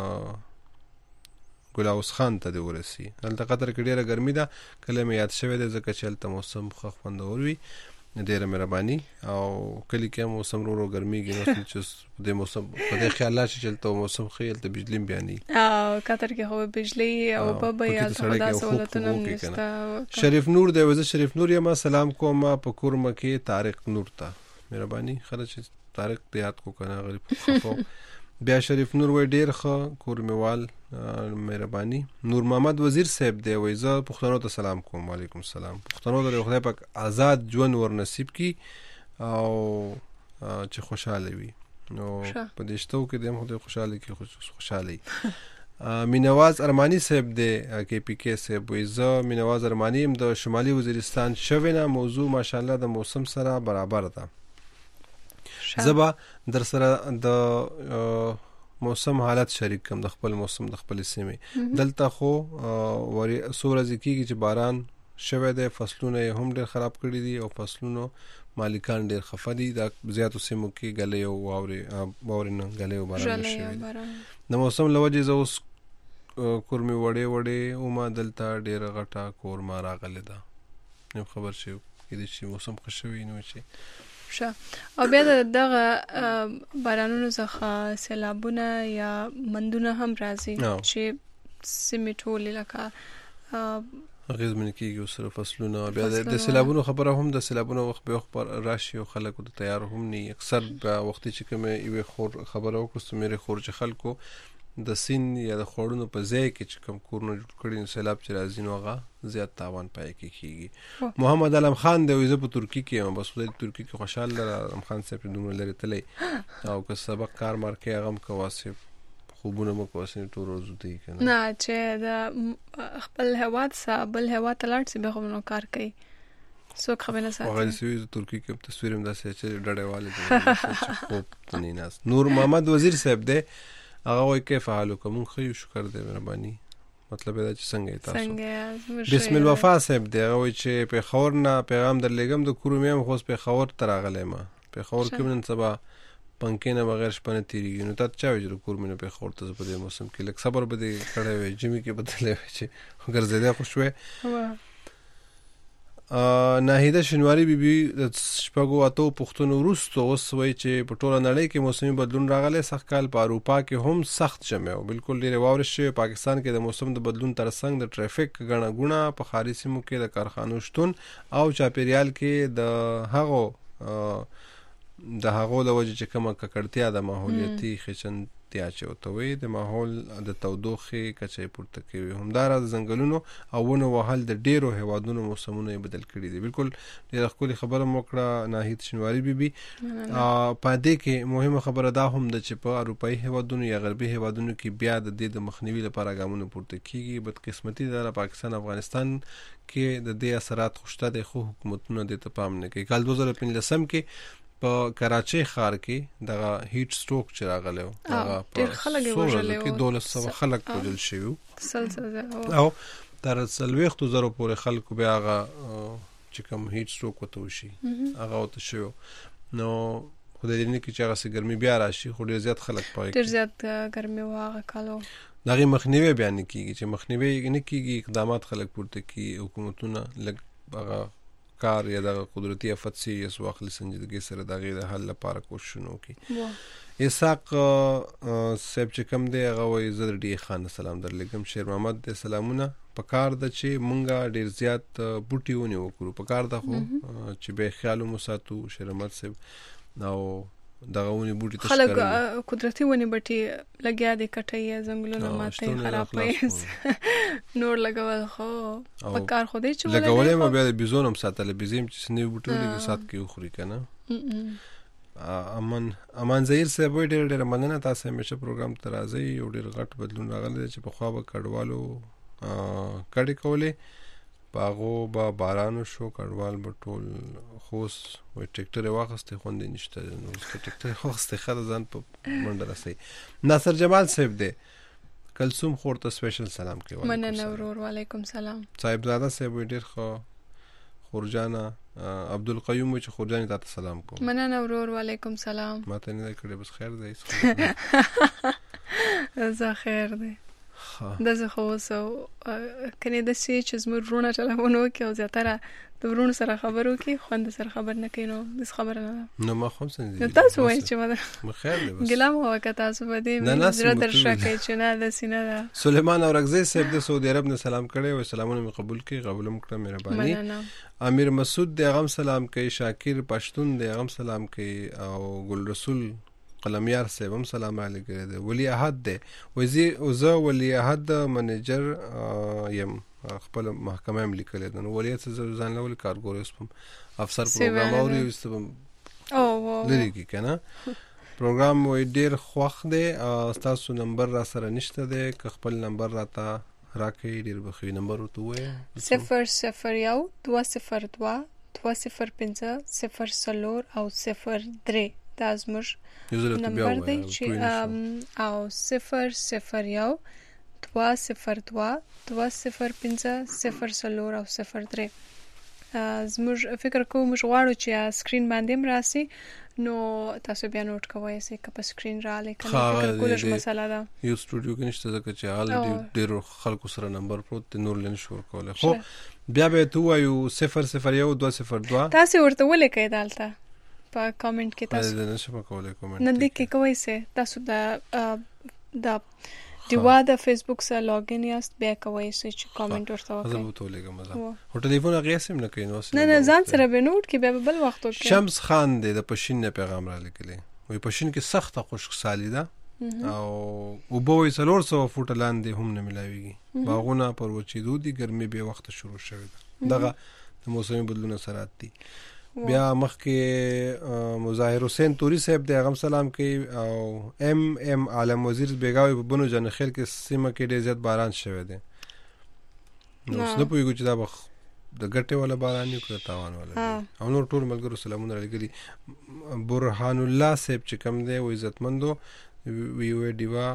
ګلاوس خان ته دی ورسی هلته قطر کې ډیره ګرمي ده کله مې یاد شوی دی ځکه چې هلته موسم ښه خوندور وي ډیره مهرباني او کله کې موسم ورو ګرميږي نو چې د موسم په دې خیال لا چې هلته موسم خیل ته بجلی بیانې او قطر کې هو بجلی او په بیال خدا سہولتونه نشته شریف نور دی وزه شریف نور یم سلام کوم په کورم کې طارق نور ته مهرباني خلک طارق دیات کو کنه غریب خفو بیا شریف نور وای ډیر ښه کورمیوال مهرباني نور محمد وزیر صاحب دی وای زه پښتنو ته سلام کوم وعلیکم السلام پښتنو ته خدای پاک آزاد ژوند ور نصیب کی او چې خوشاله وي نو په دې شتو کې دیم خدای خوشاله کی خوشالي مینواز ارمانی صاحب دی کې پی کې صاحب وای زه مینواز ارمانی هم د شمالي وزیرستان شوینه موضوع ماشاءالله د موسم سره برابر ده زبا در سره د موسم حالت شریک کوم د خپل موسم د خپل سیمه دلته خو وری سورز کیږي چې باران شوه د فصلونه هم ډېر خراب کړي دي او فصلونو مالکان ډېر خفه دي د زیاتو سیمو کې غلې او واورینه غلې او باران شوه د موسم لوجه ز اوس کورمي وړې او ما دلته ډېر غټه کورما راغله ده نو خبر شي کله چې موسم خوشوي نو شي او بیا دغه بارانونو څخه سیلابونه یا مندونه هم راځي چې سیمټول لکه غیزمن کېږي سره فصلونه بیا د سیلابونو خبره هم د سیلابونو وخت به خبر راشي او خلکو ته تیار هم نه اکثر په وخت چې کوم یو خور خبره وکړو مې خور چې خلکو د سین یا د خورونو په ځای کې چې کوم کورونه جوړ کړي سیلاب چې راځي نو هغه زیات تاوان پای کېږي محمد علم خان د ویزه په ترکی کې هم بس د ترکی کې خوشاله علم خان صاحب دومره لري تلې او که سبق کار مارکه هغه کواسه خوبونه مو کواسه ټول روز دی کنه نه چې د خپل هواد بل هوا تلاړ سي به نو کار کوي سو خبره ساتي هغه سوي ترکی کې تصویر هم داسې چې ډډهواله دي خوب تني ناس نور محمد وزیر صاحب دی هغه وای کې فعالو کوم خو شکر دې مهرباني مطلب دا چې څنګه تاسو بسم الوفا صاحب دی هغه وای چې په خور نه پیغام درلېګم د کورومیم خو په خور تراغلې ما په خور کې نن سبا پنکې نه بغیر شپه نه تیریږي. نو تا چا وایي چې کور مې نه پېښور ته زه په دې موسم کې لږ صبر به دې کړی وی ژمي کې به تللی وی چې ګرځېدی خو شوی. ناهیده شینواري بیبي د شپږو اتو پوښتنو وروسته اوس وایي چې په ټوله نړۍ کې موسمي بدلون راغلی. سږ کال په اروپا کې هم سخت ژمی و، بالکل ډېرې واورې شوې. پاکستان کې د موسم د بدلون ترڅنګ د ټریفیک ګڼه ګوڼه، په ښاري سیمو کې د کارخانو شتون او چاپیریال کې د هغو د وجې چې کومه ککړتیا د ماحولیتي خچنتیا چې ورته وایي د ماحول د تودوخې کچه یې پورته کوي. همداراز د ځنګلونو او ونو وهل د ډېرو هیوادونو موسمونه یې بدل کړي دي. بالکل ډېره ښکلې خبره مو کړه ناهید شینواري بیبي. په دې کې مهمه خبره دا هم ده چې په اروپایي هیوادونو یا غربي هیوادونو کې بیا د دې د مخنیوي لپاره ګامونه پورته کیږي. بدقسمتي ده پاکستان افغانستان کې د دې اثرات خو شته دي، خو حکومتونه دې ته پام نه کوي. کال 2015 کې په کراچۍ ښار کې دغه هیټ سټروک چې راغلی و، هغه په سوله کې 1200 خلک وژل شوي او تر 40,000 پورې خلکو بیا هغه چې کوم هیټ سټروک ورته وشي هغه ورته شوی. نو خدای دې نه کړي چې هغسې ګرمي بیا راشي، خو ډېر زیات خلک پای ډېر زیات ګرمي و هغه کال و. د هغې مخنیوی بیا نه کېږي، چې مخنیوی نه کېږي، اقدامات خلک پورته کړي، حکومتونه لږ هغه کار یا د قدرتي آفت سیریس واخلي، سنجیدګۍ سره د هغې د حل لپاره کوششونه وکړي. اسحاق صاحب چې کوم دی هغه وایي زه د ډي خان سلام درلېږم. شیر محمد دی سلامونه. په کار ده چې مونږ ډېر زیات بوټي ونې وکړو، په کار ده خو چې بیا خیال مو ساتو. شیر محمد صاحب او دغه ونې بوټي ته خلک قدرتي ونې بټي لګیا دي کټوي، ځنګلونه ماتوي، خرابوي، نور لګول خو په کار خو دی چې لګولې مو بیا د بیزون هم ساتلی، بیزې چې سنوي بوټي ولګي سات کې وخوري که نه. امان ظهیر صاحب وایي ډېره ډېره مننه، تاسو همیشه پروګرام ته راځئ. یو ډېر غټ بدلون راغلی دی چې پخوا به کډوالو کډې کولې، په هغو به باران وشو، کډوال به ټول خوس وایي ټیکټر یې واخیستی خوندې نشته، نو که ټیکټر یې واخیستی ښه ده ځان په منډه رسوي. ناصر جمال صاحب دی کلثوم خور ته سپیشل سلام کوي. مننه ورور، وعلیکم سلام. صاحبزاده صاحب وایي ډېر ښه. خورجانه عبدالقیوم وایي چې خورجانې تا ته سلام کوم. مننه ورور، وعلیکم سلام. ما ته نه دی کړی، بس خیر دی. زه خیر دی. داسې خو اوس کنې داسې چې زموږ وروڼه ټلیفون وکړي او زیاتره د وروڼو سره خبر وکړي، خوند سره خبر نه کوي، نو داسې خبره نه ده. نو ما خو هم څنګه تاسو وایئ چې خیر دی، بس ګیله مو وکړه تاسو په دې زړه درشه کوي چې نه داسې نه ده. سلیمان اورکزی صاحب د سعودي عرب نه سلام کړی و، سلامونه مې قبول کړي، قبول هم کړه، مهرباني. امیر مسعود دی هغه هم سلام کوي، شاکر پښتون دی هغه هم سلام کوي، او ګل رسول قلمیار صاحب هم سلام علیکم دی. ولی احد دی وایي زه ولی احد منیجر یم، خپل محکمه هم لیکلی ده. نو ولی څه ځان له ولې کارګور اوس په افسر پروګرام اوري، اوس ته لرې کړي که نه. پروګرام وایي ډېر خوښ دی، ستاسو نمبر را سره نشته دی، که خپل نمبر راته راکړئ ډېر به ښه وي. نمبر ورته ووایه 001 202 205 04 او 03. دا زموږ نمبر دی چې او 001 202 205 04 او 03. زموږ فکر کوم موږ غواړو چې سکرین باندې هم راسي، نو تاسو بیا نوٹ کوئ چې که په سکرین راغلی که نه، فکر کولش مسله ده. یو سټوډیو کې نشته ځکه چې حال ډېرو خلکو سره نمبر پروت دی، نور له نشو ورکولی. خو بیا به یې ته ووایو 001 202. تاسې ورته ولیکئ دلته په کامنټ کې، تاسو نشم کولی کامنټ نه دی کې کوئ سه تاسو د دیوا د فیسبوک سره لاګین یاست، بیا کوئ چې کامنټ ورته وکړئ. زه به ورته ولیږم. خو ټلیفون هغې هسې هم نه کوي، نه ځان سره به نوټ کړي، بیا به بل وخت وکړي. شمس خان دی د پشین نه پیغام را لیکلی، وایي پشین کې سخته خشکسالي ده او اوبه وایي 400 فوټه لاندې هم نه میلاویږي، باغونه پر وچېدو دي، ګرمي بې وخته شروع شوې ده. دغه د موسمي بدلون اثرات دي. بیا مخکې مظاهر حسین توري صاحب دی هغه هم سلام کوي، او ام عالم وزیر بیګاوي په بنو جانخیل کې سیمه کې ډېر زیات باران شوی دی. نو اوس نه پوهېږو چې دا به د ګټې والا باران وي که د تاوان والا وي. او نور ټول ملګرو سلامونه رالیږلي. برهان الله صاحب چې کوم دی و عزتمندو وی ډیوا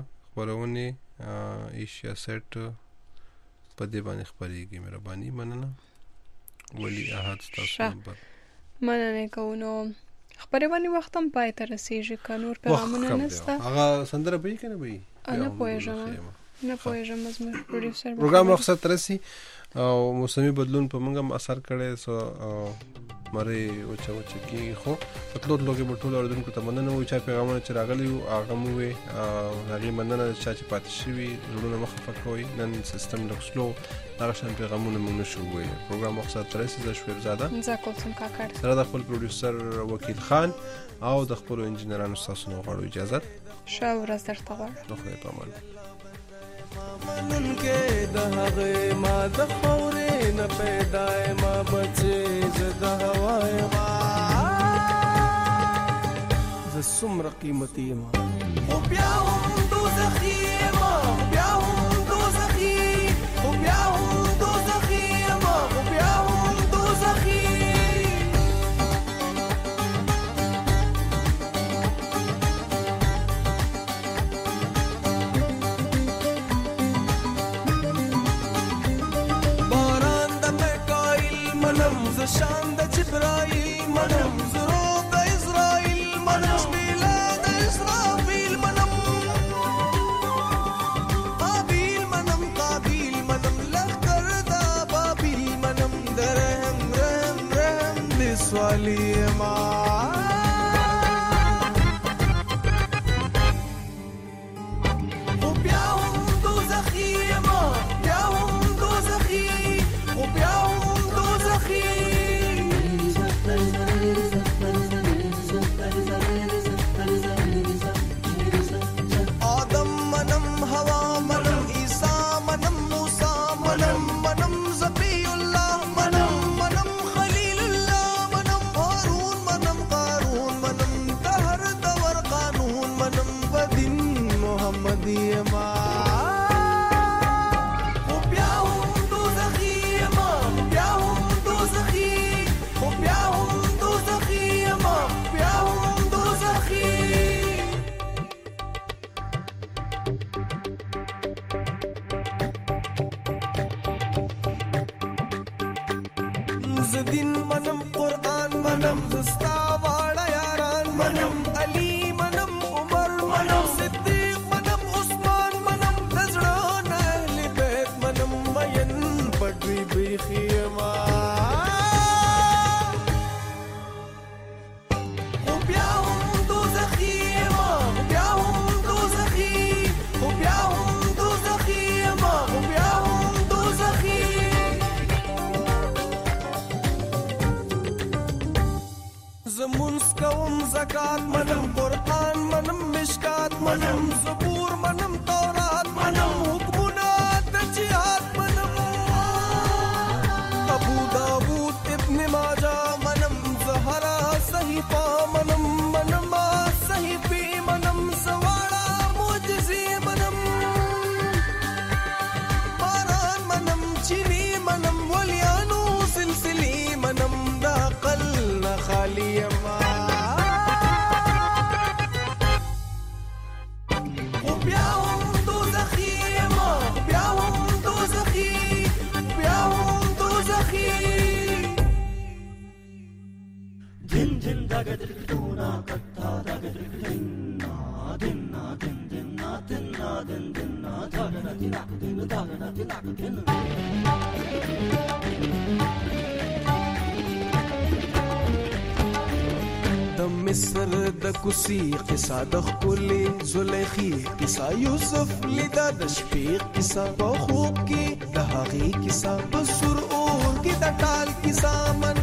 خپرونې ایشیا سیټ په دې باندې خپرېږي، مهرباني مننه. ولی احد ستاسو نمبر مننه کوو. نو خبرونه وخت هم پای ته رسیږي کانور پیغامونه نسته هغه سندره به کنه به نه پوهیږم زموږ پروډوسر پروګرام مقصد ترسي او موسمي بدلون په موږ هم اثر کړي سو مری او چې کی خو پتلو لوګي بټول اردوونکو ته مننه و چې پیغامونه چې راغلي او هغه مو وي هغه مننه چې پاتې شوی زړونه مخ فکوي نن سیستم لوکسلو هغه شان پیغامونه مونږ نشو وي پروګرام مقصد ترسي ز شویر زاده زکوسم کاکړ سره د خپل پروډوسر وکیل خان او د خپل انجنیرانو تاسو نو غواړو اجازه شاو ورځ درته غواړم نو خدای په امان منن کې د هغه ما د خورې نه پیدای ما بچې زده هوای ما ز څومره قیمتي ما خو بیا هم دوزخي ما بیا هم دوزخي خو بیا هم دوزخي ما خو بیا هم دوزخي شان د جبرائیل منم زرو د اسرائیل منم شمیلا د اسرافیل منم قابیل منم لخکر د بابیل منم درهم لسوالی ما زدین منم قرآن منم زستا واړه یاران منم علی منم عمر منم صدیق منم عثمان منم دزړه اهل بیت منم مین پټوي بیخي ما خو بیا هم دوزخي ما بیا هم دوزخي خو بیا هم دوزخي ما خو بیا هم دوزخي زمونس کوم زکات منم قرآن منم مشکات منم زبور منم تورات منم حکمونه د جهاد منم ابو داود ابن ماجه منم زهرا صحیفه منم صحیفه منم سواړه معجزې منم باران منم چینی منم ولیانو سلسلې منم د عقل نه خالی ما خو بیا هم دوزخي ما بیا هم دوزخي بیا هم دوزخي دن دن دغه دونه کتا دغه دن دن دن دن دن دن دن دن د مصر د کوسی قصه د خپلې زلیخي قصه یوسف لیدا د شپې قصه په خوب کې د هغې قصه په سر اور کې د ټال قصه من